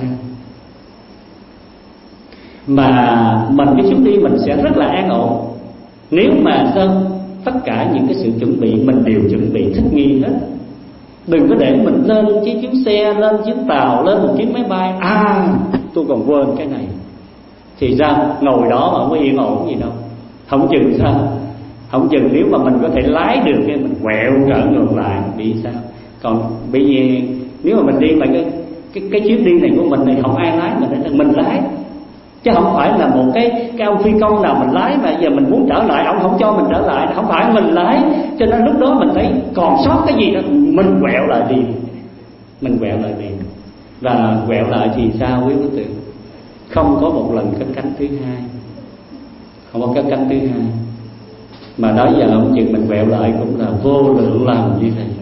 Speaker 4: mà mình cái chuyến đi mình sẽ rất là an ổn nếu mà sao tất cả những cái sự chuẩn bị mình đều chuẩn bị thích nghi hết. Đừng có để mình lên chiếc chuyến xe, lên chuyến tàu, lên một chuyến máy bay, à tôi còn quên cái này, thì ra ngồi đó mà không có yên ổn gì đâu. Không chừng sao, không chừng nếu mà mình có thể lái được cái mình quẹo trở ngược lại bị sao. Còn bây giờ nếu mà mình đi mà cái cái cái chuyến đi này của mình này không ai lái, mình phải mình lái, chứ không phải là một cái cái ông phi công nào mình lái mà giờ mình muốn trở lại ông không cho mình trở lại, không phải mình lái. Cho nên lúc đó mình thấy còn sót cái gì đó mình quẹo lại liền, mình quẹo lại liền. Và quẹo lại thì sao quý quý vị? Không có một lần cất cánh thứ hai, không có cất cánh thứ hai, mà đó giờ ông chừng mình quẹo lại cũng là vô lượng lần như thế.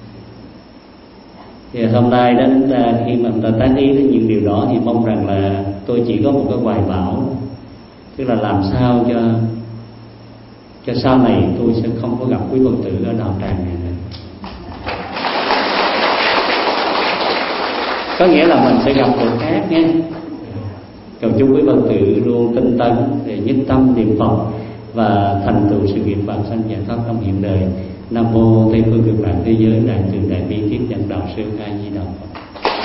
Speaker 4: Thì hôm nay đó khi mà ta tán ý đến những điều đó thì mong rằng là tôi chỉ có một cái hoài bão, tức là làm sao cho cho sau này tôi sẽ không có gặp quý Phật tử ở đạo tràng này nữa. Có nghĩa là mình sẽ gặp người khác nha. Cầu chúc quý Phật tử luôn tinh tấn để nhất tâm niệm Phật và thành tựu sự nghiệp vãng sanh giải thoát trong hiện đời. Nam mô Tây phương Cực Lạc thế giới đại từ đại bi tiếp nhận đạo sư A Di Đà Phật.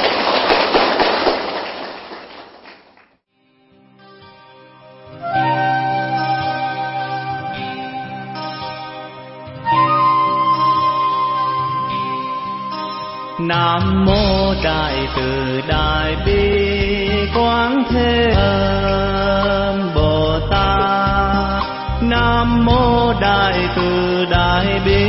Speaker 1: Nam mô Đại từ đại bi Quán Thế Âm Bồ Tát. Nam mô Đại từ đại bi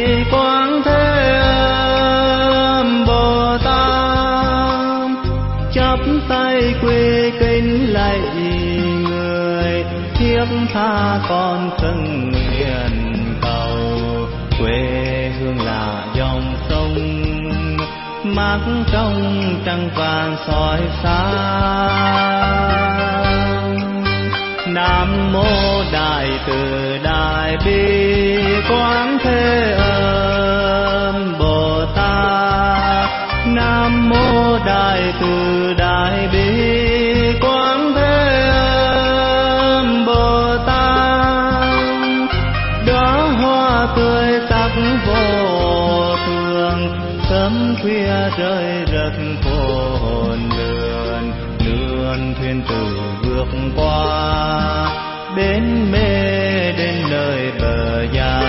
Speaker 1: Quán Thế Âm Bồ Tát. chắp tay quỳ kính lạy người, thiết tha con khấn nguyện cầu. Quê hương là dòng sông mát trong trăng vàng soi sáng. Nam mô Đại Từ Đại Bi Quán Thế Âm Bồ Tát. Nam mô Đại Từ Đại Bi Quán Thế Âm Bồ Tát. Đóa hoa tươi sắc vô thường, sớm khuya rơi rực hồn lượn. Lượn thuyền từ vượt qua bến mê đến nơi bờ gia.